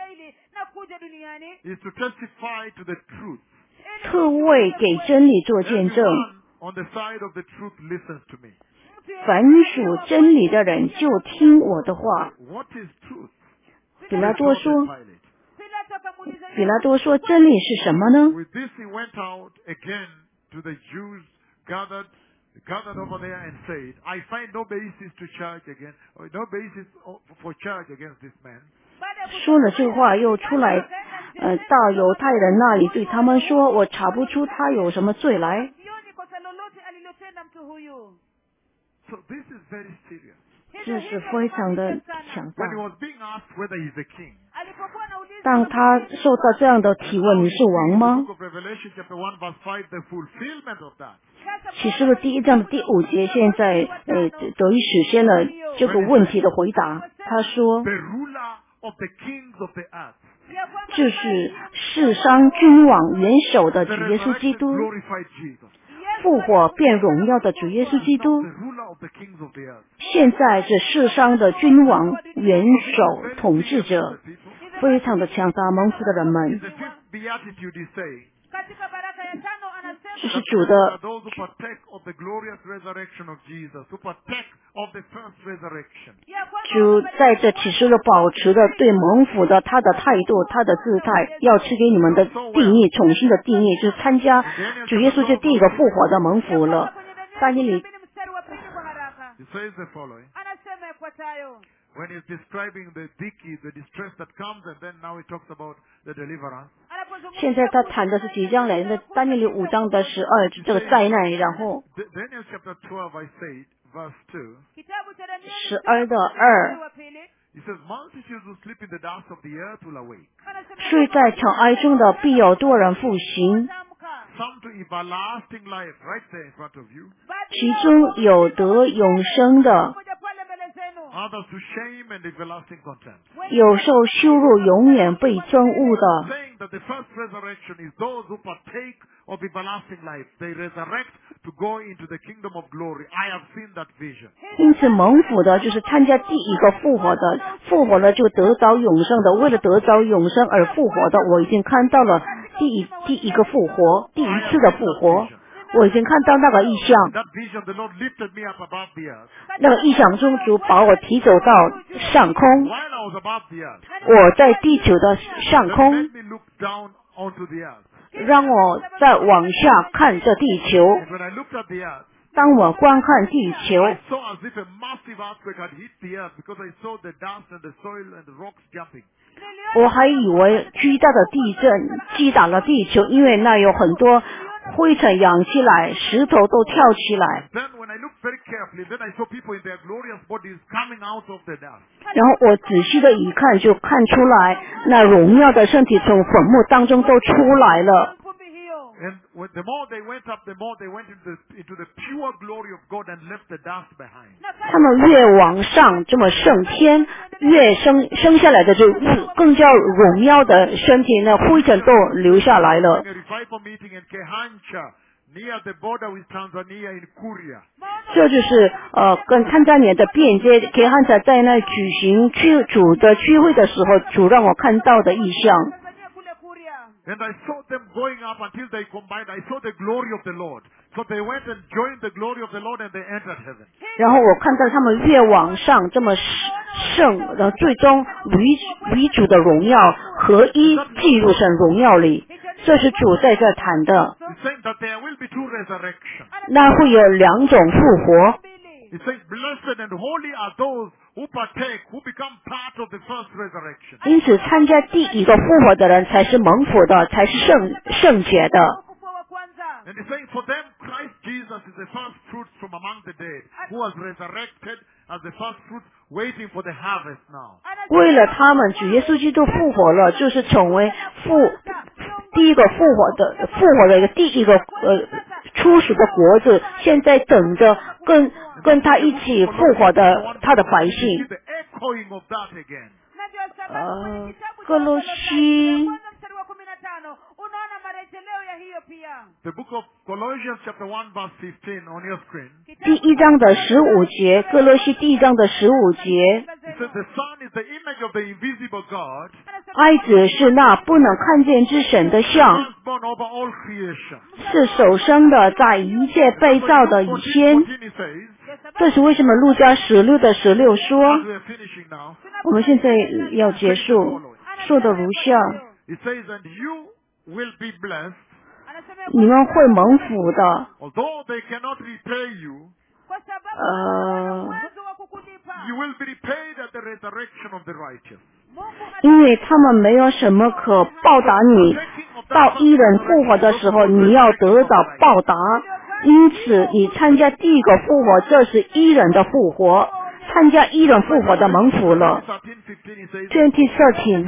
is to testify to the truth. 特为给真理做见证。 Everyone on the side of the truth listens to me. 凡属真理的人就听我的话。” What is truth? 比拉多说 Pilate.：“ 比拉多说，真理是什么呢？ With this, he went out again to the Jews gathered, gathered over there and said, I find no basis to charge against, or no basis for charge against this man. ” 说了这话，又出来，呃，到犹太人那里，对他们说：“我查不出他有什么罪来。 So this is very serious. ” 这是非常的强大 When he。was being asked whether he's a king, 当他受到这样的提问：“你是王 the 吗 book of Revelation chapter one verse five, the fulfillment of that. ？” 启示录第一章的第五节，现在呃得以实现了这个问题的回答。他说 The ruler of the kings of the earth. 这是世上君王元首的主 The 耶稣基 resurrected 督， glorified Jesus. 复活变荣耀的主耶稣基 Now 督 the。ruler of the kings of the earth. 现在是世上的君王、元首、 Very 统 serious 治者， for the people. 非常的强大蒙福的人 In 们。 the fifth beatitude is saying, 这是主 are 的 those who partake of the glorious resurrection of Jesus, who partake of the first resurrection. 主在这启示录保持着对蒙福的他的态度、他的姿态，要赐给你们的定义，重新的定义，就是参加主耶稣就第一个复活的蒙福了。但以理 He says the following. When he's describing the diki, the distress that comes, and then now he talks about the deliverance. 现在他谈的是即将来临的但以理五章的十二这个灾难，然后 D- Daniel chapter twelve, I said, verse two. 十二的二， He says, multitudes who sleep in the dust of the earth will awake. 睡在尘埃中的必有多人复兴， Some to everlasting life, right there in front of you. 其中有得永生的， Others to shame and everlasting contempt. 有受羞辱永远被憎恶的。 Saying that the first resurrection is those who partake of everlasting life. They resurrect to go into the kingdom of glory. I have seen that vision. 因此蒙福的就是参加第一个复活的，复活了就得着永生的，为了得着永生而复活的，我已经看到了第一第一个复活，第一次的复活，我已经看到那个意象。 That vision, the Lord lifted me up above the earth. 那个意象中，主把我提走到上空， While I was above the earth, 我在地球的上 that 空， made me look down onto the earth. 让我再往下看这地球。 And when I looked at the earth, 当我观看地球， I saw as if a massive earthquake had hit the earth because I saw the dust and the soil and the rocks jumping. 我还以为巨大的地震击打了地球，因为那有很多灰尘扬起来，石头都跳起来。 Then when I looked very carefully, then I saw people in their glorious bodies coming out of the dust. 然后我仔细的一看，就看出来那荣耀的身体从坟墓当中都出来了。 And when, the more they went up, the more they went into the, into the pure glory of God and left the dust behind. 他们越往上这么升天，越生生下来的就更加荣耀的身体呢，灰尘都留下来了 In。a revival meeting in Kehancha, near the border with Tanzania in Kuria. 这就是呃跟tan加尼亚的边界，给汉仔在那举行聚主的聚会的时候，主让我看到的意象。 And I saw them going up until they combined. I saw the glory of the Lord. So they went and joined the glory of the Lord and they entered heaven. 然后我看到他们越往上这么圣，然后最终与与主的荣耀合一进入神荣耀里。这是主在这谈的。 He's saying that there will be two resurrections. 那会有两种复活。 He says, blessed and holy are those who partake, who become part of the first resurrection. 因此，参加第一个复活的人才是蒙福的，才是圣圣洁的。 And he's saying, for them, Christ Jesus is the first fruits from among the dead, who was resurrected as the first fruits, waiting for the harvest now. 为了他们，主耶稣基督复活了，就是成为复第一个复活的复活的一个第一个呃初始的国子，现在等着跟跟他一起复活的他的百 You 姓 see。the echoing of that again. 呃，哥罗西 The book of Colossians chapter one verse fifteen on your screen. 第一章的十五节，哥罗西第一章的十五节， It says the Son is the image of the invisible God, 爱子是那不能看见之神的像， firstborn over all creation. 是首生的，在一切被造的以 fourteen 先。 fourteen it says, 这是为什么路加十六的十六说， as we are finishing now, 我们现在要结束，说的如下： it says, and you will be blessed, 你们会蒙福的。 although they cannot repay you, 呃， you will be repaid at the resurrection of the righteous. 因为他们没有什么可报答你，到一人复活的时候，你要得到报答。因此，你参加第一个复活，这是一人的复活。参加一人复活的蒙福了。 thirteen fifteen it says, twenty thirteen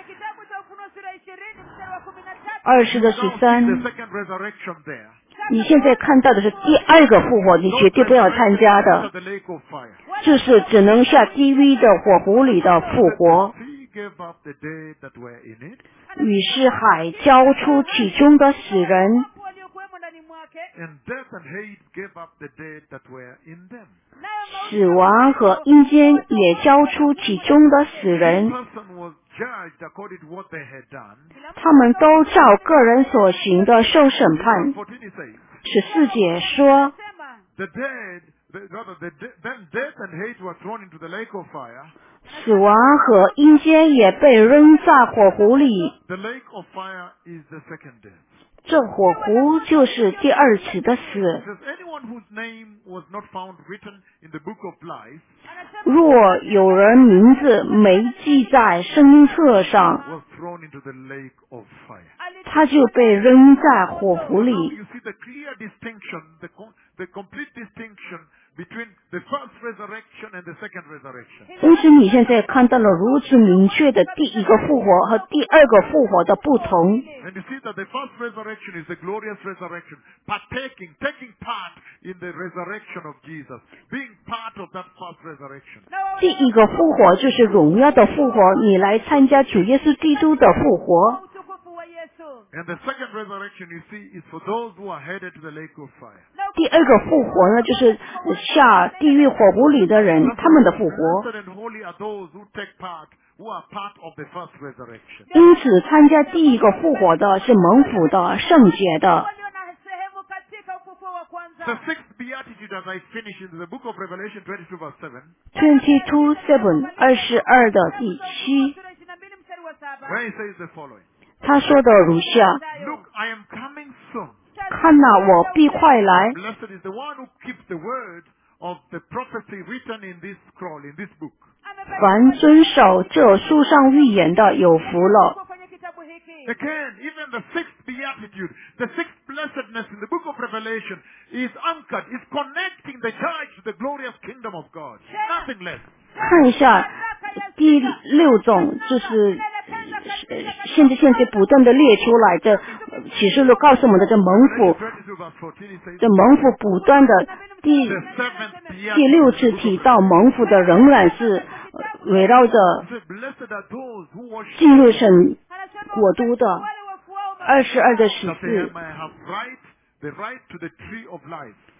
二十的十 now see 三 the second resurrection there. 你现在看到的是第二个复活，你绝对不要参加 Those 的 at，the lake of fire. 就是只能下地狱的火湖里的复活。 He gave up the dead that were in it, 于是海交出其中的死人， and death and hate gave up the dead that were in them. 死亡和阴间也交出其中的死 Each 人， person was judged according to what they had done. 他们都照个人所行的受审判。 fourteen it says, 十四节说， the dead, the, rather, the, de- then death and hate were thrown into the lake of fire. 死亡和阴间也被扔在火湖里。 The lake of fire is the second death. 这火湖就是第二次的死。 It says, anyone whose name was not found written in the book of life 若有人名字没记在生命册上， was thrown into the lake of fire. 他就被扔在火湖 Now 里。 you see the clear distinction, the, com- the complete distinction between the first resurrection and the second resurrection. 因此，你现在看到了如此明确的第一个复活和第二个复活的不同。 And you see that the first resurrection is the glorious resurrection, partaking, taking part in the resurrection of Jesus, being part of that first resurrection. 第一个复活就是荣耀的复活，你来参加主耶稣基督的复活。 And the second resurrection, you see, is for those who are headed to the lake of fire. 第二个复活呢，就是下地狱火湖里的人，他们的复活。 Blessed and holy are those who take part, who are part of the first resurrection. 因此，参加第一个复活的是蒙福的、圣洁的。 The sixth beatitude, as I finish in the book of Revelation twenty-two verse seven, twenty two seven 二十二的第七， where he says the following. 他说的如下： Look, I am coming soon. 看哪，我必快来。 Blessed is the one who keeps the words of the prophecy written in this scroll, in this book. 凡遵守这书上预言的，有福了。 Again, even the sixth beatitude, the sixth blessedness in the book of Revelation is anchored, is connecting the church to the glorious kingdom of God. Nothing less. 看一下第六种，就是呃现在现在不断的列出来的呃启示录告诉我们的这蒙 Revelation 福， twenty-two verse fourteen, it says, 这蒙福不断的第 the seventh 第六 beatitude. 次提到蒙福的仍然是呃围绕着 It says, blessed are those who worship 进入神国都的。二十二的十 that they 四， may have right, the right to the tree of life.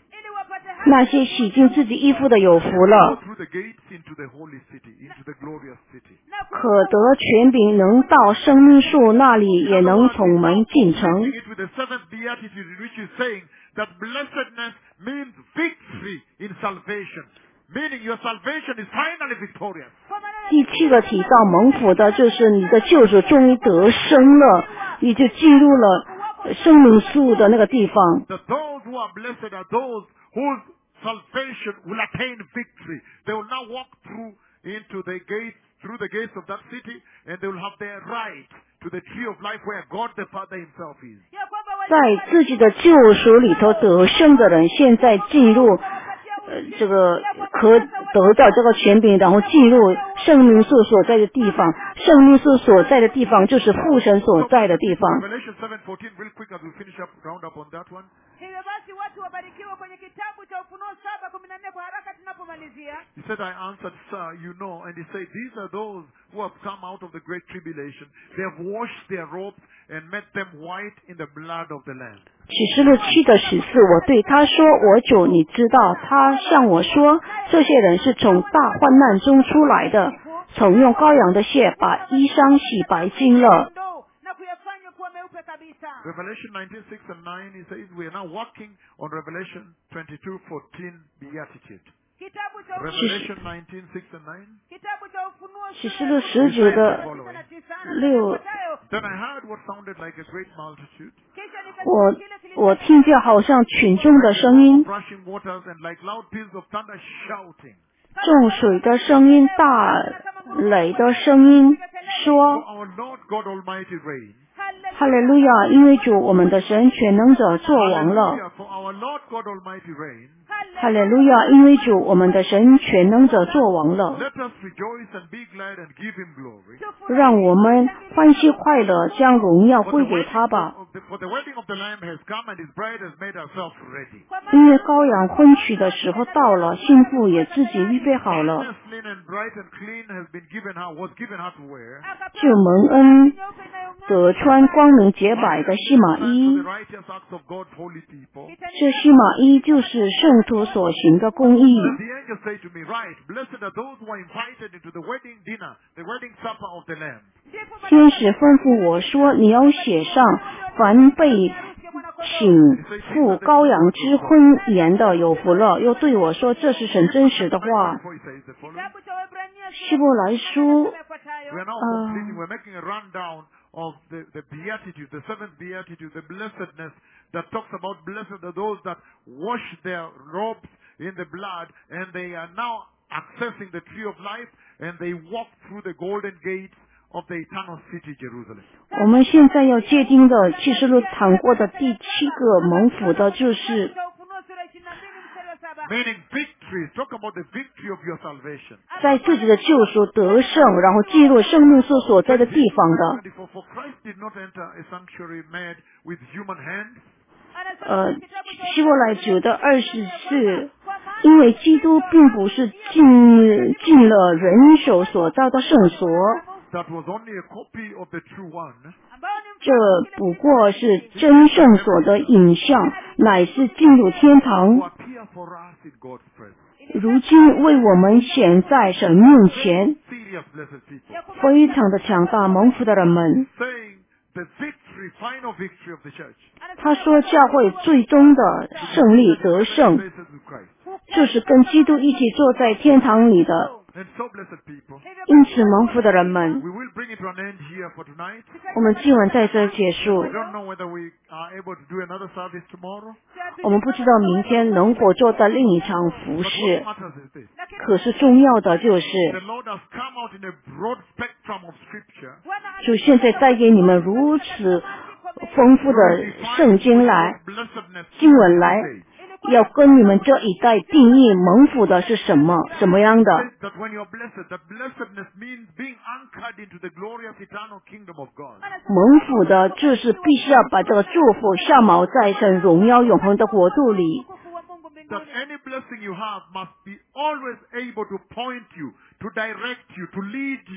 wapate haki 那些洗净自己衣服的有福 Go 了， through the gates into the holy city, into the glorious city. 那可得权柄，能到生命树那里，也 In other 能 words, 从 he's 门 now 进城。 completing it with the seventh beatitude, in which he's saying that blessedness means victory in salvation. Meaning your salvation is finally victorious. kwa maneno 第七个提到蒙福的，就是你的救赎终于得生了，你就进入了呃生命树的那个地方。 That those who are blessed are those whose salvation will attain victory. They will now walk through into the gates, through the gates of that city, and they will have their right to the tree of life where God the Father himself is. ya kwamba wale 在自己的救赎里头得胜的人，现在进入呃这个可得到这个权柄，然后进入圣命树所在的地方。圣命树所在的地方就是父神所在的地方。 Revelation seven fourteen, real quick as we finish up, round up on that one. hivyo basi watu wabarikiwa kwenye kitabu cha Ufunuo saba kumi na nne kwa haraka tunapomalizia. He said, I answered, sir, you know. And he said, these are those who have come out of the great tribulation. They have washed their robes and made them white in the blood of the Lamb. 启示录七的十四，我对他说：“我主，你知道。”他向我说：“这些人是从大患难中出来的，曾用羔羊的血把衣裳洗白净了。” Kondoo na kuyafanya kuwa meupe kabisa. Revelation nineteen six and nine, he says, we are now working on Revelation twenty-two fourteen beatitude. Kitabu cha Ufunuo- Revelation nineteen six and nine. kitabu cha Ufunuo 启示 sura 录 ya 十九的 tisa na tisa na 六， ifuatayo. Then I heard what sounded like a great multitude, Kisha 我 nikasikia kile kilicho- 我听见好像群众的声音， rushing waters, and like loud peals of thunder shouting. 众水的声音，大雷的声音， For 说 our Lord God Almighty reigns. 哈利路亚，因为主我们的神全能者作王了。 Hallelujah, for our Lord God Almighty reigns. 哈利路亚，因为主我们的神全能者作王了。 Let us rejoice and be glad and give him glory. 让我们欢喜快乐，将荣耀 For the 归给 wedding 他吧。 of the, for the wedding of the Lamb has come, and his bride has made herself ready. 因为羔羊婚娶的时候到了，新妇也自己预备好了， Finest linen, bright and clean, has been given her, was given her to wear. 就蒙恩得穿光明洁白的细麻 For 衣 the。righteous acts of God's holy people. 这细麻衣就是圣徒所行的公义。 Then the angel said to me, right, blessed are those who are invited into the wedding dinner, the wedding supper of the Lamb. 天使吩咐我说：“你要写上，凡被请赴羔羊之婚筵的有福了。”又对我说：“这是神真实的话。 Before he says the following, Kitabu cha Waebrania 希伯来书 yafuatayo. we are now Uh, completing, we're making a rundown of the, the beatitude, the seventh beatitude, the blessedness that talks about blessed are those that wash their robes in the blood, and they are now accessing the tree of life, and they walk through the golden gates of the eternal city, Jerusalem. 我们现在要界定的启示录谈过的第七个蒙福的，就是 Cha Ufunuo sura ishirini na mbili mstari wa saba. Meaning victory. Talk about the victory of your salvation. 在自己的救赎得胜，然后进入生命树所在的地方的。 twenty-four, for Christ did not enter a sanctuary made with human hands, 呃，希伯来九的二十四，因为基督并不是进进了人手所造的圣所， that was only a copy of the true one. ambao ni 这不过是真圣所的影像，乃是进入天 Who 堂， appear for us in God's presence. 如今为我们显在神面前， Serious blessed people. 非常的强大蒙福的人们。 Saying the victory, final victory of the church. 他说，教会最终的胜利得胜， Places with Christ. 就是跟基督一起坐在天堂里的。 And so blessed people. 因此蒙福的人们， We will bring it to an end here for tonight. 我们今晚在这结束 I。don't know whether we are able to do another service tomorrow. 我们不知道明天能否做到另一场服 But 饰， what matters is this. 可是重要的就 The 是， Lord has come out in a broad spectrum of scripture. 主现在带给你们如此丰富的圣经来， Blessedness. 经文来，要跟你们这一代定义蒙福的是什么，什么样的。 That when you're blessed, that blessedness means being anchored into the glorious eternal kingdom of God. 蒙福的就是必须要把这个祝福下锚在神荣耀永恒的国度里。 utukufu wa Mungu mbinguni. That any blessing you have must be always able to point you, to direct you, to lead you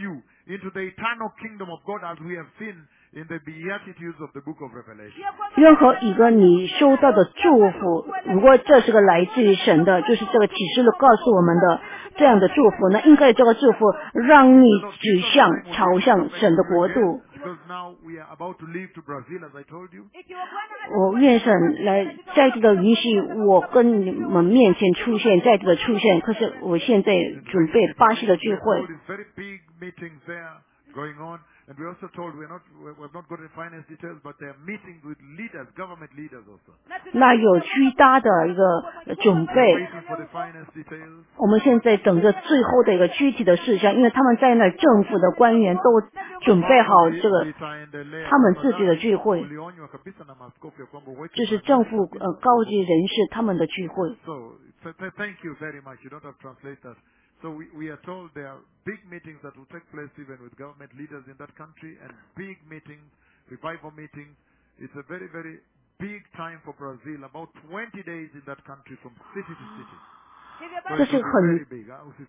into the eternal kingdom of God, as we have seen in the Beatitudes of the book of Revelation. 任何一个你收到的祝福，如果这是个来自于神的，就是这个启示录告诉我们的这样的祝福，那应该这个祝福让你指向朝向神的国度。 Because now we are about to leave to Brazil, as I told you. 我愿神来再次的允许我跟你们面前出现，再次的出现。可是我现在准备巴西的聚会。 Very big meetings there going on. And we also told we're not, we've not got the finance details, but there are meetings with leaders, government leaders also. 那有巨大的一个准备。 Waiting for the finance details. 我们现在等着最后的一个具体的事项，因为他们在那政府的官员都准备好这个他们自己的聚会，这是政府呃高级人士他们的聚会。 So, thank you very much. You don't have to translate that. So we, we are told there are big meetings that will take place even with government leaders in that country, and big meetings, revival meetings. It's a very, very big time for Brazil, about twenty days in that country from city to city. So it will be very big.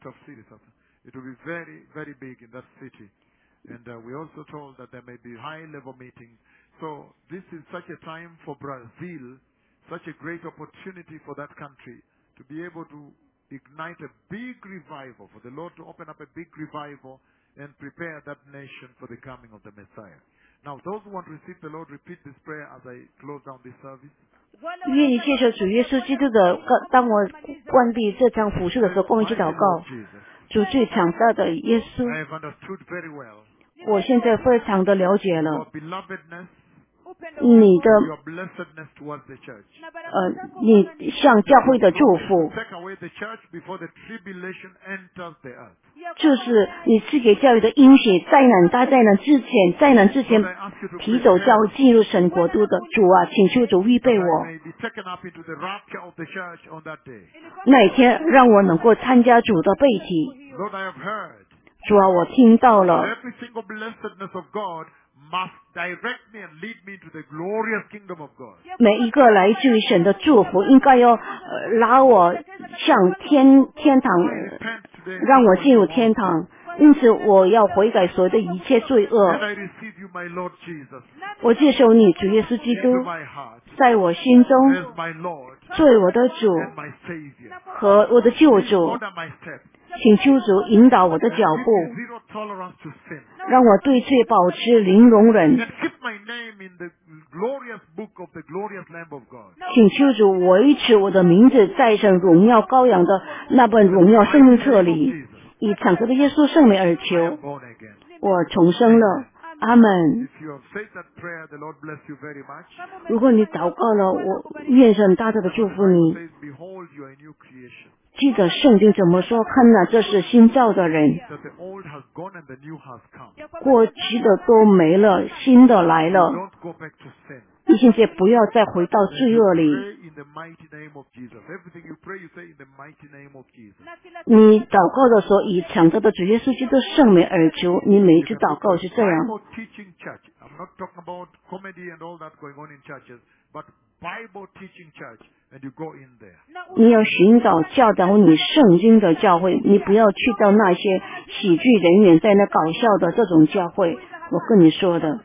It will be very, very big in that city. And uh, we also told that there may be high-level meetings. So this is such a time for Brazil, such a great opportunity for that country to be able to ignite a big revival, for the Lord to open up a big revival and prepare that nation for the coming of the Messiah. Now, those who want to receive the Lord, repeat this prayer as I close down this service. 愿意接受主耶稣基督的，当我关闭这场服事的时候，跟我一起祷告。主最强大的耶稣， I have understood very well 我现在非常的了解 your 了 belovedness, 你的 your blessedness towards the church. 呃，你向教会的祝福， Take away the church before the tribulation enters the earth. 就是你赐给教育的应许，灾难大灾难之前，灾难之前 Lord, I ask you to 提走教会进入神国度的主啊，请求主预备 I 我， may be taken up into the rapture of the church on that day. 那一天让我能够参加主的背体。 Lord, I have heard 主啊，我听到 that 了， every single blessedness of God must direct me and lead me to the glorious kingdom of God. 每一个来自于神的祝福，应该要呃拉我向天天堂， I 呃 repent today 让我进入天堂。因此，我要悔改所有的一切罪 and 恶。 I receive you, my Lord Jesus, 我接受你，主耶稣基 into 督， my heart 在我心中 as my Lord 作为我的主 and my Savior. 和我的救主。 Order my steps. 请求主引导我的脚 Give 步， me zero tolerance to sin. 让我对罪保持零容忍。 And keep my name in the glorious book of the glorious Lamb of God. 请求主维持我的名字在神荣耀羔羊的那本荣耀生命册里，以敞开的耶稣圣名而 I 求， am born again. 我重生了。阿门。 If you have said that prayer, the Lord bless you very much. 如果你祷告了，我愿神大大的祝福 It 你。 says, behold, you are a new creation. 记得圣经怎么说？看呐，这是新造的人， That the old has gone and the new has come. 过去的都没了，新的来了。 Don't go back to sin. 你现在不要再回到罪恶里。 Pray in the mighty name of Jesus. Everything you pray, you say in the mighty name of Jesus. 你祷告的时候，以强大的主耶稣基督圣名而求。你每一次祷告是这样。 Bible teaching church. I'm not talking about comedy and all that going on in churches, but Bible teaching church, and you go in there. 你要寻找教导你圣经的教会，你不要去到那些喜剧人员在那搞笑的这种教会。我跟你说的，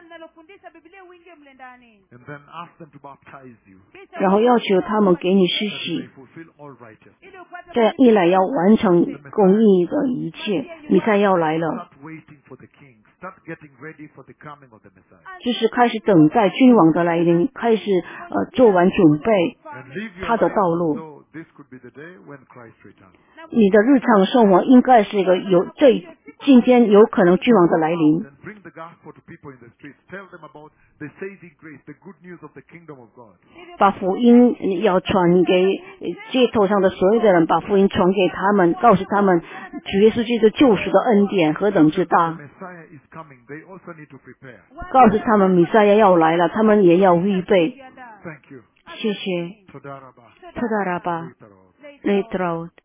And then ask them to baptize you. 然后要求他们给你施 They 洗， fulfill all righteousness. 这样一来要完成公义的一切。弥赛要来了， Start waiting for the king. Start getting ready for the coming of the Messiah. 就是开始等待君王的来临，开始呃做完准备。 And live your 他的 life 道路。 so this could be the day when Christ returns. 你的日常生活应该是一个有这今天有可能君王的来临。 And bring the gospel to people in the streets. Tell them about the saving grace, the good news of the kingdom of God. 把福音要传给街头上的所有的人，把福音传给他们，告诉他们主耶稣基督救赎的恩典何等之 The 大， Messiah is coming. They also need to prepare. 告诉他们弥赛亚要来了，他们也要预备。 Thank you. 谢谢， Toda rabah. 特达拉巴 Leitaro. 雷特罗。